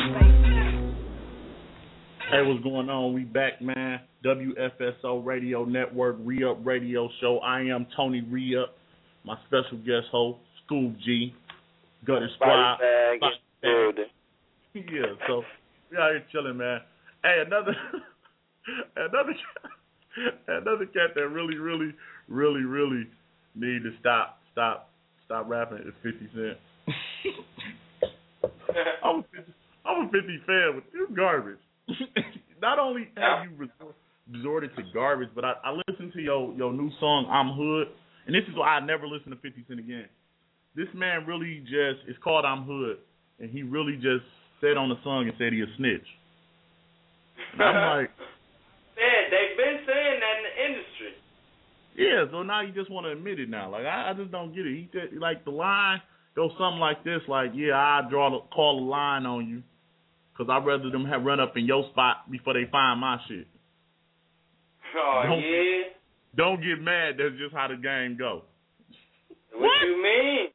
Hey, what's going on? We back, man. W F S O Radio Network, Re-Up Radio Show. I am Tony Re-Up. My special guest host, School G, Gutter Squad. Body bag, Body bag. Yeah, so we out here chilling, man. Hey, another, another, another cat that really, really, really, really need to stop, stop, stop rapping is fifty Cent. I'm a fifty, I'm a fifty fan, but you garbage. Not only have you resort, resorted to garbage, but I, I listened to your your new song, I'm Hood, and this is why I never listen to fifty Cent again. This man really just, it's called I'm Hood, and he really just said on the song and said he a snitch. And I'm like, man, they've been saying that in the industry. Yeah, so now you just want to admit it now. Like I, I just don't get it. He did, like the line goes something like this, like, yeah, I draw the, call a line on you, cause I'd rather them have run up in your spot before they find my shit. Oh don't, yeah. Don't get mad. That's just how the game go. What, what? you mean?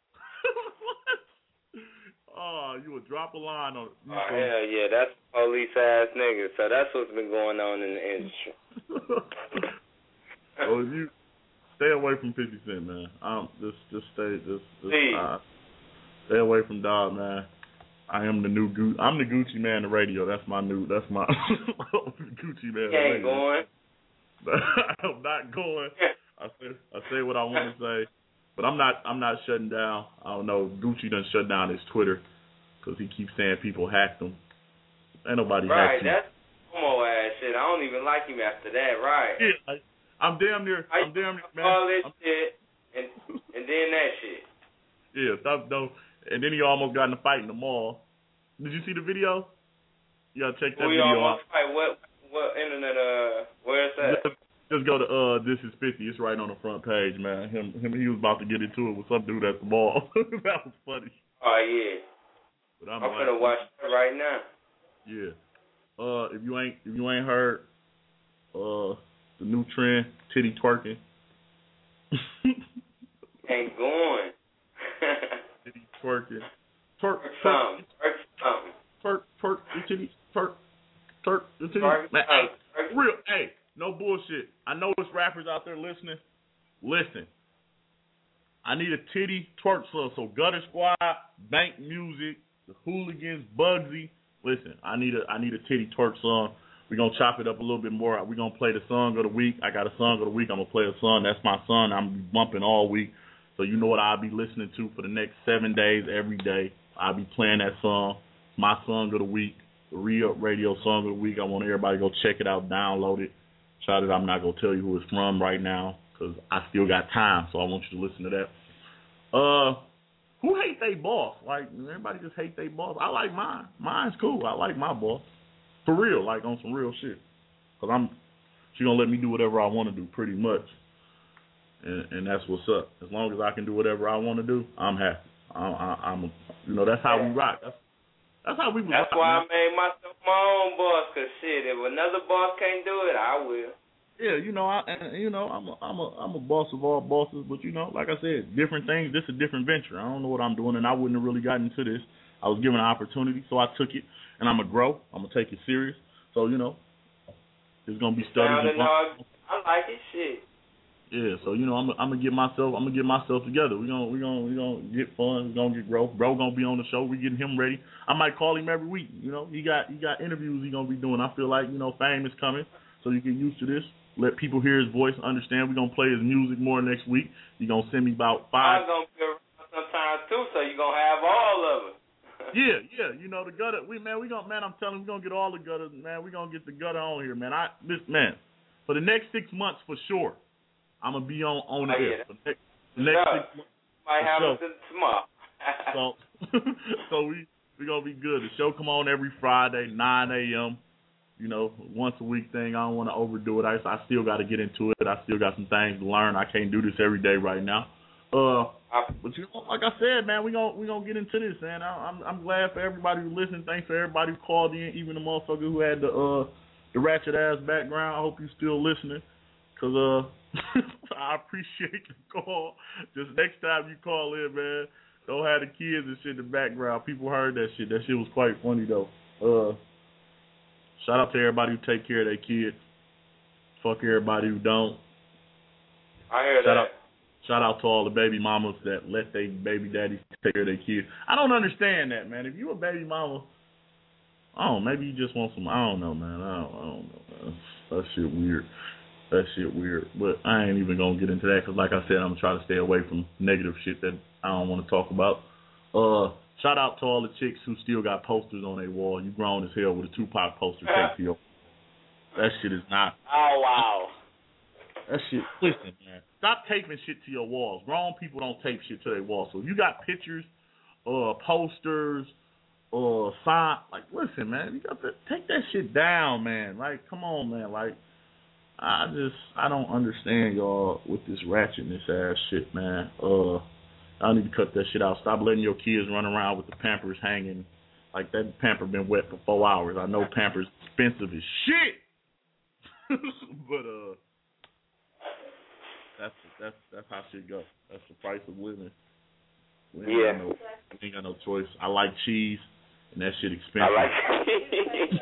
Oh, you would drop a line on it. Oh, hell yeah, that's police ass niggas. So that's what's been going on in the industry. So if you stay away from fifty Cent, man. Um, just, just stay, just, just uh, stay away from Dog, man. I am the new Gucci. I'm the Gucci man the radio. That's my new. That's my Gucci man. He ain't going. I'm not going. I say, I say what I want to say. But I'm not I'm not shutting down. I don't know. Gucci done shut down his Twitter because he keeps saying people hacked him. Ain't nobody right, hacked him. Right, that's homo ass shit. I don't even like him after that, right? Yeah, I, I'm damn near. I I'm damn near, man. All this I'm, shit and and then that shit. Yeah, stop though. And then he almost got in a fight in the mall. Did you see the video? You gotta check that we video almost out. Fight. What what internet? Uh, where's that? Just, Just go to uh, This Is fifty. It's right on the front page, man. Him, him, he was about to get into it with some dude at the mall. That was funny. Oh yeah. But I'm, I'm like, gonna watch it right now. Yeah. Uh, if you ain't, if you ain't heard, uh, the new trend, titty twerking. Ain't going. Titty twerking. Twerk, twerk, twerk, twerk something. Twerk, twerk, your titty, twerk, twerk, your titty. Twerk, man, hey, twerk. real, hey. No bullshit. I know there's rappers out there listening. Listen. I need a titty twerk song. So Gutter Squad, Bank Music, the Hooligans, Bugsy. Listen, I need a I need a titty twerk song. We're gonna chop it up a little bit more. We're gonna play the song of the week. I got a song of the week. I'm gonna play a song. That's my song. I'm bumping all week. So you know what I'll be listening to for the next seven days every day. I'll be playing that song. My song of the week. The Re-Up Radio song of the week. I want everybody to go check it out, download it. Shout it, I'm not going to tell you who it's from right now because I still got time, so I want you to listen to that. Uh, who hate they boss? Like, everybody just hate they boss. I like mine. Mine's cool. I like my boss. For real, like on some real shit. Because I'm, she going to let me do whatever I want to do pretty much. And, and that's what's up. As long as I can do whatever I want to do, I'm happy. I, I, I'm, a, you know, that's how we rock. That's That's how we was. That's why man. I made myself my own boss. Cause shit, if another boss can't do it, I will. Yeah, you know, I, and, you know, I'm a, I'm a, I'm a boss of all bosses. But you know, like I said, different things. This is a different venture. I don't know what I'm doing, and I wouldn't have really gotten into this. I was given an opportunity, so I took it, and I'm gonna grow. I'm gonna take it serious. So you know, it's gonna be studies. And I like it, shit. Yeah, so you know, I'm, I'm gonna get myself, I'm gonna get myself together. We gonna, we gonna, we gonna get fun. We gonna get growth. Bro gonna be on the show. We getting him ready. I might call him every week. You know, he got, he got interviews he gonna be doing. I feel like you know, fame is coming, so you get used to this. Let people hear his voice, understand. We gonna play his music more next week. You gonna send me about five. I'm gonna be around sometimes too, so you gonna have all of them. Yeah, yeah. You know the gutter. We man, we gonna man. I'm telling you, we gonna get all the gutters, man. We gonna get the gutter on here, man. I this man for the next six months for sure. I'm gonna be on on the air. The next, the next sure. six months. Might have it tomorrow. so, so we we gonna be good. The show come on every Friday, nine a.m. you know, once a week thing. I don't want to overdo it. I, I still got to get into it. I still got some things to learn. I can't do this every day right now. Uh, but you know, like I said, man, we gonna we gonna get into this, man. I, I'm I'm glad for everybody who listened. Thanks for everybody who called in, even the motherfucker who had the uh the ratchet ass background. I hope you still listening, cause uh I appreciate the call. Just next time you call in, man, don't have the kids and shit in the background. People heard that shit. That shit was quite funny though. Uh, shout out to everybody who take care of their kids. Fuck everybody who don't. I hear shout that. Out, shout out to all the baby mamas that let their baby daddies take care of their kids. I don't understand that, man. If you a baby mama, I don't know, maybe you just want some, I don't know, man. I don't, I don't know, man. That shit weird. That shit weird. But I ain't even going to get into that because, like I said, I'm going to try to stay away from negative shit that I don't want to talk about. Uh, shout out to all the chicks who still got posters on their wall. You grown as hell with a Tupac poster taped to your. That shit is not. Oh, wow. That shit, listen, man. Stop taping shit to your walls. Grown people don't tape shit to their walls. So if you got pictures, uh, posters, or uh, sign, like, listen, man, you got to take that shit down, man. Like, come on, man. Like, I just, I don't understand y'all with this ratchetness ass shit, man. Uh, I need to cut that shit out. Stop letting your kids run around with the Pampers hanging. Like, that Pamper been wet for four hours. I know Pampers expensive as shit. but, uh, That's that's that's how shit go. That's the price of living. We ain't yeah. Got no, we ain't got no choice. I like cheese, and that shit expensive. I like cheese.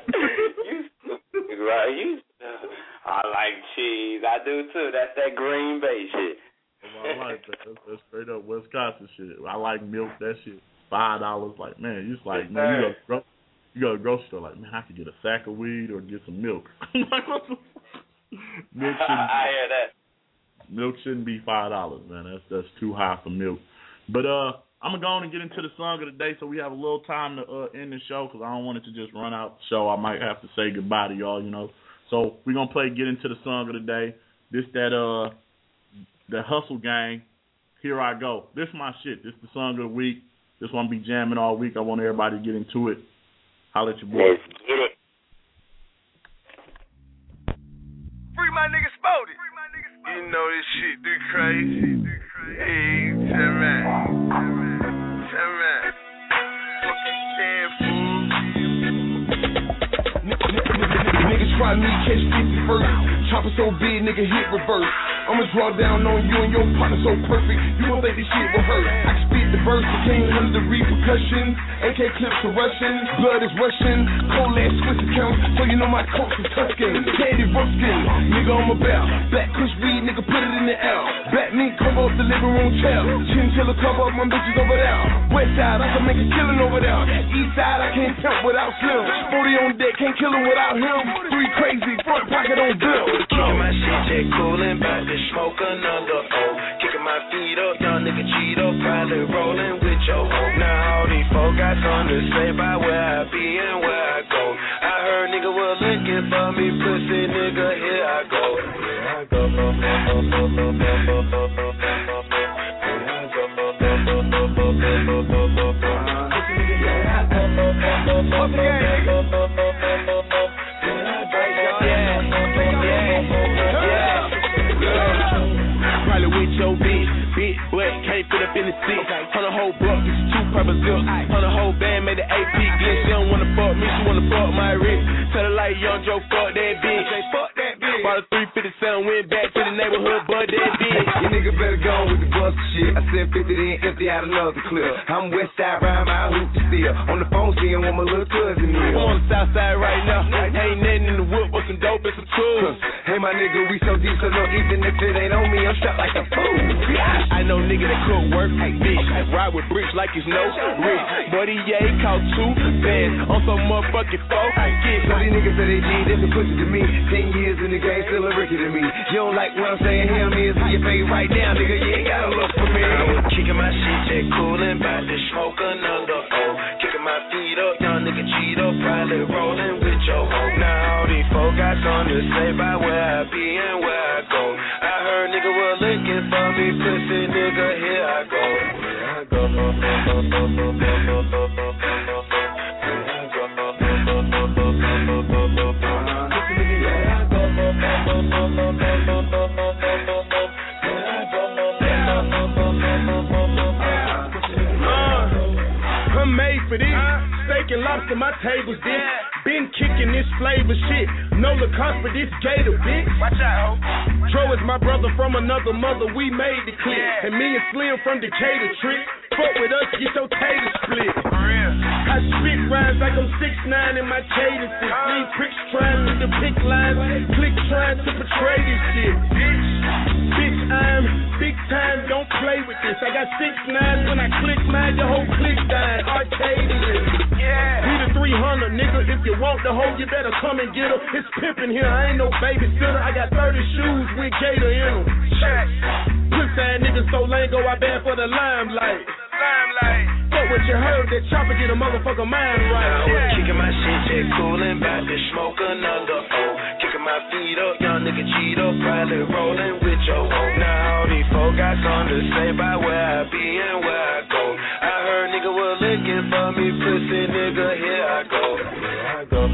you right? You. I like cheese. I do too. That's that Green Bay shit. I like that. That's, that's straight up Wisconsin shit. I like milk. That shit five dollars. Like man, you just like man, you go gro- you go to the grocery store. Like man, I could get a sack of weed or get some milk. Like what the milk I hear that. Milk shouldn't be five dollars, man. That's that's too high for milk. But uh, I'm gonna go on and get into the song of the day, so we have a little time to uh, end the show because I don't want it to just run out the show. I might have to say goodbye to y'all, you know. So we're gonna play "Get Into the Song of the Day." This that uh, the Hustle Gang. Here I go. This is my shit. This is the song of the week. This one be jamming all week. I want everybody to get into it. Holla at your boy. Let's get it. Free my nigga Spody. You know this shit do crazy. Hey, tell me. Tell me. Fucking damn fool. Niggas try me, catch fifty first. Chopper so big, nigga hit reverse. I'ma draw down on you and your partner so perfect. You gon' think this shit will hurt. I can spit the verse, but can't handle the repercussions. A K clips are rushing, blood is rushing. Cold ass Swiss account, so you know my coats is Tuscan. Teddy Ruskin, nigga on my belt. Black Kush weed, nigga put it in the L. Black meat cover up the living room chair. Chinchilla cover up my bitches over there. West side, I can make a killing over there. East side, I can't pimp without Slim. forty on deck, can't kill him without him. Three crazy, front pocket on bill. Kicking my shit, J. Coolin', bout to smoke another O. Kicking my feet up, young nigga Cheeto, probably rolling with your hoe. Now all these folk got something to say about where I be and where I go. I heard nigga was looking for me, pussy nigga, here I go. Here I go. Probably with your bitch, bitch, but can't fit up in the seat. On a whole block, it's two purple zips. On a whole band, made the A P glitch. She don't wanna fuck me, she wanna fuck my wrist. Tell her like young Joe, fuck that bitch. Fuck that bitch. Bought a three fifty-seven, went back to the neighborhood, but that bitch. You nigga better go on with the bust shit. I said fifty, then empty out another clip. I'm west side, round my hoop still. On the phone, seeing what my little cousin is. I'm on the south side right now. Ain't nothing in the whip but some dope and some tools. Hey, my nigga, we so deep, so no, even if it ain't on me, I'm strapped like a fool. I know nigga that could work, bitch. Ride with bricks like it's no risk. Buddy, yeah, he caught two bands on some motherfucking phone. So these niggas say they G, this a pussy to me. Ten years in the game, still a rookie to me. You don't like what I'm saying, hear me, it's your face right now, nigga, you ain't gotta look for me. I was kicking my shit, J. Coolin', bout to smoke another O. Kicking my feet up, young nigga Cheeto, probably rolling with your hoe. Now all these folk got something to say about where I be and where I go. I heard nigga was looking for me, pussy nigga, here I go. Here I go. Here I go. steak and lobster, my table's this. Been kicking this flavor shit. No Lacoste for this gator, bitch. Watch out, ho. Tro is my brother from another mother, we made the clip. Yeah. And me and Slim from Decatur trick. Fuck with us, get your tater split. For real. I spit rhymes like I'm six nine in my cadences. Uh. Lean pricks trying to depict lines. Click trying to portray this shit. Bitch, bitch, I'm big time, don't play with this. I got six nines when I click mine, your whole click dying. Arcadian. Yeah. We the three hundred, nigga. If you want the hoe, you better come and get her. It's pimpin' here, I ain't no babysitter. I got thirty shoes with gator in them. Check. Puss ass niggas so lame, go out bad for the limelight. Limelight. Fuck what you heard, that chopper get a motherfucker mind right. I was kicking my shit, jet coolin', bout to smoke another oh. Kicking my feet up, young nigga cheat up, probably rollin' with your hoe. Now all these folk got something to say about where I be and where I go. I heard nigga was looking for me, pussy nigga, here I go. Here I go.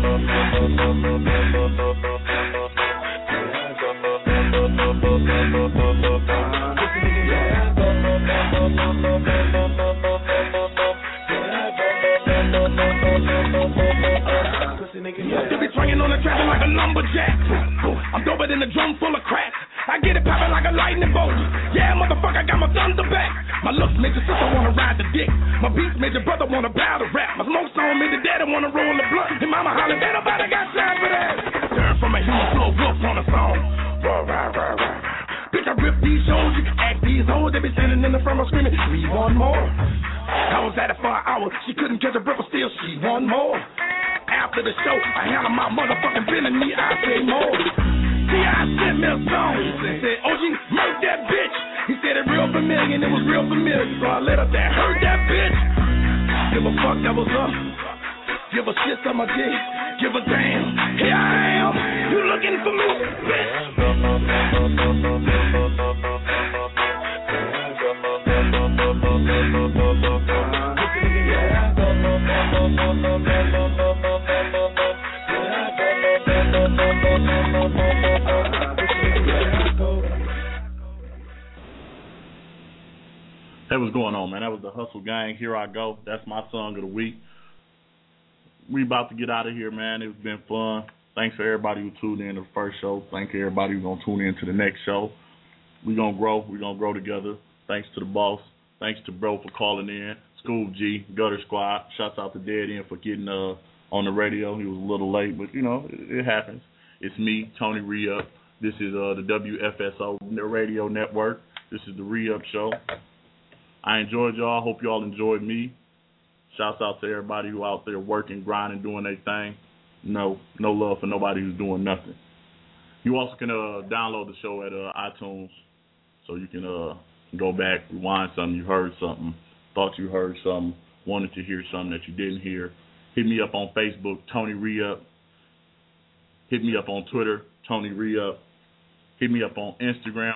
You be swinging on the track like a lumberjack. I'm doper than a drum full of crack. I get it poppin' like a lightning bolt. Yeah, motherfucker, I got my thunder back. My looks made your sister wanna ride the dick. My beats made your brother wanna bow to rap. My smoke song made the daddy wanna roll the blunt. And mama hollering, ain't nobody got time for that. Turn from a human flow wolf on a song. Rah, rah, rah, rah. Bitch, I rip these shows. You can ask these hoes. They be standing in the front row screaming, we want more. I was at it for an hour. She couldn't catch a breath, but still she want more. After the show, I handle my motherfucking business. Me, I say more. T I sent me a song. He said, O G, murk that bitch. He said it real familiar, and it was real familiar. So I let up that, heard that bitch. Give a fuck, that was up. Give a shit to my dick. Give a damn. Here I am. You looking for me, bitch. Hey, what's going on, man? That was the Hustle Gang. Here I go. That's my song of the week. We about to get out of here, man. It's been fun. Thanks for everybody who tuned in to the first show. Thank you everybody who's going to tune in to the next show. We're going to grow. We're going to grow together. Thanks to the boss. Thanks to Bro for calling in. School G, Gutter Squad. Shouts out to Dead End for getting uh, on the radio. He was a little late, but, you know, it, it happens. It's me, Tony Re-Up. This is uh, the W F S O Radio Network. This is the Re-Up Show. I enjoyed y'all. Hope y'all enjoyed me. Shouts out to everybody who out there working, grinding, doing their thing. No, no love for nobody who's doing nothing. You also can uh, download the show at uh, iTunes, so you can uh, go back, rewind something, you heard something, thought you heard something, wanted to hear something that you didn't hear. Hit me up on Facebook, Tony Re-Up. Hit me up on Twitter, Tony Re-Up. Hit me up on Instagram.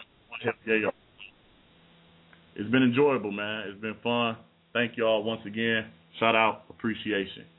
It's been enjoyable, man. It's been fun. Thank y'all once again. Shout out. Appreciation.